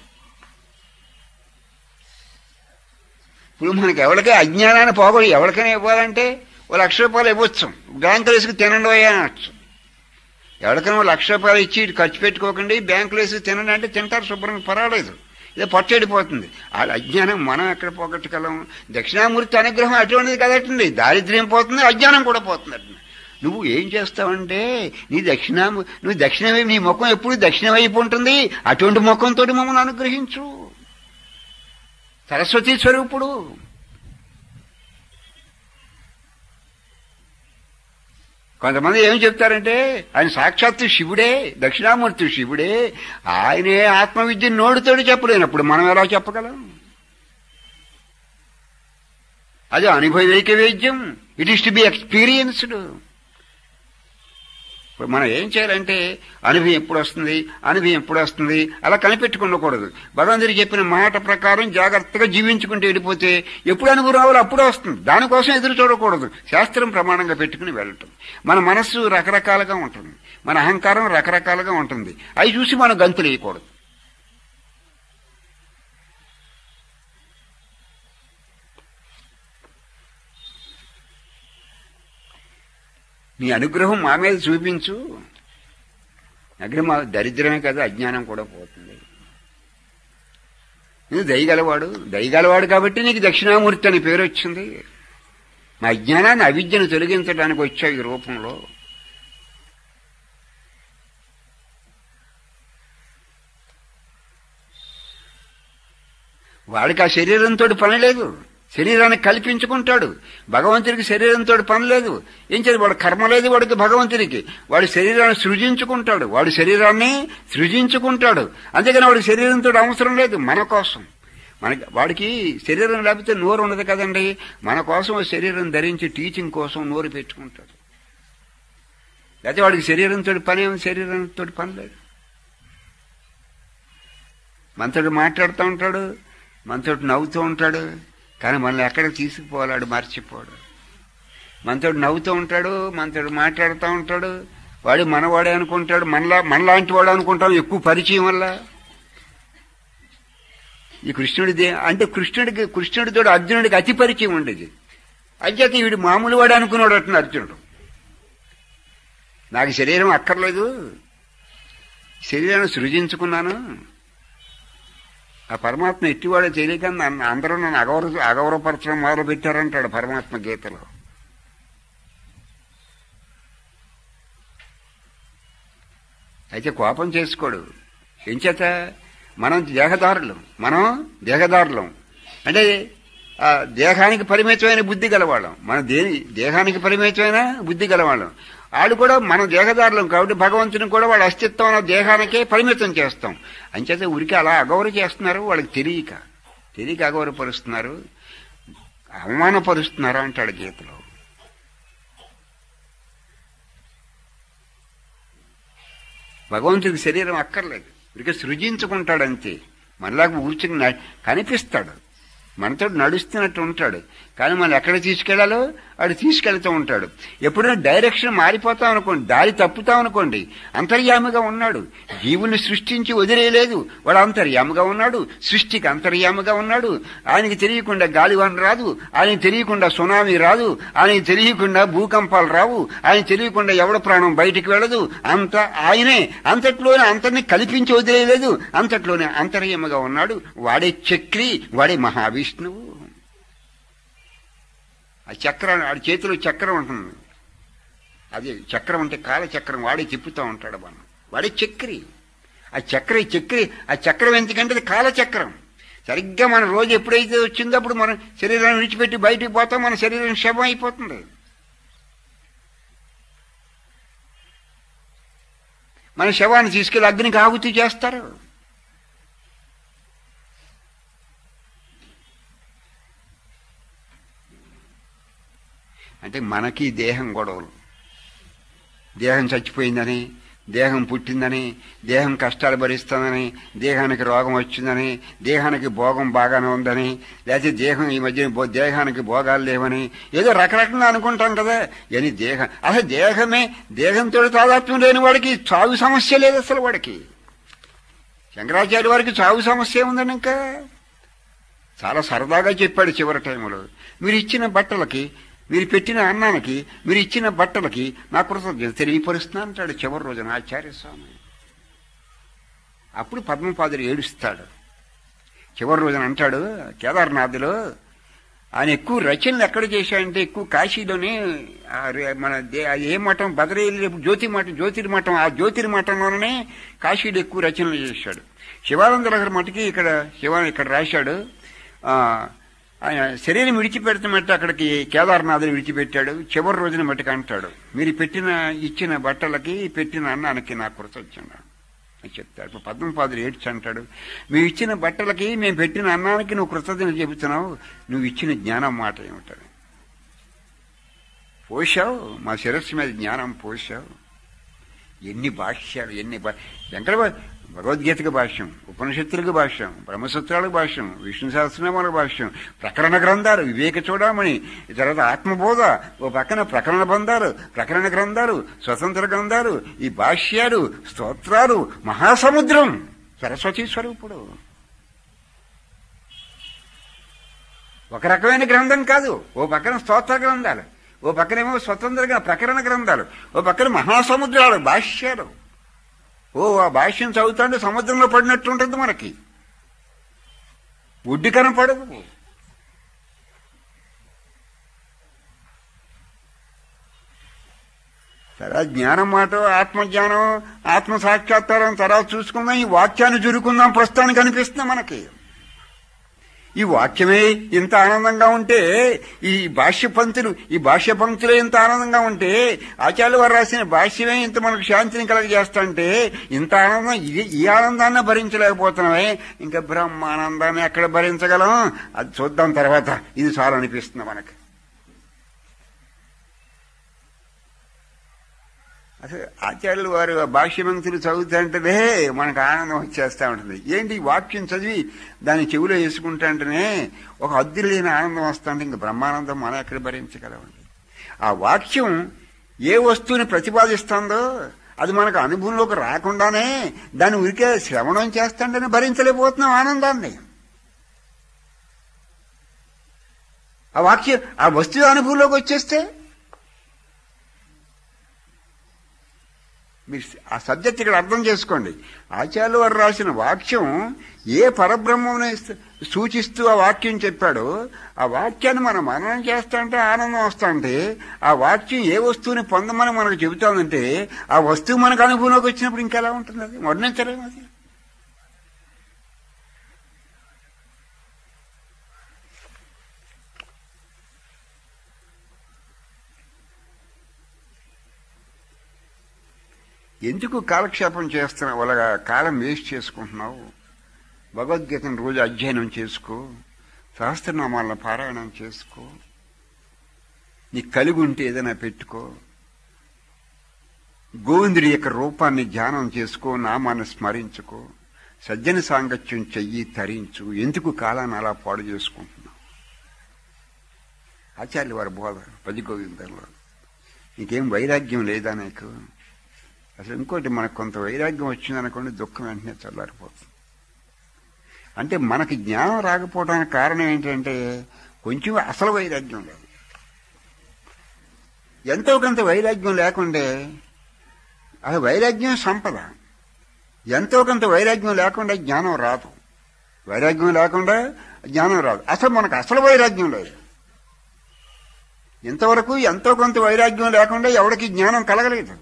ఇప్పుడు మనకి ఎవరికైనా అజ్ఞానాన్ని పోగొడు ఎవరికైనా ఇవ్వాలంటే ఓ లక్ష రూపాయలు ఇవ్వచ్చు, బ్యాంకులో వేసుకు తినండి అనొచ్చు. ఎవరికైనా లక్ష రూపాయలు ఇచ్చి ఖర్చు పెట్టుకోకండి, బ్యాంకులో వేసుకు తినండి అంటే తింటారు, శుభ్రంగా పర్వాలేదు, ఇదే పట్టెడిపోతుంది. వాళ్ళ అజ్ఞానం మనం ఎక్కడ పోగొట్టగలం? దక్షిణామూర్తి అనుగ్రహం అటువంటిది కదటండి, దారిద్ర్యం పోతుంది, అజ్ఞానం కూడా పోతుంది. నువ్వు ఏం చేస్తావంటే నీ దక్షిణాము నువ్వు దక్షిణ వైపు, నీ ముఖం ఎప్పుడు దక్షిణ వైపు ఉంటుంది, అటువంటి ముఖంతో మమ్మల్ని అనుగ్రహించు. సరస్వతి స్వరూపుడు. కొంతమంది ఏం చెప్తారంటే ఆయన సాక్షాత్తు శివుడే, దక్షిణామూర్తి శివుడే, ఆయనే ఆత్మవిద్యను నోడుతోడు చెప్పలేనప్పుడు మనం ఎలా చెప్పగలం? అది అనుభవైక వేద్యం, it is to be experienced. ఇప్పుడు మనం ఏం చేయాలంటే అనుభవం ఎప్పుడు వస్తుంది, అనుభవం ఎప్పుడు వస్తుంది అలా కనిపెట్టుకుండకూడదు. భగవంతుడు చెప్పిన మాట ప్రకారం జాగ్రత్తగా జీవించుకుంటూ వెళ్ళిపోతే ఎప్పుడు అనుభవం రావాలో అప్పుడే వస్తుంది. దానికోసం ఎదురు చూడకూడదు, శాస్త్రం ప్రమాణంగా పెట్టుకుని వెళ్ళటం. మన మనస్సు రకరకాలుగా ఉంటుంది, మన అహంకారం రకరకాలుగా ఉంటుంది, అవి చూసి మనం గంతులు వేయకూడదు. నీ అనుగ్రహం మా మీద చూపించు. అనుగ్రహం దరిద్రమే కదా, అజ్ఞానం కూడా పోతుంది. నువ్వు దయగలవాడు, దయగలవాడు కాబట్టి నీకు దక్షిణామూర్తి అని పేరు వచ్చింది. మా అజ్ఞానాన్ని అవిద్యను తొలగించడానికి వచ్చావు ఈ రూపంలో. వాడికి ఆ శరీరంతో పని లేదు, శరీరాన్ని కల్పించుకుంటాడు. భగవంతుడికి శరీరంతో పని లేదు. ఏం చేయాలి? వాడు కర్మ లేదు వాడికి, భగవంతుడికి. వాడి శరీరాన్ని సృజించుకుంటాడు, వాడి శరీరాన్ని సృజించుకుంటాడు. అంతేగాని వాడికి శరీరంతో అవసరం లేదు. మన కోసం, మనకి వాడికి శరీరం లేకపోతే నోరు ఉండదు కదండి. మన కోసం శరీరం ధరించి టీచింగ్ కోసం నోరు పెట్టుకుంటాడు. లేకపోతే వాడికి శరీరంతో పని ఏమి, శరీరంతో పని లేదు. మనతోటి మాట్లాడుతూ ఉంటాడు, మనతోటి నవ్వుతూ ఉంటాడు, కానీ మనల్ని ఎక్కడికి తీసుకుపోవాలాడు మర్చిపోడు. మనతోటి నవ్వుతూ ఉంటాడు, మనతోటి మాట్లాడుతూ ఉంటాడు, వాడు మనవాడే అనుకుంటాడు, మనలా మనలాంటి వాడు అనుకుంటాం ఎక్కువ పరిచయం వల్ల. ఈ కృష్ణుడిది అంటే కృష్ణుడికి కృష్ణుడితో అర్జునుడికి అతి పరిచయం ఉండేది. అంచేత వీడు మామూలు వాడు అనుకున్నాడు అంటున్న అర్జునుడు. నాకు శరీరం అక్కర్లేదు, శరీరాన్ని సృజించుకున్నాను. ఆ పరమాత్మ ఎట్టివాడో తెలియక అందరూ నన్ను అగౌర అగౌరవపరచడం మొదలు పెట్టారంటాడు పరమాత్మ గీతలో. అయితే కోపం చేసుకోడు. ఎంచేత మనం దేహదారులం, మనం దేహదారులం అంటే ఆ దేహానికి పరిమితమైన బుద్ధి గలవాళ్ళం. మన దేని దేహానికి పరిమితమైన బుద్ధి గలవాళ్ళం. వాళ్ళు కూడా మనం దేహదారులం కాబట్టి భగవంతుని కూడా వాళ్ళ అస్తిత్వం దేహానికే పరిమితం చేస్తాం. అంచేత ఉరికి అలా అగౌరవ చేస్తున్నారు. వాళ్ళకి తెలియక తెలియక అగౌరవపరుస్తున్నారు, అవమానపరుస్తున్నారు అంటాడు గీతలో. భగవంతుడికి శరీరం అక్కర్లేదు, ఉరికి సృజించుకుంటాడంతే. మనలాగా ఊర్చుకుని కనిపిస్తాడు, మనతో నడుస్తున్నట్టు ఉంటాడు. కానీ మనం ఎక్కడ తీసుకెళ్లాలో వాడు తీసుకెళ్తూ ఉంటాడు. ఎప్పుడైనా డైరెక్షన్ మారిపోతాం అనుకోండి, దారి తప్పుతాం అనుకోండి, అంతర్యామిగా ఉన్నాడు. జీవుని సృష్టించి వదిలేయలేదు, వాడు అంతర్యామిగా ఉన్నాడు, సృష్టికి అంతర్యామిగా ఉన్నాడు. ఆయనకి తెలియకుండా గాలివాన రాదు, ఆయనకి తెలియకుండా సునామీ రాదు, ఆయనకి తెలియకుండా భూకంపాలు రావు, ఆయన తెలియకుండా ఎవడ ప్రాణం బయటికి వెళ్ళదు. అంత ఆయనే అంతట్లోనే అంతర్ని కల్పించి వదిలేయలేదు, అంతట్లోనే అంతర్యామిగా ఉన్నాడు. వాడే చక్రి, వాడే మహావిష్ణువు. ఆ చక్రం, ఆడి చేతిలో చక్రం ఉంటుంది, అది చక్రం అంటే కాలచక్రం, వాడే తిప్పుతూ ఉంటాడు. మనం వాడే చక్రి. ఆ చక్ర చక్రి ఆ చక్రం ఎందుకంటే అది కాలచక్రం. సరిగ్గా మన రోజు ఎప్పుడైతే వచ్చిందో అప్పుడు మనం శరీరాన్ని విడిచిపెట్టి బయటికి పోతాం, మన శరీరం శవం అయిపోతుంది. మన శవాన్ని తీసుకెళ్ళి అగ్నికి ఆహుతి చేస్తారు. అంటే మనకి దేహం గొడవలు, దేహం చచ్చిపోయిందని, దేహం పుట్టిందని, దేహం కష్టాలు భరిస్తుందని, దేహానికి రోగం వచ్చిందని, దేహానికి భోగం బాగానే ఉందని, లేకపోతే దేహం ఈ మధ్య దేహానికి భోగాలు లేవని ఏదో రకరకంగా అనుకుంటాం కదా. అని దేహం అసలు దేహమే దేహంతో తాదాత్మ్యం లేని వాడికి చావు సమస్య లేదు అసలు. వాడికి శంకరాచార్య వారికి చావు సమస్య ఉందని ఇంకా చాలా సరదాగా చెప్పాడు చివరి టైంలో. మీరు ఇచ్చిన బట్టలకి, మీరు పెట్టిన అన్నానికి, మీరు ఇచ్చిన బట్టలకి నా కృతజ్ఞత తెలియపరుస్తున్నా అంటాడు చివరి రోజున ఆచార్యస్వామి. అప్పుడు పద్మపాదుడు ఏడుస్తాడు. చివరి రోజున అంటాడు కేదార్నాథ్లో ఆయన ఎక్కువ రచనలు ఎక్కడ చేశాడంటే ఎక్కువ కాశీలోనే మన ఏ మఠం బదరేలి జ్యోతి మఠం జ్యోతిర్మఠం ఆ జ్యోతిర్మఠంలోనే కాశీలో ఎక్కువ రచనలు చేశాడు. శివానంద లహరి మఠకి ఇక్కడ శివ ఇక్కడ రాశాడు. ఆయన శరీరం విడిచిపెడతామంటే అక్కడికి కేదార్నాథుని విడిచిపెట్టాడు. చివరి రోజున మట్టుకు అంటాడు, మీరు పెట్టిన ఇచ్చిన బట్టలకి పెట్టిన అన్నానికి నా కృతజ్ఞత అని చెప్తాడు. ఇప్పుడు పద్మపాదుడు ఏడ్చి అంటాడు, మీరు ఇచ్చిన బట్టలకి మేము పెట్టిన అన్నానికి నువ్వు కృతజ్ఞత చెబుతున్నావు, నువ్వు ఇచ్చిన జ్ఞానం మాట ఏమిటని పోశావు, మా శిరస్సు మీద జ్ఞానం పోశావు. ఎన్ని భాష్యాలు, ఎన్ని వెంకట భగవద్గీతకు భాష్యం, ఉపనిషత్తులకు భాష్యం, బ్రహ్మసూత్రాలకు భాష్యం, విష్ణు సహస్రనామాలకు భాష్యం, ప్రకరణ గ్రంథాలు, వివేక చూడమని, తర్వాత ఆత్మబోధ, ఓ పక్కన ప్రకరణ బంధాలు, ప్రకరణ గ్రంథాలు, స్వతంత్ర గ్రంథాలు, ఈ భాష్యాలు, స్తోత్రాలు, మహాసముద్రం సరస్వతీ స్వరూపుడు. ఒక రకమైన గ్రంథం కాదు, ఓ పక్కన స్తోత్ర గ్రంథాలు, ఓ పక్కనేమో స్వతంత్రంగా ప్రకరణ గ్రంథాలు, ఓ పక్కన మహాసముద్రాలు భాష్యాలు. ఓ ఆ భాష్యం చదువుతుంటే సముద్రంలో పడినట్టుంటుంది, మనకి ఒడ్డు కనపడదు. తర్వాత జ్ఞానం మాట, ఆత్మజ్ఞానం, ఆత్మ సాక్షాత్కారం తర్వాత చూసుకుందాం. ఈ వాక్యాన్ని జురుకుందాం ప్రస్తుతానికి అనిపిస్తుంది మనకి. ఈ వాక్యమే ఇంత ఆనందంగా ఉంటే, ఈ భాష్య పంక్తులు ఈ భాష్య పంక్తులే ఇంత ఆనందంగా ఉంటే, ఆచార్యులు వారు రాసిన భాష్యమే ఇంత మనకు శాంతిని కలగజేస్తా అంటే, ఇంత ఆనందం ఇది ఈ ఆనందాన్ని భరించలేకపోతున్నామే, ఇంకా బ్రహ్మానందాన్ని ఎక్కడ భరించగలం? అది చూద్దాం తర్వాత. ఇది చాలా అనిపిస్తుంది మనకి. అసలు ఆచార్యులు వారు భాష్యమంతులు చదువుతుంటేనే మనకు ఆనందం వచ్చేస్తూ ఉంటుంది. ఏంటి వాక్యం చదివి దాన్ని చెవిలో వేసుకుంటుంటేనే ఒక అద్దు లేని ఆనందం వస్తుంటే ఇంక బ్రహ్మానందం మనం ఎక్కడ భరించగలమండి. ఆ వాక్యం ఏ వస్తువుని ప్రతిపాదిస్తుందో అది మనకు అనుభవంలోకి రాకుండానే దాన్ని ఉరికే శ్రవణం చేస్తుంటేనే భరించలేకపోతున్నాం ఆనందాన్ని. ఆ వాక్యం ఆ వస్తువు అనుభవంలోకి వచ్చేస్తే మీరు ఆ సబ్జెక్ట్ ఇక్కడ అర్థం చేసుకోండి. ఆచార్యులు వారు రాసిన వాక్యం ఏ పరబ్రహ్మని సూచిస్తూ ఆ వాక్యం చెప్పాడో ఆ వాక్యాన్ని మనం మననం చేస్తా అంటే ఆనందం వస్తా అంటే, ఆ వాక్యం ఏ వస్తువుని పొందమని మనకు చెబుతామంటే ఆ వస్తువు మనకు అనుభవంలోకి వచ్చినప్పుడు ఇంకెలా ఉంటుంది? అది వర్ణించలేము. అది ఎందుకు కాలక్షేపం చేస్తున్నావు? అలాగా కాలం వేస్ట్ చేసుకుంటున్నావు. భగవద్గీతను రోజు అధ్యయనం చేసుకో, సహస్రనామాలను పారాయణం చేసుకో, నీకు కలిగి ఉంటే ఏదైనా పెట్టుకో, గోవిందుడి యొక్క రూపాన్ని ధ్యానం చేసుకో, నామాన్ని స్మరించుకో, సజ్జన సాంగత్యం చెయ్యి, తరించు. ఎందుకు కాలాన్ని అలా పాడు చేసుకుంటున్నావు? ఆచార్యులు వారి బోధ పది గోవిందంలో. నీకేం వైరాగ్యం లేదా నీకు? అసలు ఇంకోటి, మనకు కొంత వైరాగ్యం వచ్చిందనుకోండి, దుఃఖం వెంటనే చల్లారిపోతుంది. అంటే మనకి జ్ఞానం రాకపోవడానికి కారణం ఏంటంటే కొంచెం అసలు వైరాగ్యం లేదు. ఎంతో కొంత వైరాగ్యం లేకుండే, అది వైరాగ్యం సంపద. ఎంతో కొంత వైరాగ్యం లేకుండా జ్ఞానం రాదు. వైరాగ్యం లేకుండా జ్ఞానం రాదు. అసలు మనకు అసలు వైరాగ్యం లేదు. ఇంతవరకు ఎంతో కొంత వైరాగ్యం లేకుండా ఎవరికి జ్ఞానం కలగలేదు.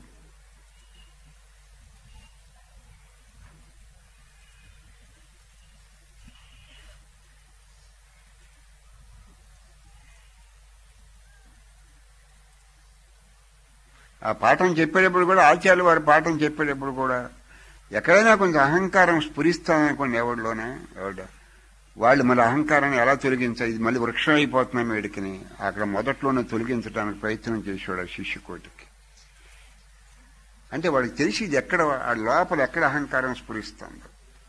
ఆ పాఠం చెప్పేటప్పుడు కూడా, ఆచార్యులు వారి పాఠం చెప్పేటప్పుడు కూడా ఎక్కడైనా కొంచెం అహంకారం స్ఫురిస్తాననుకోండి ఎవరిలోనే, ఎవడ వాళ్ళు మళ్ళీ అహంకారాన్ని ఎలా తొలగించాలి, ఇది మళ్ళీ వృక్షం అయిపోతున్నాం వేడికిని, అక్కడ మొదట్లోనే తొలగించడానికి ప్రయత్నం చేసేవాడు ఆ శిష్యకోటికి. అంటే వాడికి తెలిసి ఇది ఎక్కడ, ఆ లోపల ఎక్కడ అహంకారం స్ఫురిస్తుందో.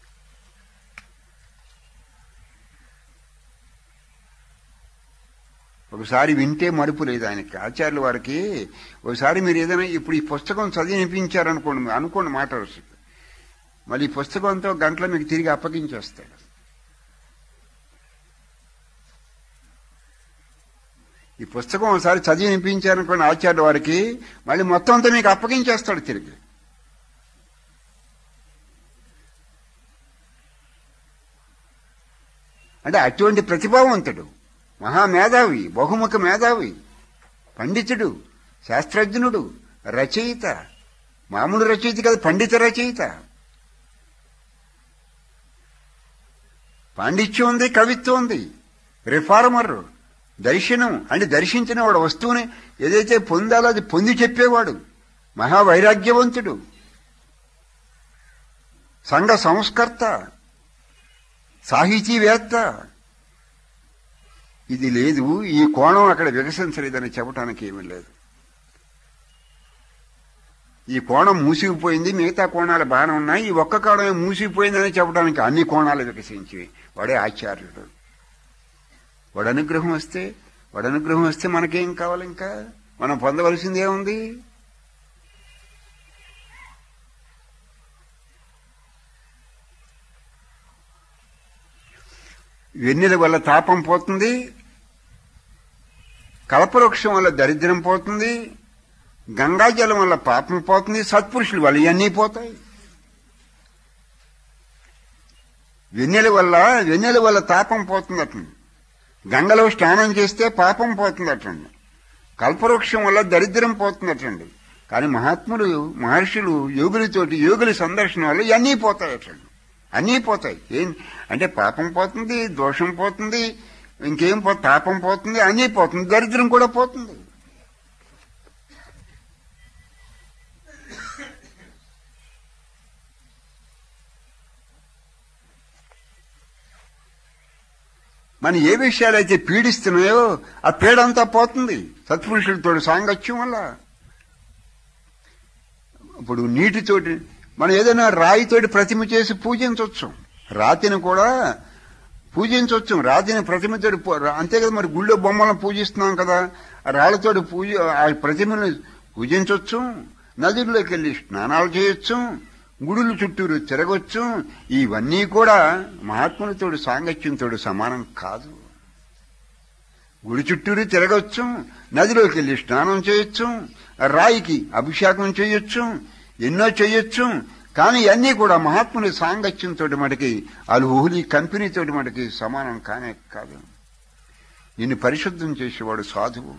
ఒకసారి వింటే మరుపు లేదు ఆయనకి. ఆచార్యుల వారికి ఒకసారి మీరు ఏదైనా ఇప్పుడు ఈ పుస్తకం చదివినిపించారనుకోండి, అనుకోండి మాట వస్తుంది, మళ్ళీ ఈ పుస్తకంతో గంటలో మీకు తిరిగి అప్పగించేస్తాడు. ఈ పుస్తకం ఒకసారి చదివినిపించారనుకోండి ఆచార్యుల వారికి, మళ్ళీ మొత్తం అంతా మీకు అప్పగించేస్తాడు తిరిగి. అంటే అటువంటి ప్రతిభావంతుడు, మహామేధావి, బహుముఖ మేధావి, పండితుడు, శాస్త్రజ్ఞుడు, రచయిత. మామూలు రచయిత కాదు, పండిత రచయిత. పాండిత్యం ఉంది, కవిత్వం ఉంది, రిఫార్మర్, దర్శనం అంటే దర్శించిన వాడు వస్తువుని ఏదైతే పొందాలో అది పొంది చెప్పేవాడు, మహావైరాగ్యవంతుడు, సంఘ సంస్కర్త, సాహితీవేత్త. ఇది లేదు, ఈ కోణం అక్కడ వికసించలేదని చెప్పడానికి ఏమీ లేదు. ఈ కోణం మూసిపోయింది, మిగతా కోణాలు బాగానే ఉన్నాయి, ఈ ఒక్క కోణం మూసిపోయిందని చెప్పడానికి అన్ని కోణాలు వికసించి వాడే ఆచార్యుడు. వాడు అనుగ్రహం వస్తే వాడు అనుగ్రహం వస్తే మనకేం కావాలి? ఇంకా మనం పొందవలసింది ఏముంది? వెన్నెల వల్ల తాపం పోతుంది, కల్పవృక్షం వల్ల దరిద్రం పోతుంది, గంగాజలం వల్ల పాపం పోతుంది, సత్పురుషుల వల్ల ఇవన్నీ పోతాయి. వెన్నెల వల్ల వెన్నెల వల్ల తాపం పోతుంది అట్లండి, గంగలో స్నానం చేస్తే పాపం పోతుంది అట్లండి, కల్పవృక్షం వల్ల దరిద్రం పోతుంది అట్లండి. కానీ మహాత్ములు, మహర్షులు, యోగులతోటి యోగుల సందర్శన వల్ల ఇవన్నీ పోతాయి అట్లండి, అన్నీ పోతాయి. ఏం అంటే పాపం పోతుంది, దోషం పోతుంది, ఇంకేం పో తాపం పోతుంది, అన్నీ పోతుంది, దరిద్రం కూడా పోతుంది. మన ఏ విషయాలైతే పీడిస్తున్నాయో ఆ పీడంతా పోతుంది సత్పురుషులతో సాంగత్యం వల్ల. ఇప్పుడు నీటితోటి మనం ఏదైనా రాయితోటి ప్రతిమ చేసి పూజించవచ్చు, రాతిని కూడా పూజించవచ్చు, రాతిని ప్రతిమతోటి. అంతే కదా, మరి గుళ్ళో బొమ్మలను పూజిస్తున్నాం కదా, రాళ్లతోటి పూజ ఆ ప్రతిమను పూజించవచ్చు, నదుల్లోకి వెళ్ళి స్నానాలు చేయొచ్చు, గుడుల చుట్టూరు తిరగొచ్చు. ఇవన్నీ కూడా మహాత్ములతో సాంగత్యంతో సమానం కాదు. గుడి చుట్టూరు తిరగొచ్చు, నదిలోకి వెళ్ళి స్నానం చేయొచ్చు, రాయికి అభిషేకం చేయొచ్చు, ఎన్నో చేయొచ్చు. కానీ ఇవన్నీ కూడా మహాత్ముల సాంగత్యంతో మటుకి అలుహులి కంపెనీతో మటుకి సమానం కానే కాదు. నిన్ను పరిశుద్ధం చేసేవాడు సాధువు,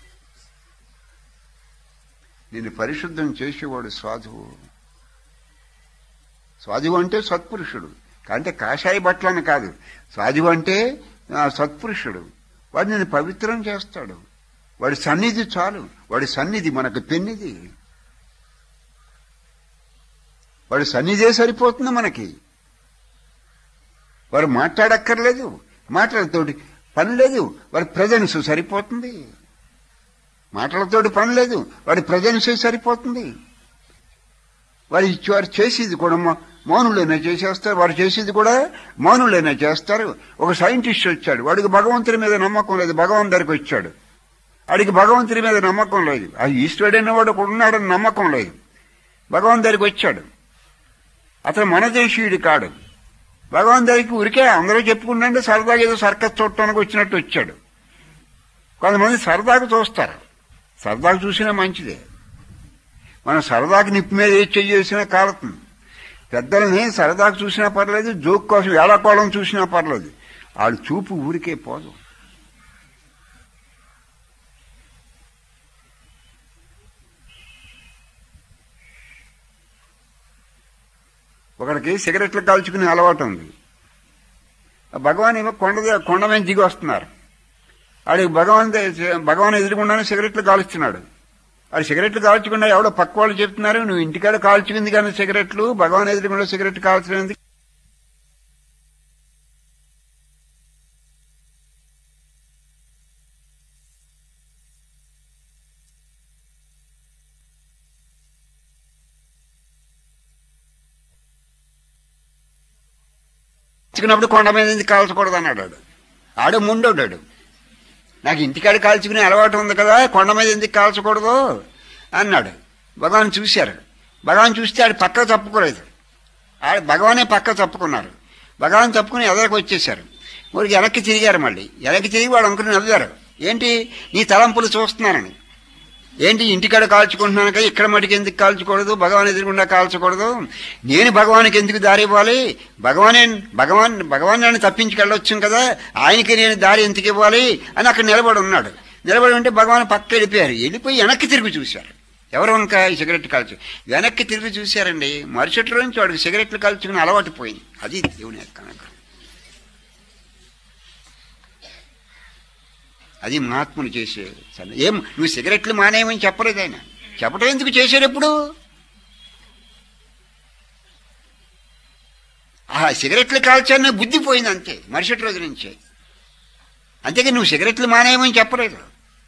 నిన్ను పరిశుద్ధం చేసేవాడు సాధువు. సాధువు అంటే సత్పురుషుడు, అంటే కాషాయ బట్టలని కాదు. సాధువు అంటే సత్పురుషుడు, వాడు నిన్ను పవిత్రం చేస్తాడు. వాడి సన్నిధి చాలు, వాడి సన్నిధి మనకు పెన్నిది, వాడి సన్నిధే సరిపోతుంది మనకి. వాడు మాట్లాడక్కర్లేదు, మాటలతోటి పని లేదు, వాడి ప్రజెన్స్ సరిపోతుంది. మాటలతోటి పని లేదు, వాడి ప్రజెన్సే సరిపోతుంది. వాడు వారు చేసేది కూడా మౌనులైనా చేసేస్తారు, వారు చేసేది కూడా మౌనులైనా చేస్తారు. ఒక సైంటిస్ట్ వచ్చాడు, వాడికి భగవంతుడి మీద నమ్మకం లేదు, భగవాన్ దగ్గరికి వచ్చాడు. వాడికి భగవంతుడి మీద నమ్మకం లేదు. ఆ ఈశ్వరుడైన వాడు ఒకడు ఉన్నాడని నమ్మకం లేదు. భగవాన్ దగ్గరికి వచ్చాడు. అతను మనదేశీయుడు కాడు. భగవాన్ దగ్గరికి ఉరికే అందరూ చెప్పుకుంటే సరదాగా ఏదో సర్కస్ చూడటానికి వచ్చినట్టు వచ్చాడు. కొంతమంది సరదాగా చూస్తారు. సరదాగా చూసినా మంచిదే. మనం సరదాకి నిప్పు మీద ఏ చేసినా కాలుతుంది. పెద్దలని సరదాకు చూసినా పర్లేదు, జోక్ కోసం ఏడాకోళం చూసినా పర్లేదు. వాడు చూపు ఊరికే పోదు. ఒకడికి సిగరెట్లు కాల్చుకునే అలవాటు ఉంది. భగవాన్ ఏమో కొండ కొండ మీద దిగి వస్తున్నారు. ఆడికి భగవాన్ భగవాన్ ఎదురుకుండానే సిగరెట్లు కాల్చుతున్నాడు. వాడు సిగరెట్లు కాల్చకుండా ఎవడో పక్క వాళ్ళు చెప్తున్నారు, నువ్వు ఇంటికాడ కాల్చుకుంది కానీ సిగరెట్లు, భగవాన్ ఎదురుకుండా సిగరెట్ కాల్చుకునేది. కాల్చుకున్నప్పుడు కొండ మీద ఎందుకు కాల్చకూడదు అన్నాడు. ఆడు ఆడు ముండోడాడు. నాకు ఇంటికాడ కాల్చుకునే అలవాటు ఉంది కదా, కొండ మీద ఎందుకు కాల్చకూడదు అన్నాడు. భగవాన్ చూశారు. భగవాన్ చూస్తే ఆడు పక్క తప్పుకోలేదు. ఆడు భగవానే పక్క తప్పుకున్నారు. భగవాన్ తప్పుకుని ఎదరికి వచ్చేశారు. ఊరికి వెనక్కి తిరిగారు. మళ్ళీ వెనక్కి తిరిగి వాడు అనుకుని నవ్వారు. ఏంటి నీ తలంపులు చూస్తున్నానని. ఏంటి ఇంటికాడ కాల్చుకుంటున్నాను కదా, ఇక్కడ మటుకు ఎందుకు కాల్చకూడదు, భగవాన్ ఎదురుకుండా కాల్చకూడదు, నేను భగవానికి ఎందుకు దారి ఇవ్వాలి, భగవానే భగవాన్ భగవాన్ నన్ను తప్పించుకెళ్ళొచ్చు కదా, ఆయనకి నేను దారి ఎందుకు ఇవ్వాలి అని అక్కడ నిలబడి ఉన్నాడు. నిలబడి ఉంటే భగవాన్ పక్క వెళ్ళిపోయారు. వెళ్ళిపోయి వెనక్కి తిరిగి చూశారు. ఎవరు ఇంకా ఈ సిగరెట్ కాల్చు వెనక్కి తిరిగి చూశారండి. మరుసటి రోజు వాడికి సిగరెట్లు కాల్చుకుని అలవాటు పోయింది. అది దేవుని యొక్క అనుగ్రహం. అది మహాత్ములు చేసే. ఏం నువ్వు సిగరెట్లు మానేయమని చెప్పలేదు ఆయన. చెప్పడం ఎందుకు చేశారు ఎప్పుడు? ఆ సిగరెట్లు కాల్చాలనే బుద్ధి పోయింది అంతే మరుసటి రోజు నుంచే. అంతేగా నువ్వు సిగరెట్లు మానేయమని చెప్పలేదు.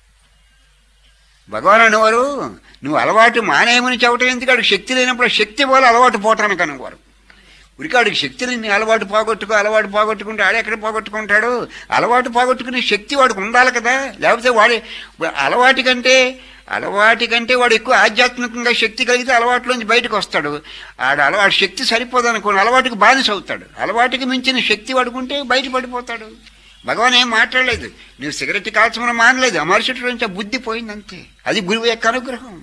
భగవాన్ అనేవారు నువ్వు అలవాటు మానేయమని చెప్పడం ఎందుకు? అడిగి శక్తి లేనప్పుడు శక్తి పోవాలి అలవాటు పోవటానికి అనేవారు. ఉరికాడికి శక్తిని అలవాటు పోగొట్టుకో అలవాటు పోగొట్టుకుంటే ఆడెక్కడ పోగొట్టుకుంటాడు? అలవాటు పోగొట్టుకునే శక్తి వాడికి ఉండాలి కదా. లేకపోతే వాడి అలవాటి కంటే అలవాటి కంటే వాడు ఎక్కువ ఆధ్యాత్మికంగా శక్తి కలిగితే అలవాటులోంచి బయటకు వస్తాడు. ఆడ అలవాటు శక్తి సరిపోదనుకోని అలవాటుకి బానిస అవుతాడు. అలవాటుకి మించిన శక్తి వాడుకుంటే బయట పడిపోతాడు. భగవాన్ ఏం మాట్లాడలేదు. నువ్వు సిగరెట్ కాల్చమని మానలేదు. ఆ మరుసటి నుంచి ఆ బుద్ధి పోయింది అంతే. అది గురువు యొక్క అనుగ్రహం.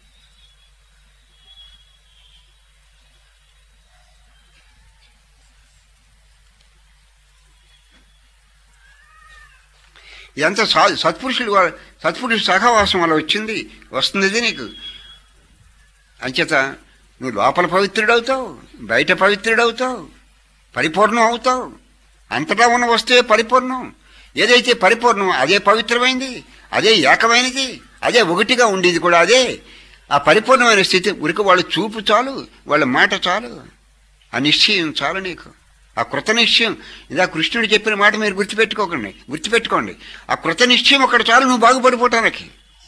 ఎంత సత్పురుషుడు సత్పురుషుడు సహవాసం వల్ల వచ్చింది వస్తుంది నీకు. అంచేత నువ్వు లోపల పవిత్రుడవుతావు, బయట పవిత్రుడవుతావు, పరిపూర్ణం అవుతావు. అంతటా ఉన్న వస్తువే పరిపూర్ణం. ఏదైతే పరిపూర్ణం అదే పవిత్రమైంది, అదే ఏకమైనది, అదే ఒకటిగా ఉండేది కూడా అదే. ఆ పరిపూర్ణమైన స్థితి ఉరికి వాళ్ళ చూపు చాలు, వాళ్ళ మాట చాలు, ఆ నిశ్చయం చాలు నీకు. ఆ కృత నిశ్చయం ఇదా కృష్ణుడు చెప్పిన మాట మీరు గుర్తుపెట్టుకోకండి గుర్తుపెట్టుకోండి ఆ కృత నిశ్చయం ఒకటి చాలు నువ్వు బాగుపడిపోవటానికి.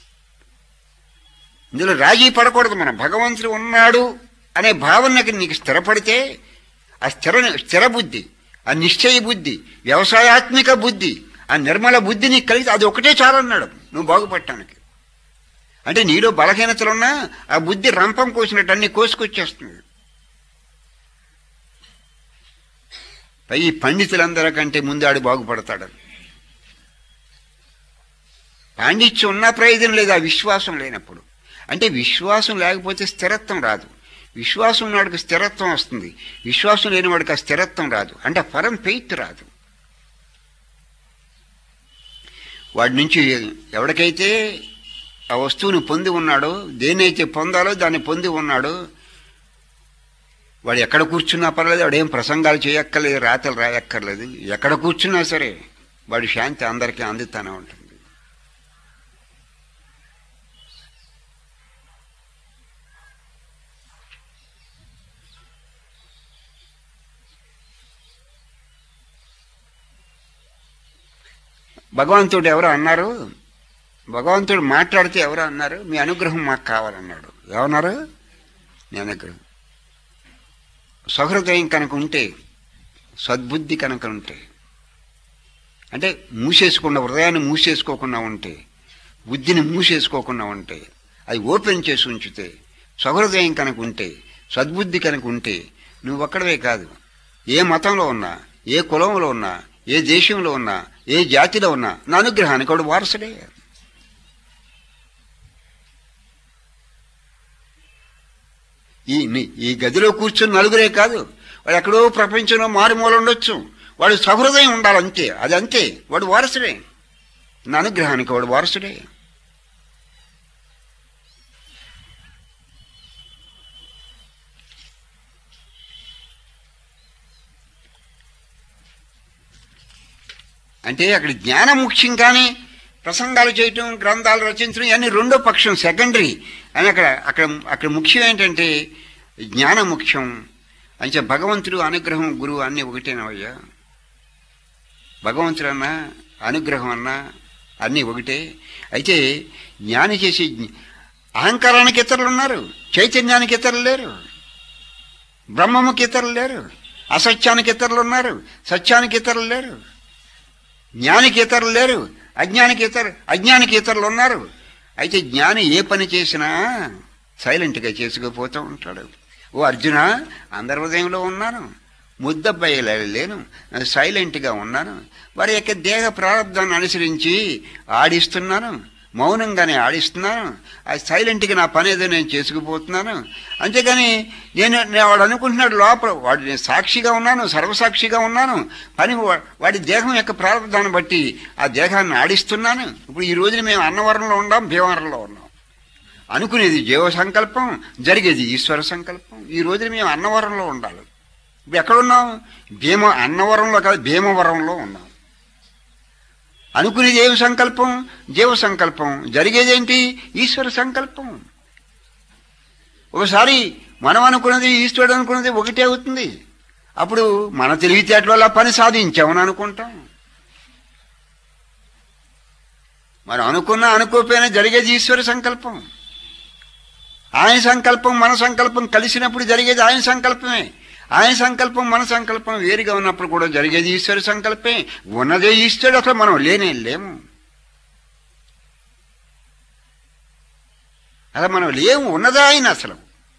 ఇందులో రాజీ పడకూడదు. మనం భగవంతుడు ఉన్నాడు అనే భావనకి నీకు స్థిరపడితే ఆ స్థిర స్థిర బుద్ధి, ఆ నిశ్చయ బుద్ధి, వ్యవసాయాత్మిక బుద్ధి, ఆ నిర్మల బుద్ధి నీకు కలిగితే అది ఒకటే చాలన్నాడు నువ్వు బాగుపడటానికి. అంటే నీలో బలహీనతలున్నా ఆ బుద్ధి రంపం కోసినట్టు అన్ని కోసుకొచ్చేస్తుంది. పై పండితులందరికంటే ముందు ఆడు బాగుపడతాడు. పాండిత్యం ఉన్నా ప్రయోజనం లేదు ఆ విశ్వాసం లేనప్పుడు. అంటే విశ్వాసం లేకపోతే స్థిరత్వం రాదు. విశ్వాసం ఉన్నవాడికి స్థిరత్వం వస్తుంది, విశ్వాసం లేని వాడికి ఆ స్థిరత్వం రాదు. అంటే పరం పెయిత్ రాదు. వాడి నుంచి ఎవరికైతే ఆ వస్తువుని పొంది ఉన్నాడో, దేన్నైతే పొందాలో దాన్ని పొంది ఉన్నాడో, వాడు ఎక్కడ కూర్చున్నా పర్లేదు, వాడేం ప్రసంగాలు చేయక్కర్లేదు, రాతలు రాయక్కర్లేదు. ఎక్కడ కూర్చున్నా సరే వాడి శాంతి అందరికీ అందుతానే ఉంటుంది. భగవంతుడు ఎవరో అన్నారు, భగవంతుడు మాట్లాడితే ఎవరో అన్నారు, మీ అనుగ్రహం మాకు కావాలన్నాడు. ఏమన్నారు? మీ అనుగ్రహం. సహృదయం కనుక ఉంటే, సద్బుద్ధి కనుక ఉంటే, అంటే మూసేసుకున్న హృదయాన్ని మూసేసుకోకుండా ఉంటే, బుద్ధిని మూసేసుకోకుండా ఉంటే, అది ఓపెన్ చేసి ఉంచితే, సహృదయం కనుక ఉంటే, సద్బుద్ధి కనుక ఉంటే, నువ్వు ఒక్కడవే కాదు, ఏ మతంలో ఉన్నా, ఏ కులంలో ఉన్నా, ఏ దేశంలో ఉన్నా, ఏ జాతిలో ఉన్నా నా అనుగ్రహానికి వాడు వారసుడే. ఈ ఈ గదిలో కూర్చుని నలుగురే కాదు, వాడు ఎక్కడో ప్రపంచంలో మారుమూల ఉండొచ్చు, వాడు సహృదయం ఉండాలంతే, అది అంతే, వాడు వారసుడే, నా అనుగ్రహానికి వాడు వారసుడే. అంటే అక్కడ జ్ఞానం ముఖ్యం, కానీ ప్రసంగాలు చేయటం, గ్రంథాలు రచించడం ఇవన్నీ రెండో పక్షం, సెకండరీ అని. అక్కడ అక్కడ అక్కడ ముఖ్యం ఏంటంటే జ్ఞానం ముఖ్యం. అంటే భగవంతుడు, అనుగ్రహం, గురువు అన్నీ ఒకటేనవయ్యా. భగవంతుడు అన్నా, అనుగ్రహం అన్నా అన్నీ ఒకటే. అయితే జ్ఞాని చేసే అహంకారానికి ఇతరులు ఉన్నారు, చైతన్యానికి ఇతరులు లేరు, బ్రహ్మముకి ఇతరులు లేరు, అసత్యానికి ఇతరులు ఉన్నారు, సత్యానికి ఇతరులు లేరు, జ్ఞానికి ఇతరులు లేరు, అజ్ఞానికి ఇతరు అజ్ఞానికి ఇతరులు ఉన్నారు. అయితే జ్ఞాని ఏ పని చేసినా సైలెంట్గా చేసుకుపోతూ ఉంటాడు. ఓ అర్జున, అందరి హృదయంలో ఉన్నాను, ముద్దబ్బాయి లేను, సైలెంట్గా ఉన్నాను, వారి యొక్క దేహ ప్రారంధాన్ని అనుసరించి ఆడిస్తున్నాను, మౌనంగానే ఆడిస్తున్నాను, అది సైలెంట్గా నా పని ఏదో నేను చేసుకుపోతున్నాను. అంతేగాని నేను వాడు అనుకుంటున్నాడు లోపల, వాడు నేను సాక్షిగా ఉన్నాను, సర్వసాక్షిగా ఉన్నాను, పని వాడి దేహం యొక్క ప్రారంధాన్ని బట్టి ఆ దేహాన్ని ఆడిస్తున్నాను. ఇప్పుడు ఈ రోజున మేము అన్నవరంలో ఉన్నాం, భీమవరంలో ఉన్నాం. అనుకునేది జీవ సంకల్పం, జరిగేది ఈశ్వర సంకల్పం. ఈ రోజున మేము అన్నవరంలో ఉండాలి. ఇప్పుడు ఎక్కడున్నాం? భీమ అన్నవరంలో కాదు, భీమవరంలో ఉన్నాం. అనుకునేది ఏమి సంకల్పం? జీవ సంకల్పం. జరిగేదేంటి? ఈశ్వర సంకల్పం. ఒకసారి మనం అనుకున్నది, ఈశ్వరుడు అనుకున్నది ఒకటే అవుతుంది. అప్పుడు మన తెలివితేటల వల్ల పని సాధించామని అనుకుంటాం. మనం అనుకున్నా అనుకోకపోయినా జరిగేది ఈశ్వర సంకల్పం. ఆయన సంకల్పం మన సంకల్పం కలిసినప్పుడు జరిగేది ఆయన సంకల్పమే. ఆయన సంకల్పం మన సంకల్పం వేరుగా ఉన్నప్పుడు కూడా జరిగేది ఈశ్వర సంకల్పమే. ఉన్నదే ఈశ్వరుడు, అసలు మనం లేనే లేము, అలా మనం లేము, ఉన్నదే ఆయన. అసలు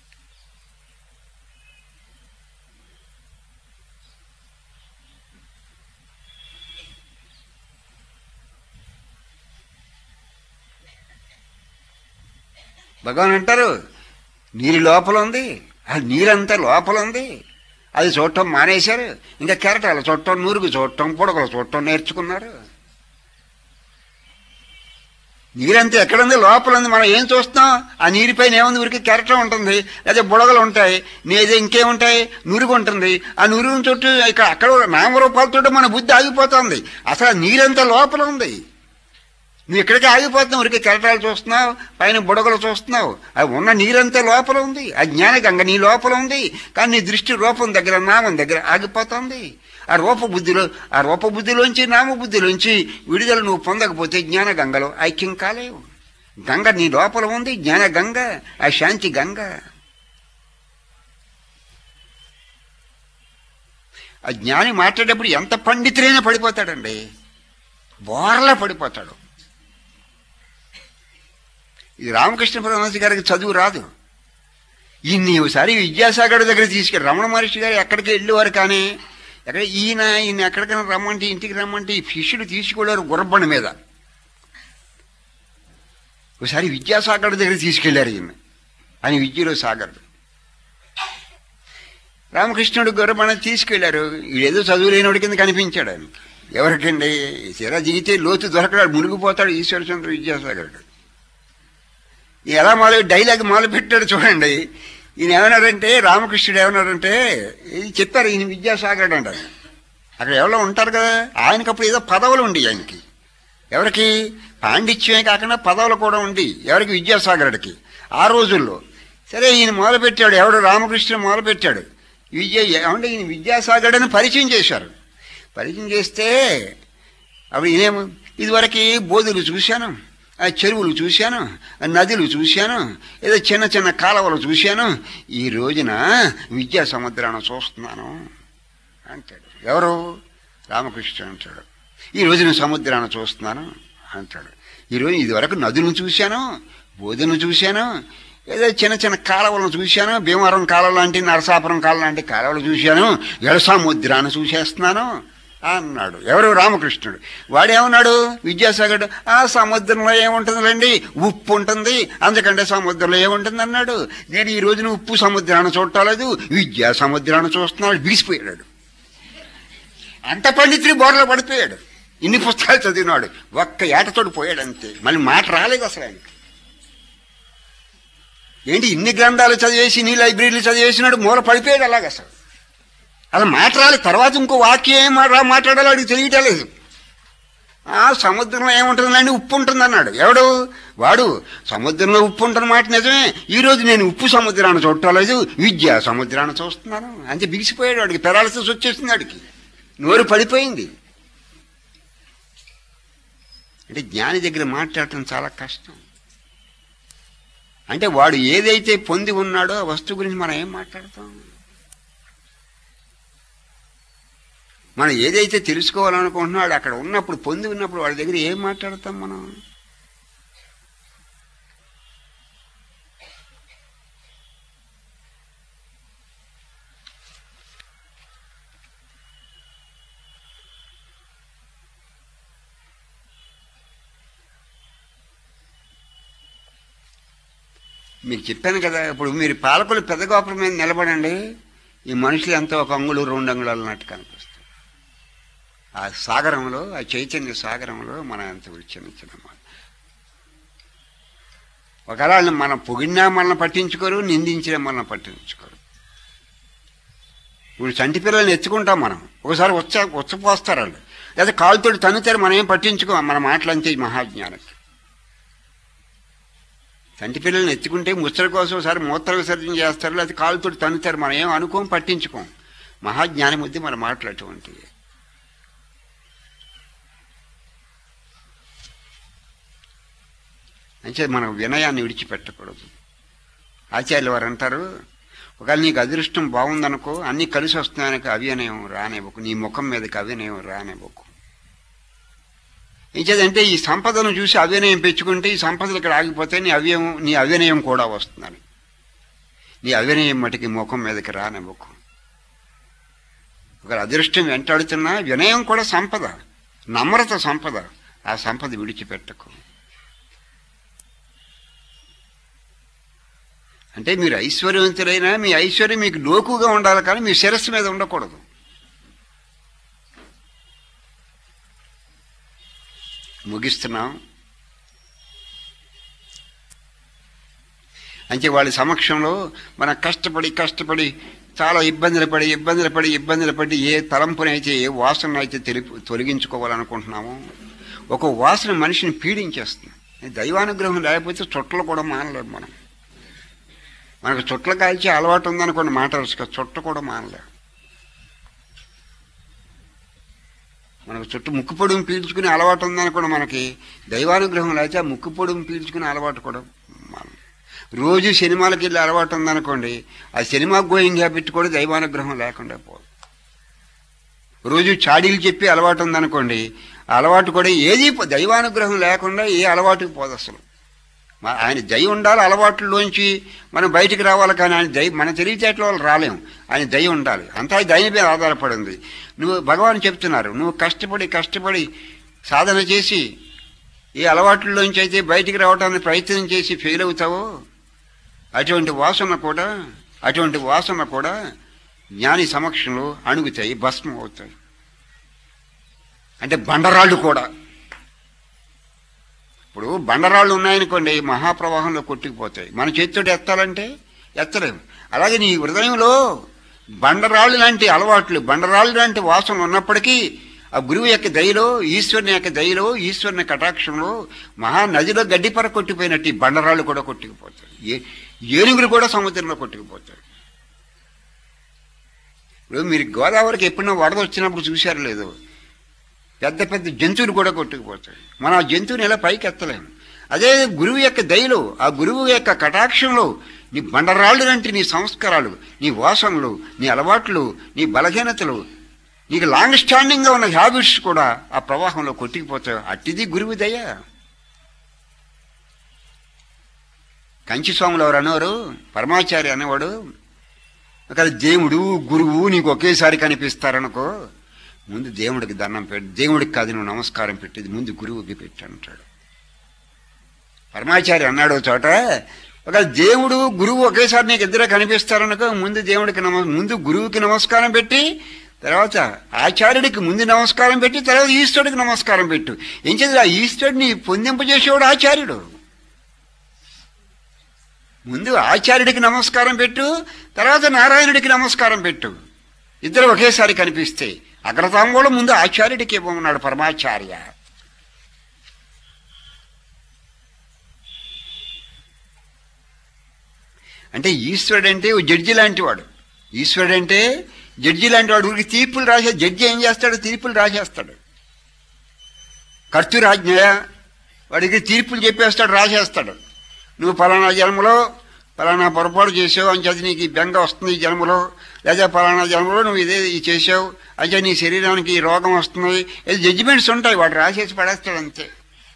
భగవాన్ అంటారు, నీరు లోపల ఉంది, ఆ నీరంతా లోపల ఉంది, అది చూడటం మానేశారు. ఇంకా కెరటాలు చూడటం, నూరుగు చూడటం, పొడగలు చూడటం నేర్చుకున్నారు. నీరంతా ఎక్కడుంది? లోపల ఉంది. మనం ఏం చూస్తాం? ఆ నీరుపైన ఏముంది? ఊరికి కెరటం ఉంటుంది, లేదా బుడగలు ఉంటాయి, నేదే ఇంకేముంటాయి? నురుగు ఉంటుంది. ఆ నురుగు చుట్టూ ఇక్కడ అక్కడ నామరూపాలతో మన బుద్ధి ఆగిపోతుంది. అసలు ఆ నీరంతా లోపల ఉంది. నువ్వు ఇక్కడికి ఆగిపోతున్నావు, ఊరికి కెరటాలు చూస్తున్నావు, పైన బుడగలు చూస్తున్నావు. అది ఉన్న నీరంతా లోపల ఉంది. ఆ జ్ఞాన గంగ నీ లోపల ఉంది, కానీ నీ దృష్టి రూపం దగ్గర, నామం దగ్గర ఆగిపోతుంది. ఆ రూపబుద్ధిలో ఆ రూపబుద్ధిలోంచి నామబుద్ధిలోంచి విడుదల నువ్వు పొందకపోతే జ్ఞాన గంగలో ఐక్యం కాలేవు. గంగ నీ లోపల ఉంది, జ్ఞాన గంగ, ఆ శాంతి గంగ. ఆ జ్ఞాని మాట్లాడేటప్పుడు ఎంత పండితులైనా పడిపోతాడండి, బోర్లా పడిపోతాడు. ఇది రామకృష్ణ పరమహంస గారికి చదువు రాదు. ఈయన్ని ఒకసారి విద్యాసాగర్ దగ్గర తీసుకెళ్ళి, రమణ మహర్షి గారు ఎక్కడికి వెళ్ళేవారు, కానీ ఎక్కడ ఈయన ఈయన ఎక్కడికైనా రమ్మంటే, ఇంటికి రమ్మంటే ఈ శిష్యుడు తీసుకెళ్ళారు గుర్రబండి మీద. ఒకసారి విద్యాసాగర్ దగ్గర తీసుకెళ్లారు ఈయన, ఆయన విద్యలో సాగర్. రామకృష్ణుడు గుర్రబండి తీసుకెళ్లారు. ఏదో చదువు లేనివాడి కింద కనిపించాడు ఆయన. ఎవరికండి? తీరా దిగితే లోతు దొరకడాడు, మునిగిపోతాడు ఈశ్వరచంద్ర విద్యాసాగరుడు. ఎలా మొదలు డైలాగ్ మొదలు పెట్టాడు చూడండి. ఈయన ఏమన్నారంటే, రామకృష్ణుడు ఏమన్నారంటే, ఇది చెప్పారు, ఈయన విద్యాసాగరుడు అంటారు. అక్కడ ఎవరో ఉంటారు కదా, ఆయనకప్పుడు ఏదో పదవులు ఉండి ఆయనకి. ఎవరికి? పాండిత్యమే కాకుండా పదవులు కూడా ఉండి ఎవరికి? విద్యాసాగరుడికి ఆ రోజుల్లో. సరే ఈయన మొదలుపెట్టాడు, ఎవడు? రామకృష్ణుడు మొదలుపెట్టాడు విద్య. ఏమంటే ఈయన విద్యాసాగరుడని పరిచయం చేశారు. పరిచయం చేస్తే అప్పుడు ఈయనేమో, ఇదివరకు బోధులు చూశాను, ఆ చెరువులు చూశాను, నదులు చూశాను, ఏదో చిన్న చిన్న కాలువలు చూశాను, ఈ రోజున విద్యా సముద్రాన్ని చూస్తున్నాను అంటాడు. ఎవరు? రామకృష్ణ అంటాడు. ఈ రోజున సముద్రాన్ని చూస్తున్నాను అంటాడు. ఈరోజు ఇదివరకు నదులను చూశాను, బోధను చూశాను, ఏదో చిన్న చిన్న కాలువలను చూశాను, భీమవరం కాలువ లాంటి, నరసాపురం కాలువ లాంటి కాలువలు చూశాను, ఎడ సముద్రాన్ని చూసేస్తున్నాను అన్నాడు. ఎవరు? రామకృష్ణుడు. వాడేమన్నాడు? విద్యాసాగరుడు ఆ సముద్రంలో ఏముంటుందండి, ఉప్పు ఉంటుంది, అందుకంటే సముద్రంలో ఏముంటుంది అన్నాడు. నేను ఈ రోజున ఉప్పు సముద్రాన్ని చూడలేదు, విద్యా సముద్రాన్ని చూస్తున్నాడు. బిగిసిపోయాడు. అంత పండితుడి బోర్లో పడిపోయాడు. ఇన్ని పుస్తకాలు చదివినాడు, ఒక్క ఏటతోడు పోయాడు అంతే. మళ్ళీ మాట రాలేదు అసలు ఆయనకి. ఏంటి ఇన్ని గ్రంథాలు చదివేసి, ఇన్ని లైబ్రరీలు చదివేసినాడు, మూల పడిపోయాడు అలాగ. అసలు అలా మాట్లాడాలి. తర్వాత ఇంకో వాక్యం ఏం మాట్లాడాలో అడిగి తెలియటలేదు. ఆ సముద్రంలో ఏముంటుందండి, ఉప్పు ఉంటుందన్నాడు. ఎవడు? వాడు. సముద్రంలో ఉప్పు ఉంటుంది మాట నిజమే. ఈరోజు నేను ఉప్పు సముద్రాన్ని చూడలేదు, విద్యా సముద్రాన్ని చూస్తున్నాను అంతే. బిగిసిపోయాడు. వాడికి పెరాలసిస్ వచ్చేసింది. వాడికి నోరు పడిపోయింది. అంటే జ్ఞాని దగ్గర మాట్లాడటం చాలా కష్టం. అంటే వాడు ఏదైతే పొంది ఉన్నాడో ఆ వస్తువు గురించి మనం ఏం మాట్లాడతాం? మనం ఏదైతే తెలుసుకోవాలనుకుంటున్నాడో అక్కడ ఉన్నప్పుడు, పొంది ఉన్నప్పుడు వాడి దగ్గర ఏం మాట్లాడతాం మనం? మీకు చెప్పాను కదా, ఇప్పుడు మీరు పాలకులు పెద్ద గోపురం మీద నిలబడండి, ఈ మనుషులు ఎంతో ఒక అంగుళం రెండు అంగుళాలు అన్నట్టు కనిపిస్తారు. ఆ సాగరంలో, ఆ చైతన్య సాగరంలో మనం ఎంత చిన్న చిన్న ఒకవేళ మనం పొగిడినా మనల్ని పట్టించుకోరు, నిందించినా మనల్ని పట్టించుకోరు. ఇప్పుడు చంటి పిల్లల్ని ఎత్తుకుంటాం మనం, ఒకసారి వచ్చ వచ్చపోస్తారు వాళ్ళు, లేదా కాలుతోటి తన్నుతారు, మనం ఏం పట్టించుకోం. మన మాటలంతే మహాజ్ఞానికి. చంటి పిల్లల్ని ఎత్తుకుంటే ముచ్చట కోసం ఒకసారి మూత్ర విసర్జన చేస్తారు, లేకపోతే కాలుతోటి తన్నుతారు, మనం ఏం అనుకోం, పట్టించుకోం. మహాజ్ఞాని ముద్ది మన మాటలు అటువంటివి. అంటే మనం వినయాన్ని విడిచిపెట్టకూడదు. ఆచార్యులు వారు అంటారు, ఒకవేళ నీకు అదృష్టం బాగుందనుకో, అన్నీ కలిసి వస్తున్నాయనకు అవినయం రానివ్వకు, నీ ముఖం మీదకి అవినయం రానివ్వకు. ఇంకేదంటే ఈ సంపదను చూసి అవినయం పెంచుకుంటే ఈ సంపదలు ఇక్కడ ఆగిపోతే నీ అవ్యయం నీ అవినయం కూడా వస్తుందని. నీ అవినయం మటుకి ముఖం మీదకి రానివ్వకు. ఒక అదృష్టం వెంటాడుతున్నా వినయం కూడా సంపద, నమ్రత సంపద. ఆ సంపద విడిచిపెట్టకు. అంటే మీరు ఐశ్వర్యవంతులైనా మీ ఐశ్వర్యం మీకు లోకుగా ఉండాలి, కానీ మీ శిరస్సు మీద ఉండకూడదు. ముగిస్తున్నాం. అంటే వాళ్ళ సమక్షంలో మనం కష్టపడి కష్టపడి చాలా ఇబ్బందులు పడి ఇబ్బందులు పడి ఇబ్బందులు పడి ఏ తలంపునైతే ఏ వాసన అయితే తెలిపి తొలగించుకోవాలనుకుంటున్నామో ఒక వాసన మనిషిని పీడించేస్తుంది. దైవానుగ్రహం లేకపోతే చుట్టలు కూడా మానలేము మనం. మనకు చుట్టలు కాల్చి అలవాటు ఉందనుకోండి, మాట్లాడచ్చు, చుట్ట కూడా మానలేము. మనకు చుట్టూ ముక్కు పొడుము పీల్చుకునే అలవాటు ఉందనుకోండి, మనకి దైవానుగ్రహం లేకపోతే ఆ ముక్కు పొడుము పీల్చుకునే అలవాటు కూడా మనం. రోజు సినిమాలకు వెళ్ళి అలవాటు ఉందనుకోండి, ఆ సినిమా గోయింగ్ హ్యాబిట్ కూడా దైవానుగ్రహం లేకుండా పోదు. రోజు చాడీలు చెప్పి అలవాటు ఉందనుకోండి, ఆ అలవాటు కూడా ఏది దైవానుగ్రహం లేకుండా ఏ అలవాటుకి పోదు అసలు. ఆయన దయ ఉండాలి, అలవాట్లలోంచి మనం బయటికి రావాలి, కానీ ఆయన దయ మన తెలివితేటల వల్ల రాలేము. ఆయన దయ ఉండాలి, అంతా దయ మీద ఆధారపడింది. నువ్వు భగవాన్ చెప్తున్నారు, నువ్వు కష్టపడి కష్టపడి సాధన చేసి ఏ అలవాట్లలోంచి అయితే బయటికి రావడానికి ప్రయత్నం చేసి ఫెయిల్ అవుతావో అటువంటి వాసన కూడా అటువంటి వాసన కూడా జ్ఞాని సమక్షంలో అణుగుతాయి, భస్మం అవుతాయి. అంటే బండరాళ్ళు కూడా. ఇప్పుడు బండరాళ్ళు ఉన్నాయనుకోండి, మహాప్రవాహంలో కొట్టుకుపోతాయి. మన చేతితోటి ఎత్తాలంటే ఎత్తలేము. అలాగే నీ హృదయంలో బండరాళ్ళు లాంటి అలవాట్లు, బండరాళ్ళు లాంటి వాసనలు ఉన్నప్పటికీ ఆ గురువు యొక్క దయలో, ఈశ్వరుని యొక్క దయలో, ఈశ్వరుని కటాక్షంలో మహానదిలో గడ్డిపర కొట్టిపోయినట్టు ఈ బండరాళ్ళు కూడా కొట్టుకుపోతాయి. ఏ ఏనుగులు కూడా సముద్రంలో కొట్టుకుపోతాయి. ఇప్పుడు మీరు గోదావరికి ఎప్పుడైనా వరద వచ్చినప్పుడు చూశారు లేదు, పెద్ద పెద్ద జంతువులు కూడా కొట్టుకుపోతాయి. మనం ఆ జంతువుని ఎలా పైకి ఎత్తలేము. అదే గురువు యొక్క దయలో, ఆ గురువు యొక్క కటాక్షంలో నీ బండరాళ్ళు లాంటి నీ సంస్కారాలు, నీ వాసనలు, నీ అలవాట్లు, నీ బలహీనతలు, నీకు లాంగ్ స్టాండింగ్గా ఉన్న హ్యాబిట్స్ కూడా ఆ ప్రవాహంలో కొట్టుకుపోతాయి. అట్టిది గురువు దయ. కంచి స్వాములు ఎవరు అనేవారు, పరమాచార్య అనేవాడు, అక్కడ దేవుడు గురువు నీకు ఒకేసారి కనిపిస్తారనుకో, ముందు దేవుడికి దండం పెట్టి, దేవుడికి కాదు నువ్వు నమస్కారం పెట్టేది, ముందు గురువుకి పెట్టి అంటాడు. పరమాచార్య అన్నాడు చోట, ఒక దేవుడు గురువు ఒకేసారి నీకు ఇద్దరే కనిపిస్తారనుకో, ముందు దేవుడికి నమ ముందు గురువుకి నమస్కారం పెట్టి, తర్వాత ఆచార్యుడికి ముందు నమస్కారం పెట్టి, తర్వాత ఈశ్వరుడికి నమస్కారం పెట్టు. ఏం చేద్దాం, ఆ ఈశ్వరుడిని పొందింపజేసేవాడు ఆచార్యుడు. ముందు ఆచార్యుడికి నమస్కారం పెట్టు, తర్వాత నారాయణుడికి నమస్కారం పెట్టు. ఇద్దరు ఒకేసారి కనిపిస్తే అగ్రతాంబూలం ముందు ఆచార్యుడికి ఇవ్వమన్నాడు పరమాచార్య. అంటే ఈశ్వరుడు అంటే జడ్జి లాంటి వాడు. ఈశ్వరుడు అంటే జడ్జి లాంటి వాడు. ఊరికి తీర్పులు రాసే జడ్జి ఏం చేస్తాడు, తీర్పులు రాసేస్తాడు. కర్తృరాజ్ఞయ, వాడికి తీర్పులు చెప్పేస్తాడు, రాసేస్తాడు. నువ్వు ఫలానా జన్మలో ఫలానా పొరపాటు చేసావు అంచేది నీకు ఈ బెంగ వస్తుంది ఈ జన్మలో, లేదా ఫలానా జన్మలో నువ్వు ఇదే చేసావు అంటే నీ శరీరానికి ఈ రోగం వస్తుంది. ఇది జడ్జిమెంట్స్ ఉంటాయి, వాడు రాసేసి పడేస్తాడు అంతే.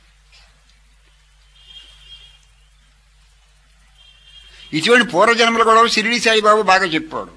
ఇటువంటి పూర్వజన్మలు కూడా షిరిడి సాయిబాబు బాగా చెప్పాడు.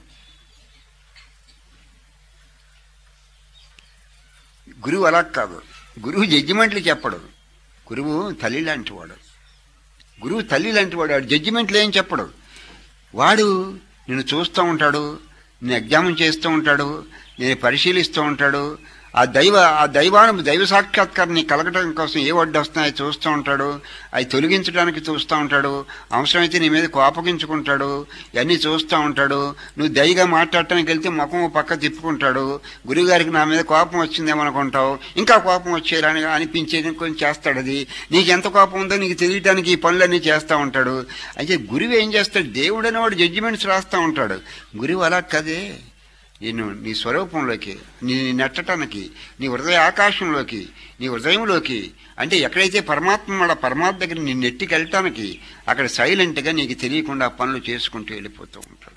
గురువు అలా కాదు, గురువు జడ్జిమెంట్లు చెప్పడు, గురువు తల్లి లాంటి వాడు. గురువు తల్లి లాంటి వాడు, వాడు జడ్జిమెంట్లు ఏం చెప్పడు. వాడు నిన్ను చూస్తూ ఉంటాడు, నేను ఎగ్జామిన్ చేస్తూ ఉంటాడు, నేను పరిశీలిస్తూ ఉంటాడు. ఆ దైవ ఆ దైవాను దైవ సాక్షాత్కారాన్ని కలగడం కోసం ఏ వడ్డు వస్తున్నాయో చూస్తూ ఉంటాడు, అవి తొలగించడానికి చూస్తూ ఉంటాడు. అవసరమైతే నీ మీద కోపగించుకుంటాడు, ఇవన్నీ చూస్తూ ఉంటాడు. నువ్వు దయగా మాట్లాడటానికి వెళ్తే ముఖం పక్క తిప్పుకుంటాడు. గురువుగారికి నా మీద కోపం వచ్చిందేమనుకుంటావు, ఇంకా కోపం వచ్చేయాలని అనిపించేది కొంచెం చేస్తాడు. అది నీకు ఎంత కోపం ఉందో నీకు తెలియటానికి ఈ పనులన్నీ చేస్తూ ఉంటాడు. అయితే గురువు ఏం చేస్తాడు, దేవుడు అనేవాడు జడ్జిమెంట్స్ రాస్తూ ఉంటాడు. గురువు అలా కదే, నేను నీ స్వరూపంలోకి, నీ నెట్టడానికి, నీ హృదయ ఆకాశంలోకి, నీ హృదయంలోకి, అంటే ఎక్కడైతే పరమాత్మ వాడ పరమాత్మ దగ్గర నీ నెట్టికి వెళ్ళటానికి అక్కడ సైలెంట్గా నీకు తెలియకుండా పనులు చేసుకుంటూ వెళ్ళిపోతూ ఉంటాడు.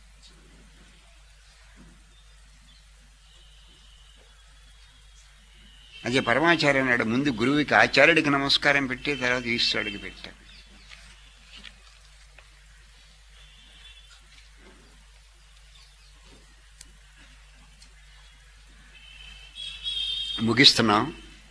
అదే పరమాచార్య అన్నాడు, ముందు గురువుకి ఆచార్యుడికి నమస్కారం పెట్టి తర్వాత ఈశ్వరుడికి పెట్టాడు. ముగిస్తున్నాం.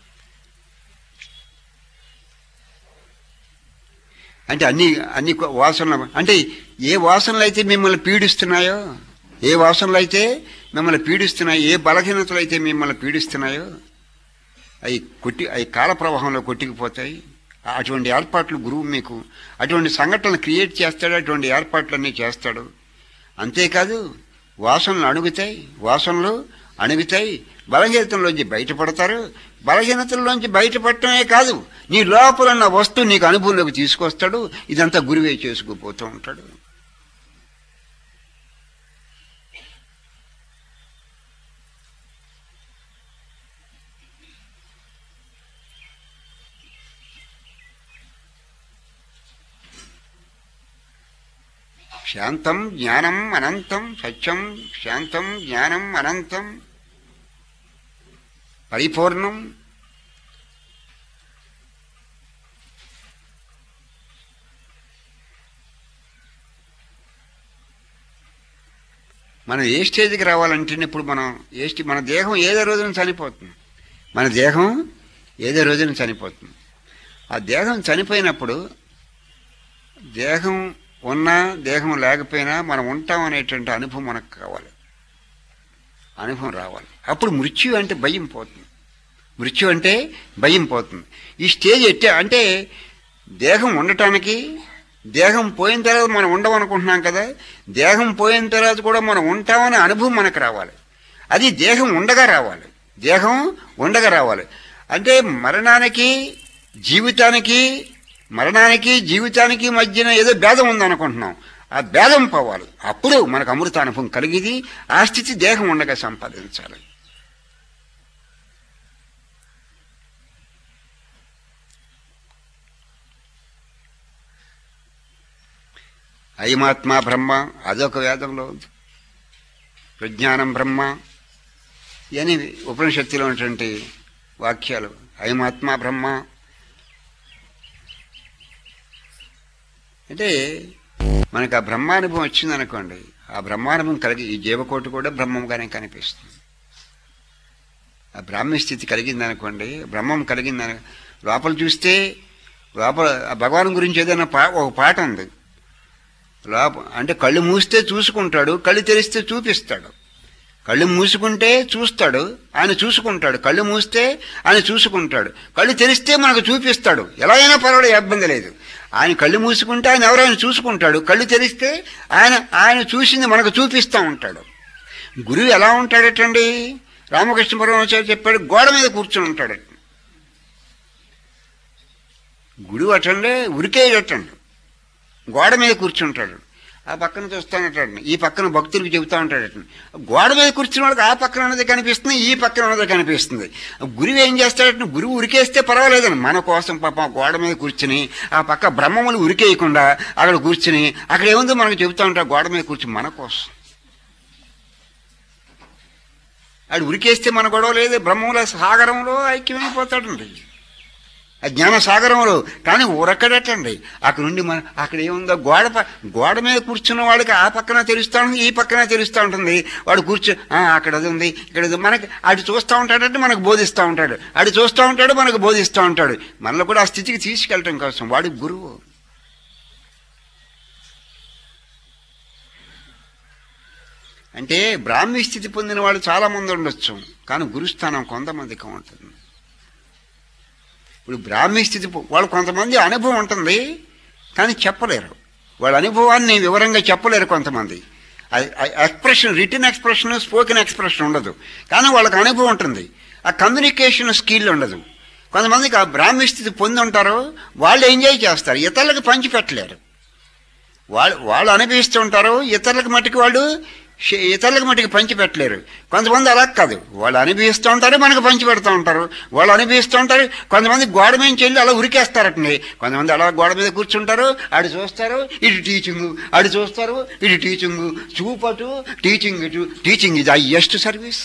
అంటే అన్ని అన్ని వాసనలు, అంటే ఏ వాసనలు అయితే మిమ్మల్ని పీడిస్తున్నాయో, ఏ వాసనలు అయితే మిమ్మల్ని పీడిస్తున్నాయో, ఏ బలహీనతలు అయితే మిమ్మల్ని పీడిస్తున్నాయో అవి కొట్టి అవి కాల ప్రవాహంలో కొట్టుకుపోతాయి. అటువంటి ఏర్పాట్లు గురువు మీకు అటువంటి సంఘటనలు క్రియేట్ చేస్తాడు, అటువంటి ఏర్పాట్లన్నీ చేస్తాడు. అంతేకాదు వాసనలు అణుగుతాయి, వాసనలు అణుగుతాయి, బలహీనతల్లోంచి బయటపడతారు. బలహీనతల్లోంచి బయటపడటమే కాదు, నీ లోపల ఉన్న వస్తువు నీకు అనుభవంలోకి తీసుకొస్తాడు. ఇదంతా గురువే చేసుకుపోతూ ఉంటాడు. శాంతం జ్ఞానం అనంతం, సత్యం శాంతం జ్ఞానం అనంతం పరిపూర్ణం. మనం ఏ స్టేజ్కి రావాలంటే ఇప్పుడు మనం ఏ స్టే మన దేహం ఏదో రోజున చనిపోతుంది. మన దేహం ఏదో రోజున చనిపోతుంది. ఆ దేహం చనిపోయినప్పుడు దేహం ఉన్నా దేహం లేకపోయినా మనం ఉంటాం అనేటువంటి అనుభవం మనకు కావాలి, అనుభవం రావాలి. అప్పుడు మృత్యు అంటే భయం పోతుంది, మృత్యు అంటే భయం పోతుంది. ఈ స్టేజ్ ఎట్టే అంటే దేహం ఉండటానికి, దేహం పోయిన తర్వాత మనం ఉండమనుకుంటున్నాం కదా, దేహం పోయిన తర్వాత కూడా మనం ఉంటామనే అనుభవం మనకు రావాలి. అది దేహం ఉండగా రావాలి, దేహం ఉండగా రావాలి. అంటే మరణానికి జీవితానికి మరణానికి జీవితానికి మధ్యన ఏదో భేదం ఉందనుకుంటున్నాం, ఆ భేదం పోవాలి. అప్పుడు మనకు అమృత అనుభవం కలిగిది. ఆ స్థితి దేహం ఉండగా సంపాదించాలి. అయమాత్మ బ్రహ్మ అదొక వేదంలో ఉంది. ప్రజ్ఞానం బ్రహ్మ అని ఉపనిషత్తులో ఉన్నటువంటి వాక్యాలు. అయమాత్మ బ్రహ్మ అంటే మనకు ఆ బ్రహ్మానుభవం వచ్చిందనుకోండి, ఆ బ్రహ్మానుభవం కలిగి ఈ జీవకోటి కూడా బ్రహ్మంగానే కనిపిస్తుంది. ఆ బ్రాహ్మీ స్థితి కలిగిందనుకోండి, బ్రహ్మం కలిగిందని లోపల చూస్తే లోపల భగవాన్ గురించి ఏదైనా పా ఒక పాట ఉంది. లోప అంటే కళ్ళు మూస్తే చూసుకుంటాడు, కళ్ళు తెరిస్తే చూపిస్తాడు. కళ్ళు మూసుకుంటే చూస్తాడు, ఆయన చూసుకుంటాడు. కళ్ళు మూస్తే ఆయన చూసుకుంటాడు, కళ్ళు తెరిస్తే మనకు చూపిస్తాడు. ఎలా అయినా పర్వాలేదు, ఇబ్బంది లేదు. ఆయన కళ్ళు మూసుకుంటే ఆయన ఎవరైనా చూసుకుంటాడు, కళ్ళు తెరిస్తే ఆయన ఆయన చూసింది మనకు చూపిస్తూ ఉంటాడు. గురువు ఎలా ఉంటాడటండి? రామకృష్ణ పరమహంస చెప్పాడు, గోడ మీద కూర్చొని ఉంటాడు. గురువు అటండి ఉరికేయటండి, గోడ మీద కూర్చుంటాడు. ఆ పక్కన చూస్తానటండి, ఈ పక్కన భక్తులకు చెబుతూ ఉంటాడటండి. గోడ మీద కూర్చున్న వాళ్ళకి ఆ పక్కన ఉన్నది కనిపిస్తుంది, ఈ పక్కన ఉన్నది కనిపిస్తుంది. గురువు ఏం చేస్తాడట? గురువు ఉరికేస్తే పర్వాలేదని మన కోసం పాపం గోడ మీద కూర్చుని ఆ పక్క బ్రహ్మములు ఉరికేయకుండా అక్కడ కూర్చుని అక్కడ ఏముందో మనకు చెబుతూ ఉంటాడు. గోడ మీద కూర్చుని మన కోసం. ఆడు ఉరికేస్తే మన గొడవ లేదు, బ్రహ్మముల సాగరంలో ఐక్యమైపోతాడండి, ఆ జ్ఞాన సాగరంలో. కానీ ఉరకడటండి అక్కడ నుండి మన అక్కడ ఏముందో గోడ గోడ మీద కూర్చున్న వాడికి ఆ పక్కన తెలుస్తూ ఉంటుంది, ఈ పక్కన తెలుస్తూ ఉంటుంది. వాడు కూర్చో అక్కడ అది ఉంది, ఇక్కడ మనకి అటు చూస్తూ ఉంటాడంటే మనకు బోధిస్తూ ఉంటాడు, అటు చూస్తూ ఉంటాడు మనకు బోధిస్తూ ఉంటాడు. మనలో కూడా ఆ స్థితికి తీసుకెళ్ళటం కోసం వాడి గురువు. అంటే బ్రాహ్మీ స్థితి పొందిన వాళ్ళు చాలామంది ఉండొచ్చు, కానీ గురుస్థానం కొంతమందికి ఉంటుంది. ఇప్పుడు బ్రాహ్మీ స్థితి వాళ్ళు కొంతమంది అనుభవం ఉంటుంది, కానీ చెప్పలేరు. వాళ్ళ అనుభవాన్ని వివరంగా చెప్పలేరు కొంతమంది. Expression, written expression, spoken expression ఉండదు, కానీ వాళ్ళకి అనుభవం ఉంటుంది. ఆ కమ్యూనికేషన్ స్కిల్ ఉండదు. కొంతమందికి ఆ బ్రాహ్మీ స్థితి పొంది ఉంటారు, వాళ్ళు ఎంజాయ్ చేస్తారు, ఇతరులకు పంచిపెట్టలేరు. వాళ్ళు వాళ్ళు అనుభవిస్తూ ఉంటారు, ఇతరులకు మట్టుకు వాళ్ళు ఇతరులకు మటుకు పంచి పెట్టలేరు. కొంతమంది అలా కాదు, వాళ్ళు అనుభవిస్తూ ఉంటారు, మనకు పంచి పెడతా ఉంటారు. వాళ్ళు అనుభవిస్తూ ఉంటారు. కొంతమంది గోడ మీద వెళ్ళి అలా ఉరికేస్తారటండి. కొంతమంది అలా గోడ మీద కూర్చుంటారు, అటు చూస్తారు, ఇటు టీచింగు, అటు చూస్తారు, ఇటు టీచింగు, చూపటు టీచింగ్, ఇటు టీచింగ్ ఇది హైయెస్ట్ సర్వీస్.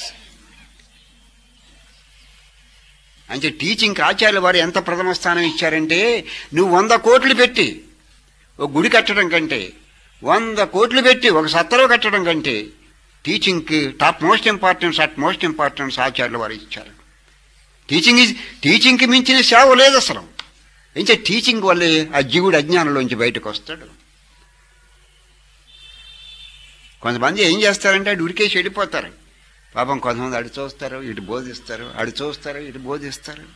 అంటే టీచింగ్కి ఆచార్యుల వారు ఎంత ప్రథమ స్థానం ఇచ్చారంటే, నువ్వు వంద కోట్లు పెట్టి ఒక గుడి కట్టడం కంటే, వంద కోట్లు పెట్టి ఒక సత్తరు కట్టడం కంటే టీచింగ్కి top most importance, utmost importance ఆచార్యుల వారు ఇచ్చారు. టీచింగ్ ఈజ్ టీచింగ్కి మించిన సేవ లేదు అసలు. ఇంకా టీచింగ్ వల్లే ఆ జీవుడు అజ్ఞానంలోంచి బయటకు వస్తాడు. కొంతమంది ఏం చేస్తారంటే అటు ఉరికేసి వెళ్ళిపోతారు. పాపం కొంతమంది అటు చూస్తారు, ఇటు బోధిస్తారు, అటు చూస్తారు, ఇటు బోధిస్తారు.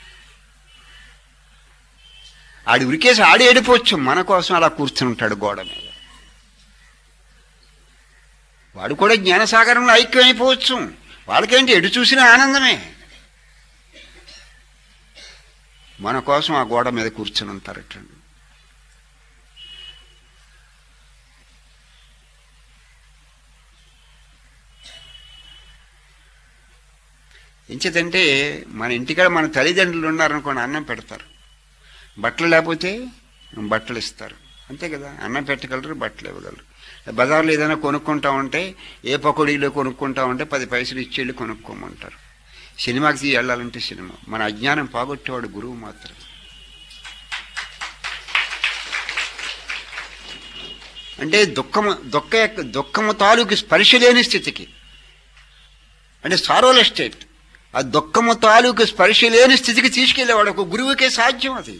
ఆడి ఉరికేసి ఆడి వెళ్ళిపోవచ్చు, మన కోసం అలా కూర్చుని ఉంటాడు గోడ మీద. వాడు కూడా జ్ఞానసాగరంలో ఐక్యమైపోవచ్చు. వాళ్ళకేంటి, ఎటు చూసినా ఆనందమే. మన కోసం ఆ గోడ మీద కూర్చుని ఉంటారటండి. ఎంచేతంటే మన ఇంటికాడ మన తల్లిదండ్రులు ఉన్నారనుకోండి, అన్నం పెడతారు. బట్టలు లేకపోతే బట్టలు ఇస్తారు, అంతే కదా. అన్నం పెట్టగలరు, బట్టలు ఇవ్వగలరు. బజార్లో ఏదైనా కొనుక్కుంటా ఉంటే, ఏ పకోడీలో కొనుక్కుంటా ఉంటే పది పైసలు ఇచ్చి వెళ్ళి కొనుక్కోమంటారు. సినిమాకి తీ వెళ్ళాలంటే సినిమా. మన అజ్ఞానం పోగొట్టేవాడు గురువు మాత్రం. అంటే దుఃఖము దుఃఖ దుఃఖము తాలూకు స్పర్శ లేని స్థితికి, అంటే సారోల స్టేట్, ఆ దుఃఖము తాలూకు స్పర్శ లేని స్థితికి తీసుకెళ్ళేవాడు ఒక గురువుకే సాధ్యం. అది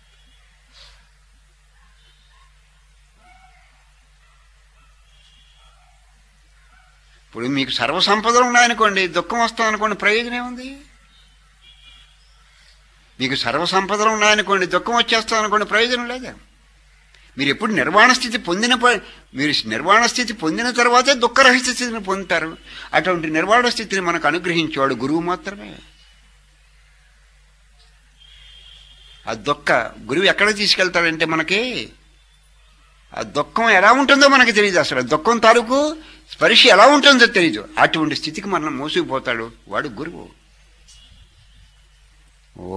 ఇప్పుడు మీకు సర్వసంపదలు ఉన్నాయనుకోండి, దుఃఖం వస్తుందనుకోండి, ప్రయోజనం ఏముంది? మీకు సర్వసంపదలు ఉన్నాయనుకోండి, దుఃఖం వచ్చేస్తుంది అనుకోండి, ప్రయోజనం లేదా? మీరు ఎప్పుడు నిర్వాణ స్థితి పొందిన మీరు నిర్వాణ స్థితి పొందిన తర్వాతే దుఃఖరహిత స్థితిని పొందుతారు. అటువంటి నిర్వాణ స్థితిని మనకు అనుగ్రహించేవాడు గురువు మాత్రమే. ఆ దుఃఖ గురువు ఎక్కడ తీసుకెళ్తాడంటే, మనకి ఆ దుఃఖం ఎలా ఉంటుందో మనకి తెలియదు. అసలు దుఃఖం తాలూకు స్పర్శ ఎలా ఉంటుందో తెలియదు. అటువంటి స్థితికి మనం మోసుకుపోతాడు వాడు గురువు. ఓ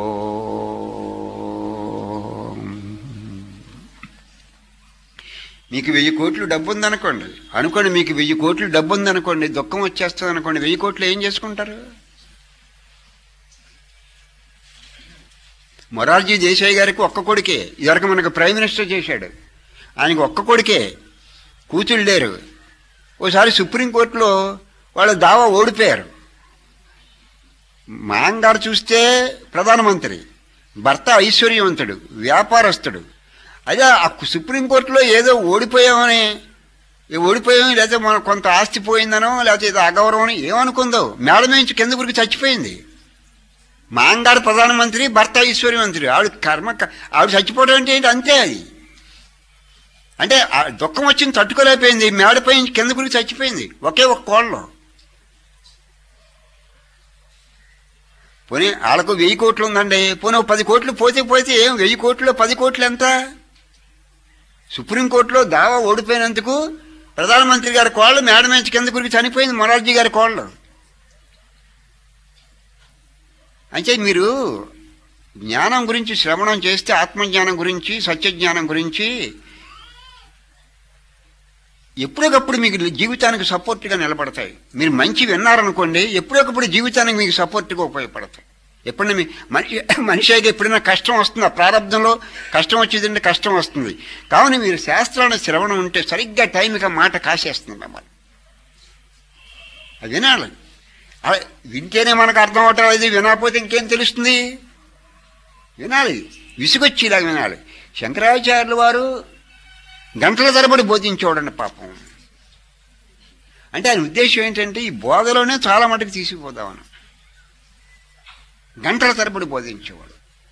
మీకు వెయ్యి కోట్లు డబ్బు ఉందనుకోండి అనుకోండి మీకు వెయ్యి కోట్లు డబ్బు ఉందనుకోండి, దుఃఖం వచ్చేస్తుంది అనుకోండి, వెయ్యి కోట్లు ఏం చేసుకుంటారు? మొరార్జీ దేశాయ్ గారికి ఒక్క కొడుకే, ఇదివరకు మనకు ప్రైమ్ మినిస్టర్ చేశాడు, ఆయనకి ఒక్క కొడుకే, కూతుళ్ళు లేరు. ఓసారి సుప్రీంకోర్టులో వాళ్ళు దావా ఓడిపోయారు. మాంగారు చూస్తే ప్రధానమంత్రి, భర్త ఐశ్వర్యవంతుడు, వ్యాపారస్తుడు. అదే ఆ సుప్రీంకోర్టులో ఏదో ఓడిపోయామని, ఓడిపోయాం లేదా మన కొంత ఆస్తి పోయిందనో లేకపోతే ఏదో అగౌరవం ఏమనుకుందో మేడ నుంచి కింద గురికి చచ్చిపోయింది. మాంగారు ప్రధానమంత్రి, భర్త ఐశ్వర్యవంతుడు, ఆవిడ కర్మ, ఆవిడ చచ్చిపోవడం అంటే ఏంటి, అంతే. అది అంటే దుఃఖం వచ్చింది, తట్టుకోలేకపోయింది, మేడపై కింద గురికి చచ్చిపోయింది ఒకే ఒక కోళ్ళలో. పోనీ వాళ్ళకు వెయ్యి కోట్లు ఉందండి, పోనీ పది కోట్లు పోతే పోతే ఏం, వెయ్యి కోట్లు పది కోట్లు ఎంత? సుప్రీంకోర్టులో దావా ఓడిపోయినందుకు ప్రధానమంత్రి గారి కోళ్ళు మేడ నుంచి కింద గురికి చనిపోయింది, మొరార్జీ గారి కోళ్ళు. అంటే మీరు జ్ఞానం గురించి శ్రవణం చేస్తే, ఆత్మజ్ఞానం గురించి, సత్యజ్ఞానం గురించి ఎప్పటికప్పుడు మీకు జీవితానికి సపోర్ట్గా నిలబడతాయి. మీరు మంచి విన్నారనుకోండి, ఎప్పటికప్పుడు జీవితానికి మీకు సపోర్ట్గా ఉపయోగపడతాయి. ఎప్పుడైనా మీ మనిషి మనిషికి ఎప్పుడైనా కష్టం వస్తుంది, ఆ ప్రారంభంలో కష్టం వచ్చేదంటే కష్టం వస్తుంది. కావున మీరు శాస్త్రాన్ని శ్రవణం ఉంటే సరిగ్గా టైంకి మాట కాసేస్తుంది మిమ్మల్ని. అది వినాలి. వింటేనే మనకు అర్థం అవటం, అది వినకపోతే ఇంకేం తెలుస్తుంది? వినాలి, విసుగొచ్చేలాగా వినాలి. శంకరాచార్యుల వారు గంటల తరబడి బోధించేవాడండి పాపం. అంటే ఆయన ఉద్దేశం ఏంటంటే ఈ బోధలోనే చాలా మటుకు తీసుకుపోదామని గంటల తరబడి బోధించేవాడు.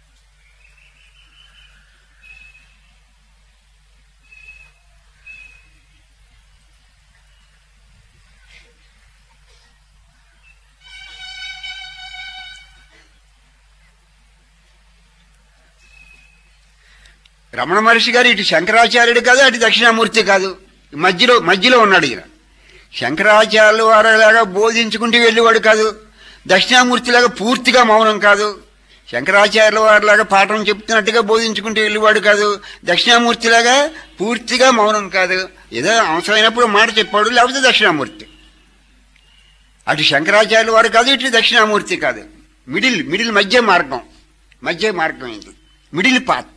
రమణ మహర్షి గారు ఇటు శంకరాచార్యుడు కాదు, అటు దక్షిణామూర్తి కాదు, మధ్యలో మధ్యలో ఉన్నాడు. ఈయన శంకరాచార్యులు వారిలాగా బోధించుకుంటూ వెళ్ళేవాడు కాదు, దక్షిణామూర్తిలాగా పూర్తిగా మౌనం కాదు. శంకరాచార్యుల వారిలాగా పాఠం చెప్తున్నట్టుగా బోధించుకుంటూ వెళ్ళేవాడు కాదు, దక్షిణామూర్తిలాగా పూర్తిగా మౌనం కాదు. ఏదో అవసరమైనప్పుడు మాట చెప్పాడు, లేకపోతే దక్షిణామూర్తి. అటు శంకరాచార్యుల వారు కాదు, ఇటు దక్షిణామూర్తి కాదు, మిడిల్ మిడిల్ మధ్య మార్గం. మధ్య మార్గం ఇది, మిడిల్ పాత్.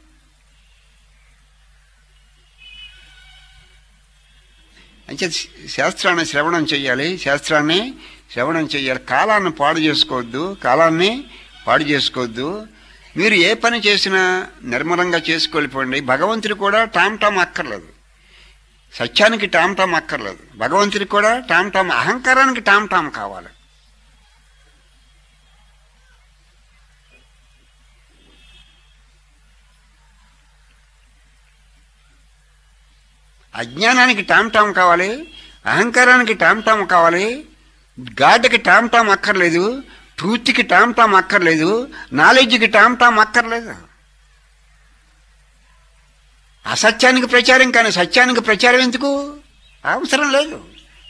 అంటే శాస్త్రాన్ని శ్రవణం చెయ్యాలి, శాస్త్రాన్ని శ్రవణం చెయ్యాలి. కాలాన్ని పాడు చేసుకోవద్దు, కాలాన్ని పాడు చేసుకోవద్దు. మీరు ఏ పని చేసినా నిర్మలంగా చేసుకోలేపోండి. భగవంతుడు కూడా టామ్ టామ్ అక్కర్లేదు, సత్యానికి టామ్ టామ్ అక్కర్లేదు. భగవంతుడికి కూడా టామ్ టామ్, అహంకారానికి టామ్ టామ్ కావాలి. అజ్ఞానానికి టామ్ టామ్ కావాలి, అహంకారానికి టామ్ టామ్ కావాలి, గాడ్కి టామ్ టామ్ అక్కర్లేదు, ట్రూత్కి టామ్ టామ్ అక్కర్లేదు, నాలెడ్జ్కి టామ్ టామ్ అక్కర్లేదు. అసత్యానికి ప్రచారం కానీ సత్యానికి ప్రచారం ఎందుకు? అవసరం లేదు.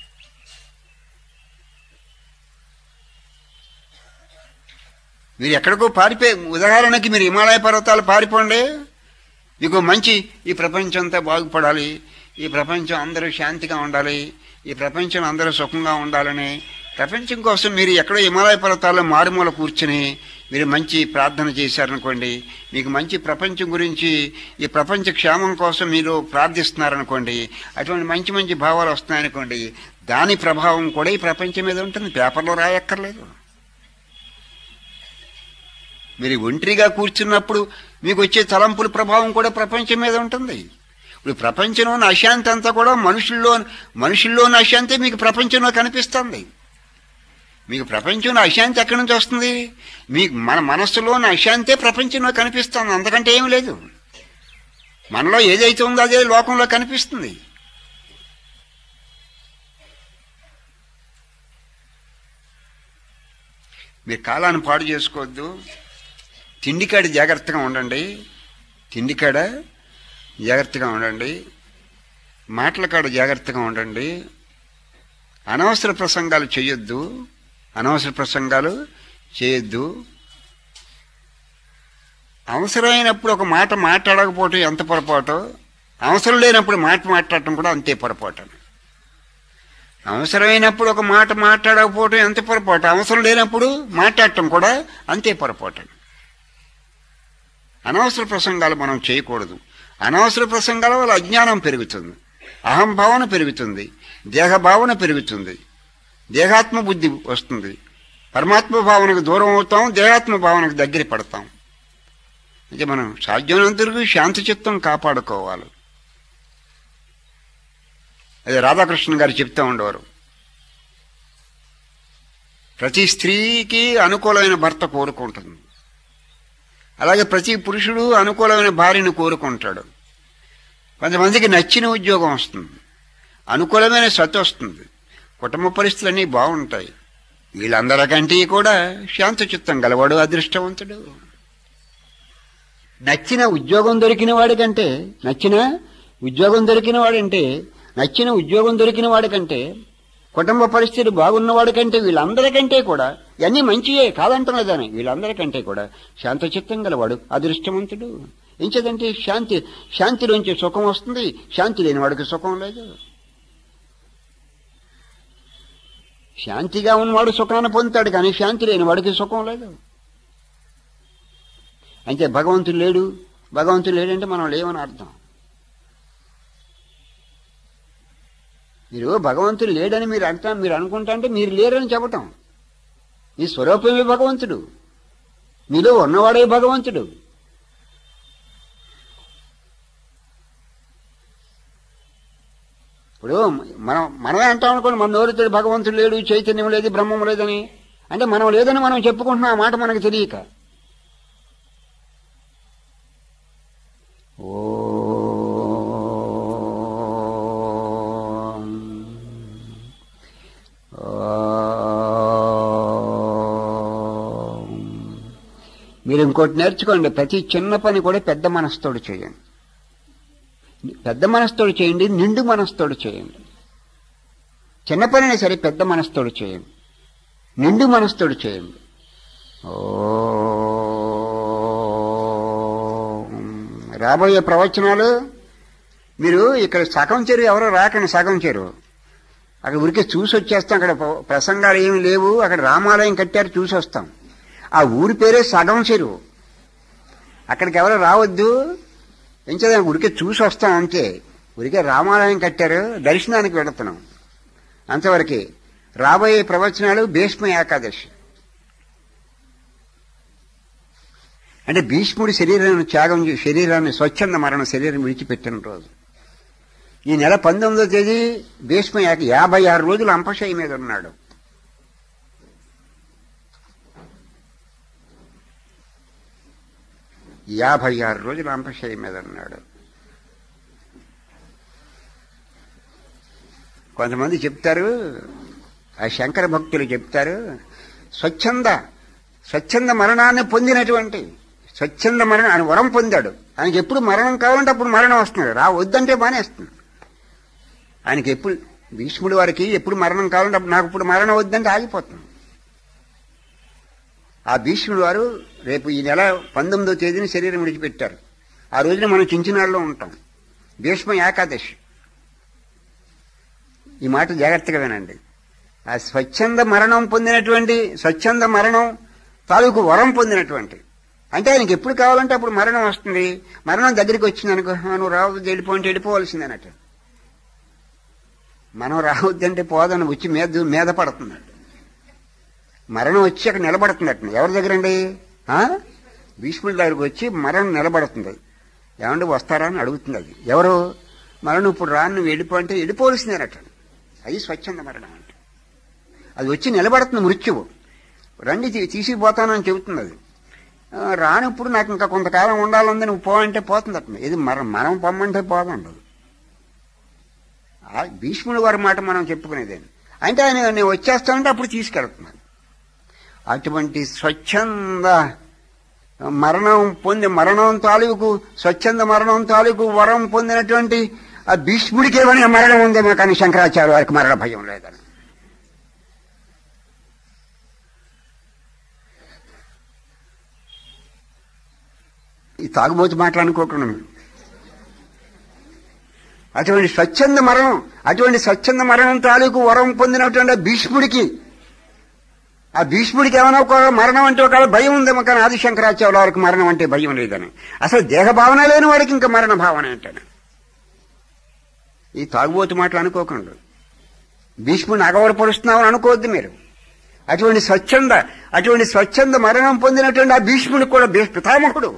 మీరు ఎక్కడికో పారిపోయి, ఉదాహరణకి మీరు హిమాలయ పర్వతాలు పారిపోండి, మీకు మంచి ఈ ప్రపంచం అంతా బాగుపడాలి, ఈ ప్రపంచం అందరూ శాంతిగా ఉండాలి, ఈ ప్రపంచం అందరూ సుఖంగా ఉండాలని ప్రపంచం కోసం మీరు ఎక్కడో హిమాలయ పర్వతాల్లో మారుమూల కూర్చుని మీరు మంచి ప్రార్థన చేశారనుకోండి, మీకు మంచి ప్రపంచం గురించి, ఈ ప్రపంచ క్షేమం కోసం మీరు ప్రార్థిస్తున్నారనుకోండి, అటువంటి మంచి మంచి భావాలు వస్తున్నాయనుకోండి, దాని ప్రభావం కూడా ఈ ప్రపంచం మీద ఉంటుంది. పేపర్లో రాయక్కర్లేదు. మీరు ఒంటరిగా కూర్చున్నప్పుడు మీకు వచ్చే తలంపుల ప్రభావం కూడా ప్రపంచం మీద ఉంటుంది. ఇప్పుడు ప్రపంచంలోని అశాంతి అంతా కూడా మనుషుల్లో మనుషుల్లోని అశాంతి మీకు ప్రపంచంలో కనిపిస్తుంది. మీకు ప్రపంచంలో అశాంతి ఎక్కడి నుంచి వస్తుంది? మీకు మన మనస్సులోని అశాంతే ప్రపంచంలో కనిపిస్తుంది, అంతకంటే ఏమి లేదు. మనలో ఏదైతే ఉందో అదే లోకంలో కనిపిస్తుంది. మీరు కాలాన్ని పాడు చేసుకోవద్దు. తిండికాడ జాగ్రత్తగా ఉండండి, తిండికాడ జాగ్రత్తగా ఉండండి, మాటల కాడ జాగ్రత్తగా ఉండండి. అనవసర ప్రసంగాలు చేయొద్దు, అనవసర ప్రసంగాలు చేయొద్దు. అవసరమైనప్పుడు ఒక మాట మాట్లాడకపోవటం ఎంత పొరపాటు, అవసరం లేనప్పుడు మాట మాట్లాడటం కూడా అంతే పొరపాటు. అవసరమైనప్పుడు ఒక మాట మాట్లాడకపోవటం ఎంత పొరపాటు, అవసరం లేనప్పుడు మాట్లాడటం కూడా అంతే పొరపాటు. అనవసర ప్రసంగాలు మనం చేయకూడదు. అనవసర ప్రసంగాల వల్ల అజ్ఞానం పెరుగుతుంది, అహంభావన పెరుగుతుంది, దేహభావన పెరుగుతుంది, దేహాత్మ బుద్ధి వస్తుంది. పరమాత్మ భావనకు దూరం అవుతాం, దేహాత్మ భావనకు దగ్గర పడతాం. అంటే మనం సాధ్యమైనంతవరకు శాంతి చిత్తం కాపాడుకోవాలి. అదే రాధాకృష్ణ గారు చెప్తూ ఉండేవారు, ప్రతి స్త్రీకి అనుకూలమైన భర్త కోరుకుంటుంది, అలాగే ప్రతి పురుషుడు అనుకూలమైన భార్యను కోరుకుంటాడు. కొంతమందికి నచ్చిన ఉద్యోగం వస్తుంది, అనుకూలమైన సత్ వస్తుంది, కుటుంబ పరిస్థితులన్నీ బాగుంటాయి. వీళ్ళందరికంటే కూడా శాంత చిత్తం గలవాడు అదృష్టవంతుడు. నచ్చిన ఉద్యోగం దొరికిన వాడికంటే నచ్చిన ఉద్యోగం దొరికిన వాడంటే నచ్చిన ఉద్యోగం దొరికిన వాడికంటే కుటుంబ పరిస్థితి బాగున్నవాడి కంటే వీళ్ళందరికంటే కూడా ఇవన్నీ మంచియే కాదంటున్నదని, వీళ్ళందరికంటే కూడా శాంతచిత్తం గలవాడు అదృష్టవంతుడు. ఎంచేదంటే శాంతి శాంతిలోంచి సుఖం వస్తుంది, శాంతి లేని వాడికి సుఖం లేదు. శాంతిగా ఉన్నవాడు సుఖాన్ని పొందుతాడు, కానీ శాంతి లేని వాడికి సుఖం లేదు. అంటే భగవంతుడు లేడు, భగవంతుడు లేడంటే మనం లేవని అర్థం. మీరు భగవంతుడు లేడని మీరు అంటా మీరు అనుకుంటా అంటే మీరు లేరని చెప్పటం. మీ స్వరూపమే భగవంతుడు, మీలో ఉన్నవాడే భగవంతుడు. ఇప్పుడు మనం మనమే అంటాం అనుకోండి, మన నోరుతాడు భగవంతుడు లేడు, చైతన్యం లేదు, బ్రహ్మం లేదని. అంటే మనం లేదని మనం చెప్పుకుంటున్నాం, ఆ మాట మనకు తెలియక. ఓ మీరు ఇంకోటి నేర్చుకోండి, ప్రతి చిన్న పని కూడా పెద్ద మనసుతోడు చేయండి. పెద్ద మనసుతోడు చేయండి, నిండు మనసుతోడు చేయండి. చిన్న పనినే సరే పెద్ద మనసుతోడు చేయండి, నిండు మనసుతోడు చేయండి. ఓ రాబోయే ప్రవచనాలు మీరు ఇక్కడ సగం చెరువు ఎవరో రాకండి, సగం చెరువు అక్కడ ఊరికే చూసి వచ్చేస్తాం. అక్కడ ప్రసంగాలు ఏమి లేవు, అక్కడ రామాలయం కట్టారు, చూసి వస్తాం. ఆ ఊరి పేరే సగం చెరువు, అక్కడికి ఎవరో రావద్దు, ఏం చేద్దాం, ఊరికే చూసి వస్తాం అంతే. ఊరికే రామాలయం కట్టారు, దర్శనానికి వెళుతున్నాం అంతవరకు. రాబోయే ప్రవచనాలు భీష్మ ఏకాదశి అంటే భీష్ముడి శరీరాన్ని త్యాగం, శరీరాన్ని స్వచ్ఛంద మరణ శరీరం విడిచిపెట్టిన రోజు. ఈ నెల పంతొమ్మిదో తేదీ భీష్మ ఏక యాభై ఆరు రోజులు అంపశయ్య మీద ఉన్నాడు. యాభై ఆరు రోజులు అంపశయ్య మీద ఉన్నాడు. కొంతమంది చెప్తారు, ఆ శంకర భక్తులు చెప్తారు, స్వచ్ఛంద స్వచ్ఛంద మరణాన్ని పొందినటువంటి స్వచ్ఛంద మరణం ఆయన వరం పొందాడు. ఆయనకి ఎప్పుడు మరణం కావాలంటే అప్పుడు మరణం వస్తున్నాడు, రా వద్దంటే మానేస్తుంది. ఆయనకి ఎప్పుడు భీష్ముడి వారికి ఎప్పుడు మరణం కావాలంటే అప్పుడు నాకు ఇప్పుడు మరణం వద్దంటే ఆగిపోతుంది. ఆ భీష్ముడు వారు రేపు ఈ నెల పంతొమ్మిదో తేదీని శరీరం విడిచిపెట్టారు. ఆ రోజున మనం చించినాడులో ఉంటాం. భీష్మ ఏకాదశి. ఈ మాట జాగ్రత్తగా వినండి. ఆ స్వచ్ఛంద మరణం పొందినటువంటి స్వచ్ఛంద మరణం తాలూకు వరం పొందినటువంటి, అంటే ఆయనకి ఎప్పుడు కావాలంటే అప్పుడు మరణం వస్తుంది. మరణం దగ్గరికి వచ్చింది అనుకో, నువ్వు రావద్దు, వెళ్ళిపోంటే వెళ్ళిపోవాల్సింది అన్నట్టు. మనం రావద్దంటే పోదని వచ్చి మీద మీద పడుతున్నాడు. మరణం వచ్చి అక్కడ నిలబడుతున్నట్టు. ఎవరి దగ్గరండి? భీష్ముడి దగ్గరికి వచ్చి మరణం నిలబడుతుంది. ఏమంటే వస్తారా అని అడుగుతుంది. అది ఎవరు? మరణం ఇప్పుడు రాను, నువ్వు వెళ్ళిపో అంటే వెళ్ళిపోవలసింది అన్నట్టు. అది స్వచ్ఛంద మరణం అంటే. అది వచ్చి నిలబడుతుంది మృత్యువు. రండి తీసుకుపోతానని చెబుతుంది. అది రానప్పుడు నాకు ఇంకా కొంతకాలం ఉండాలంది, నువ్వు పో అంటే పోతుంది అట్లా. ఇది మరణం, మనం పొమ్మంటే పోదండదు. భీష్ముడి వారి మాట మనం చెప్పుకునేదేమి అంటే ఆయన నేను వచ్చేస్తానంటే అప్పుడు తీసుకెళ్తున్నాను. అటువంటి స్వచ్ఛంద మరణం పొంది మరణం తాలూకు స్వచ్ఛంద మరణం తాలూకు వరం పొందినటువంటి ఆ భీష్ముడికి ఏమైనా మరణం ఉందేమో, కానీ శంకరాచార్య వారికి మరణ భయం లేదని. ఈ తాగుబోతు మాట్లాడుకుంటున్నాం. అటువంటి స్వచ్ఛంద మరణం అటువంటి స్వచ్ఛంద మరణం తాలూకు వరం పొందినటువంటి భీష్ముడికి ఆ భీష్ముడికి ఏమైనా ఒక మరణం అంటే ఒక భయం ఉందేమో, కానీ ఆదిశంకరాచార్యుల వారికి మరణం అంటే భయం లేదని. అసలు దేహభావన లేని వాడికి ఇంకా మరణ భావన ఏంటని. ఈ తాగుబోతు మాటలు అనుకోకండి. భీష్ముడిని అగవడపరుస్తున్నామని అనుకోవద్దు మీరు. అటువంటి స్వచ్ఛంద అటువంటి స్వచ్ఛంద మరణం పొందినటువంటి ఆ భీష్ముడికి కూడా పితామహుడు.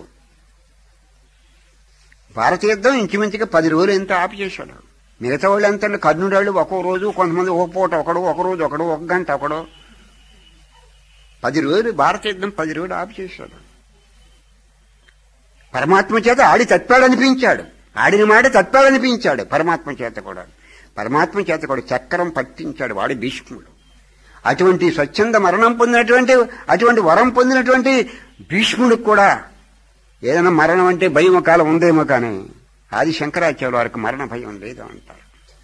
భారత యుద్ధం ఇంచుమించుగా పది రోజులు ఎంత ఆపి చేశాడు. మిగతా వాళ్ళు ఎంత కర్ణుడాళ్ళు ఒక్కో రోజు, కొంతమంది ఒక పూట ఒకడు, ఒక రోజు ఒకడు, ఒక గంట ఒకడు. పది రోజులు భారత యుద్ధం పది రోజులు ఆపి చేశాడు. పరమాత్మ చేత ఆడి తప్పాడనిపించాడు. ఆడిన మాట తప్పాడనిపించాడు పరమాత్మ చేత కూడా. పరమాత్మ చేత కూడా చక్రం పట్టించాడు వాడి భీష్ముడు. అటువంటి స్వచ్ఛంద మరణం పొందినటువంటి, అటువంటి వరం పొందినటువంటి భీష్ముడికి కూడా ఏదైనా మరణం అంటే భయం కాలం ఉందేమో, కానీ ఆది శంకరాచార్యుల వారికి మరణ భయం లేదు అంటారు.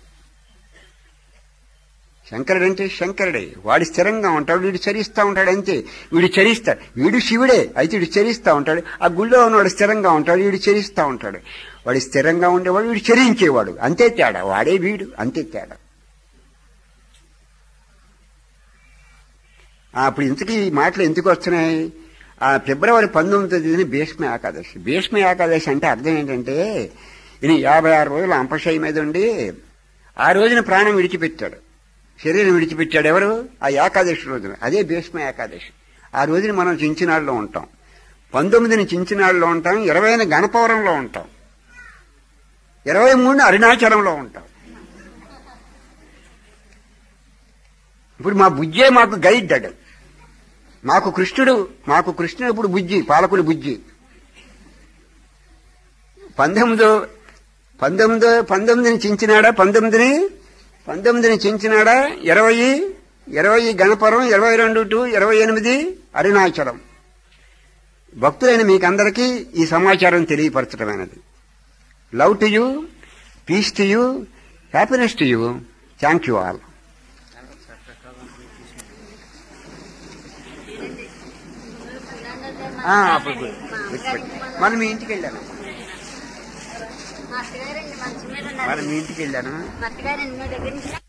శంకరుడు అంటే శంకరుడే. వాడు స్థిరంగా ఉంటాడు, వీడు చరిస్తూ ఉంటాడు అంతే. వీడు చరిస్తాడు, వీడు శివుడే అయితే వీడు చరిస్తూ ఉంటాడు. ఆ గుళ్ళో ఉన్నవాడు స్థిరంగా ఉంటాడు, వీడు చరిస్తూ ఉంటాడు. వాడు స్థిరంగా ఉండేవాడు, వీడు చరించేవాడు. అంతే తేడా. వాడే వీడు, అంతే తేడా. అప్పుడు ఇంతకీ ఈ మాటలు ఎందుకు వస్తున్నాయి? ఆ ఫిబ్రవరి పంతొమ్మిదో తేదీని భీష్మ ఏకాదశి. భీష్మ ఏకాదశి అంటే అర్థం ఏంటంటే, ఈయన యాభై ఆరు రోజులు అంపశయ మీద ఉండి ఆ రోజున ప్రాణం విడిచిపెట్టాడు, శరీరం విడిచిపెట్టాడు. ఎవరు? ఆ ఏకాదశి రోజున. అదే భీష్మ ఏకాదశి. ఆ రోజున మనం చించినాడులో ఉంటాం, పంతొమ్మిదిని చించినాడులో ఉంటాం, ఇరవైన గణపవరంలో ఉంటాం, ఇరవై మూడుని అరుణాచలంలో ఉంటాం. ఇప్పుడు మా బుజ్జే మాకు గైడ్ అడు. మాకు కృష్ణుడు మాకు కృష్ణుడు ఇప్పుడు బుజ్జి, పాలకుడి బుజ్జి. పంతొమ్మిదో పంతొమ్మిదో పంతొమ్మిదిని చించినాడా, పంతొమ్మిదిని పంతొమ్మిదిని చించినాడా, ఇరవై ఇరవై గణపరం, ఇరవై రెండు టు ఇరవై ఎనిమిది అరుణాచలం. భక్తులైన మీకందరికీ ఈ సమాచారం తెలియపరచడమైనది. Love to you, peace to you, happiness to you. Thank you all. మనం మీ ఇంటికి వెళ్ళాను మరి మీ ఇంటికి వెళ్ళాను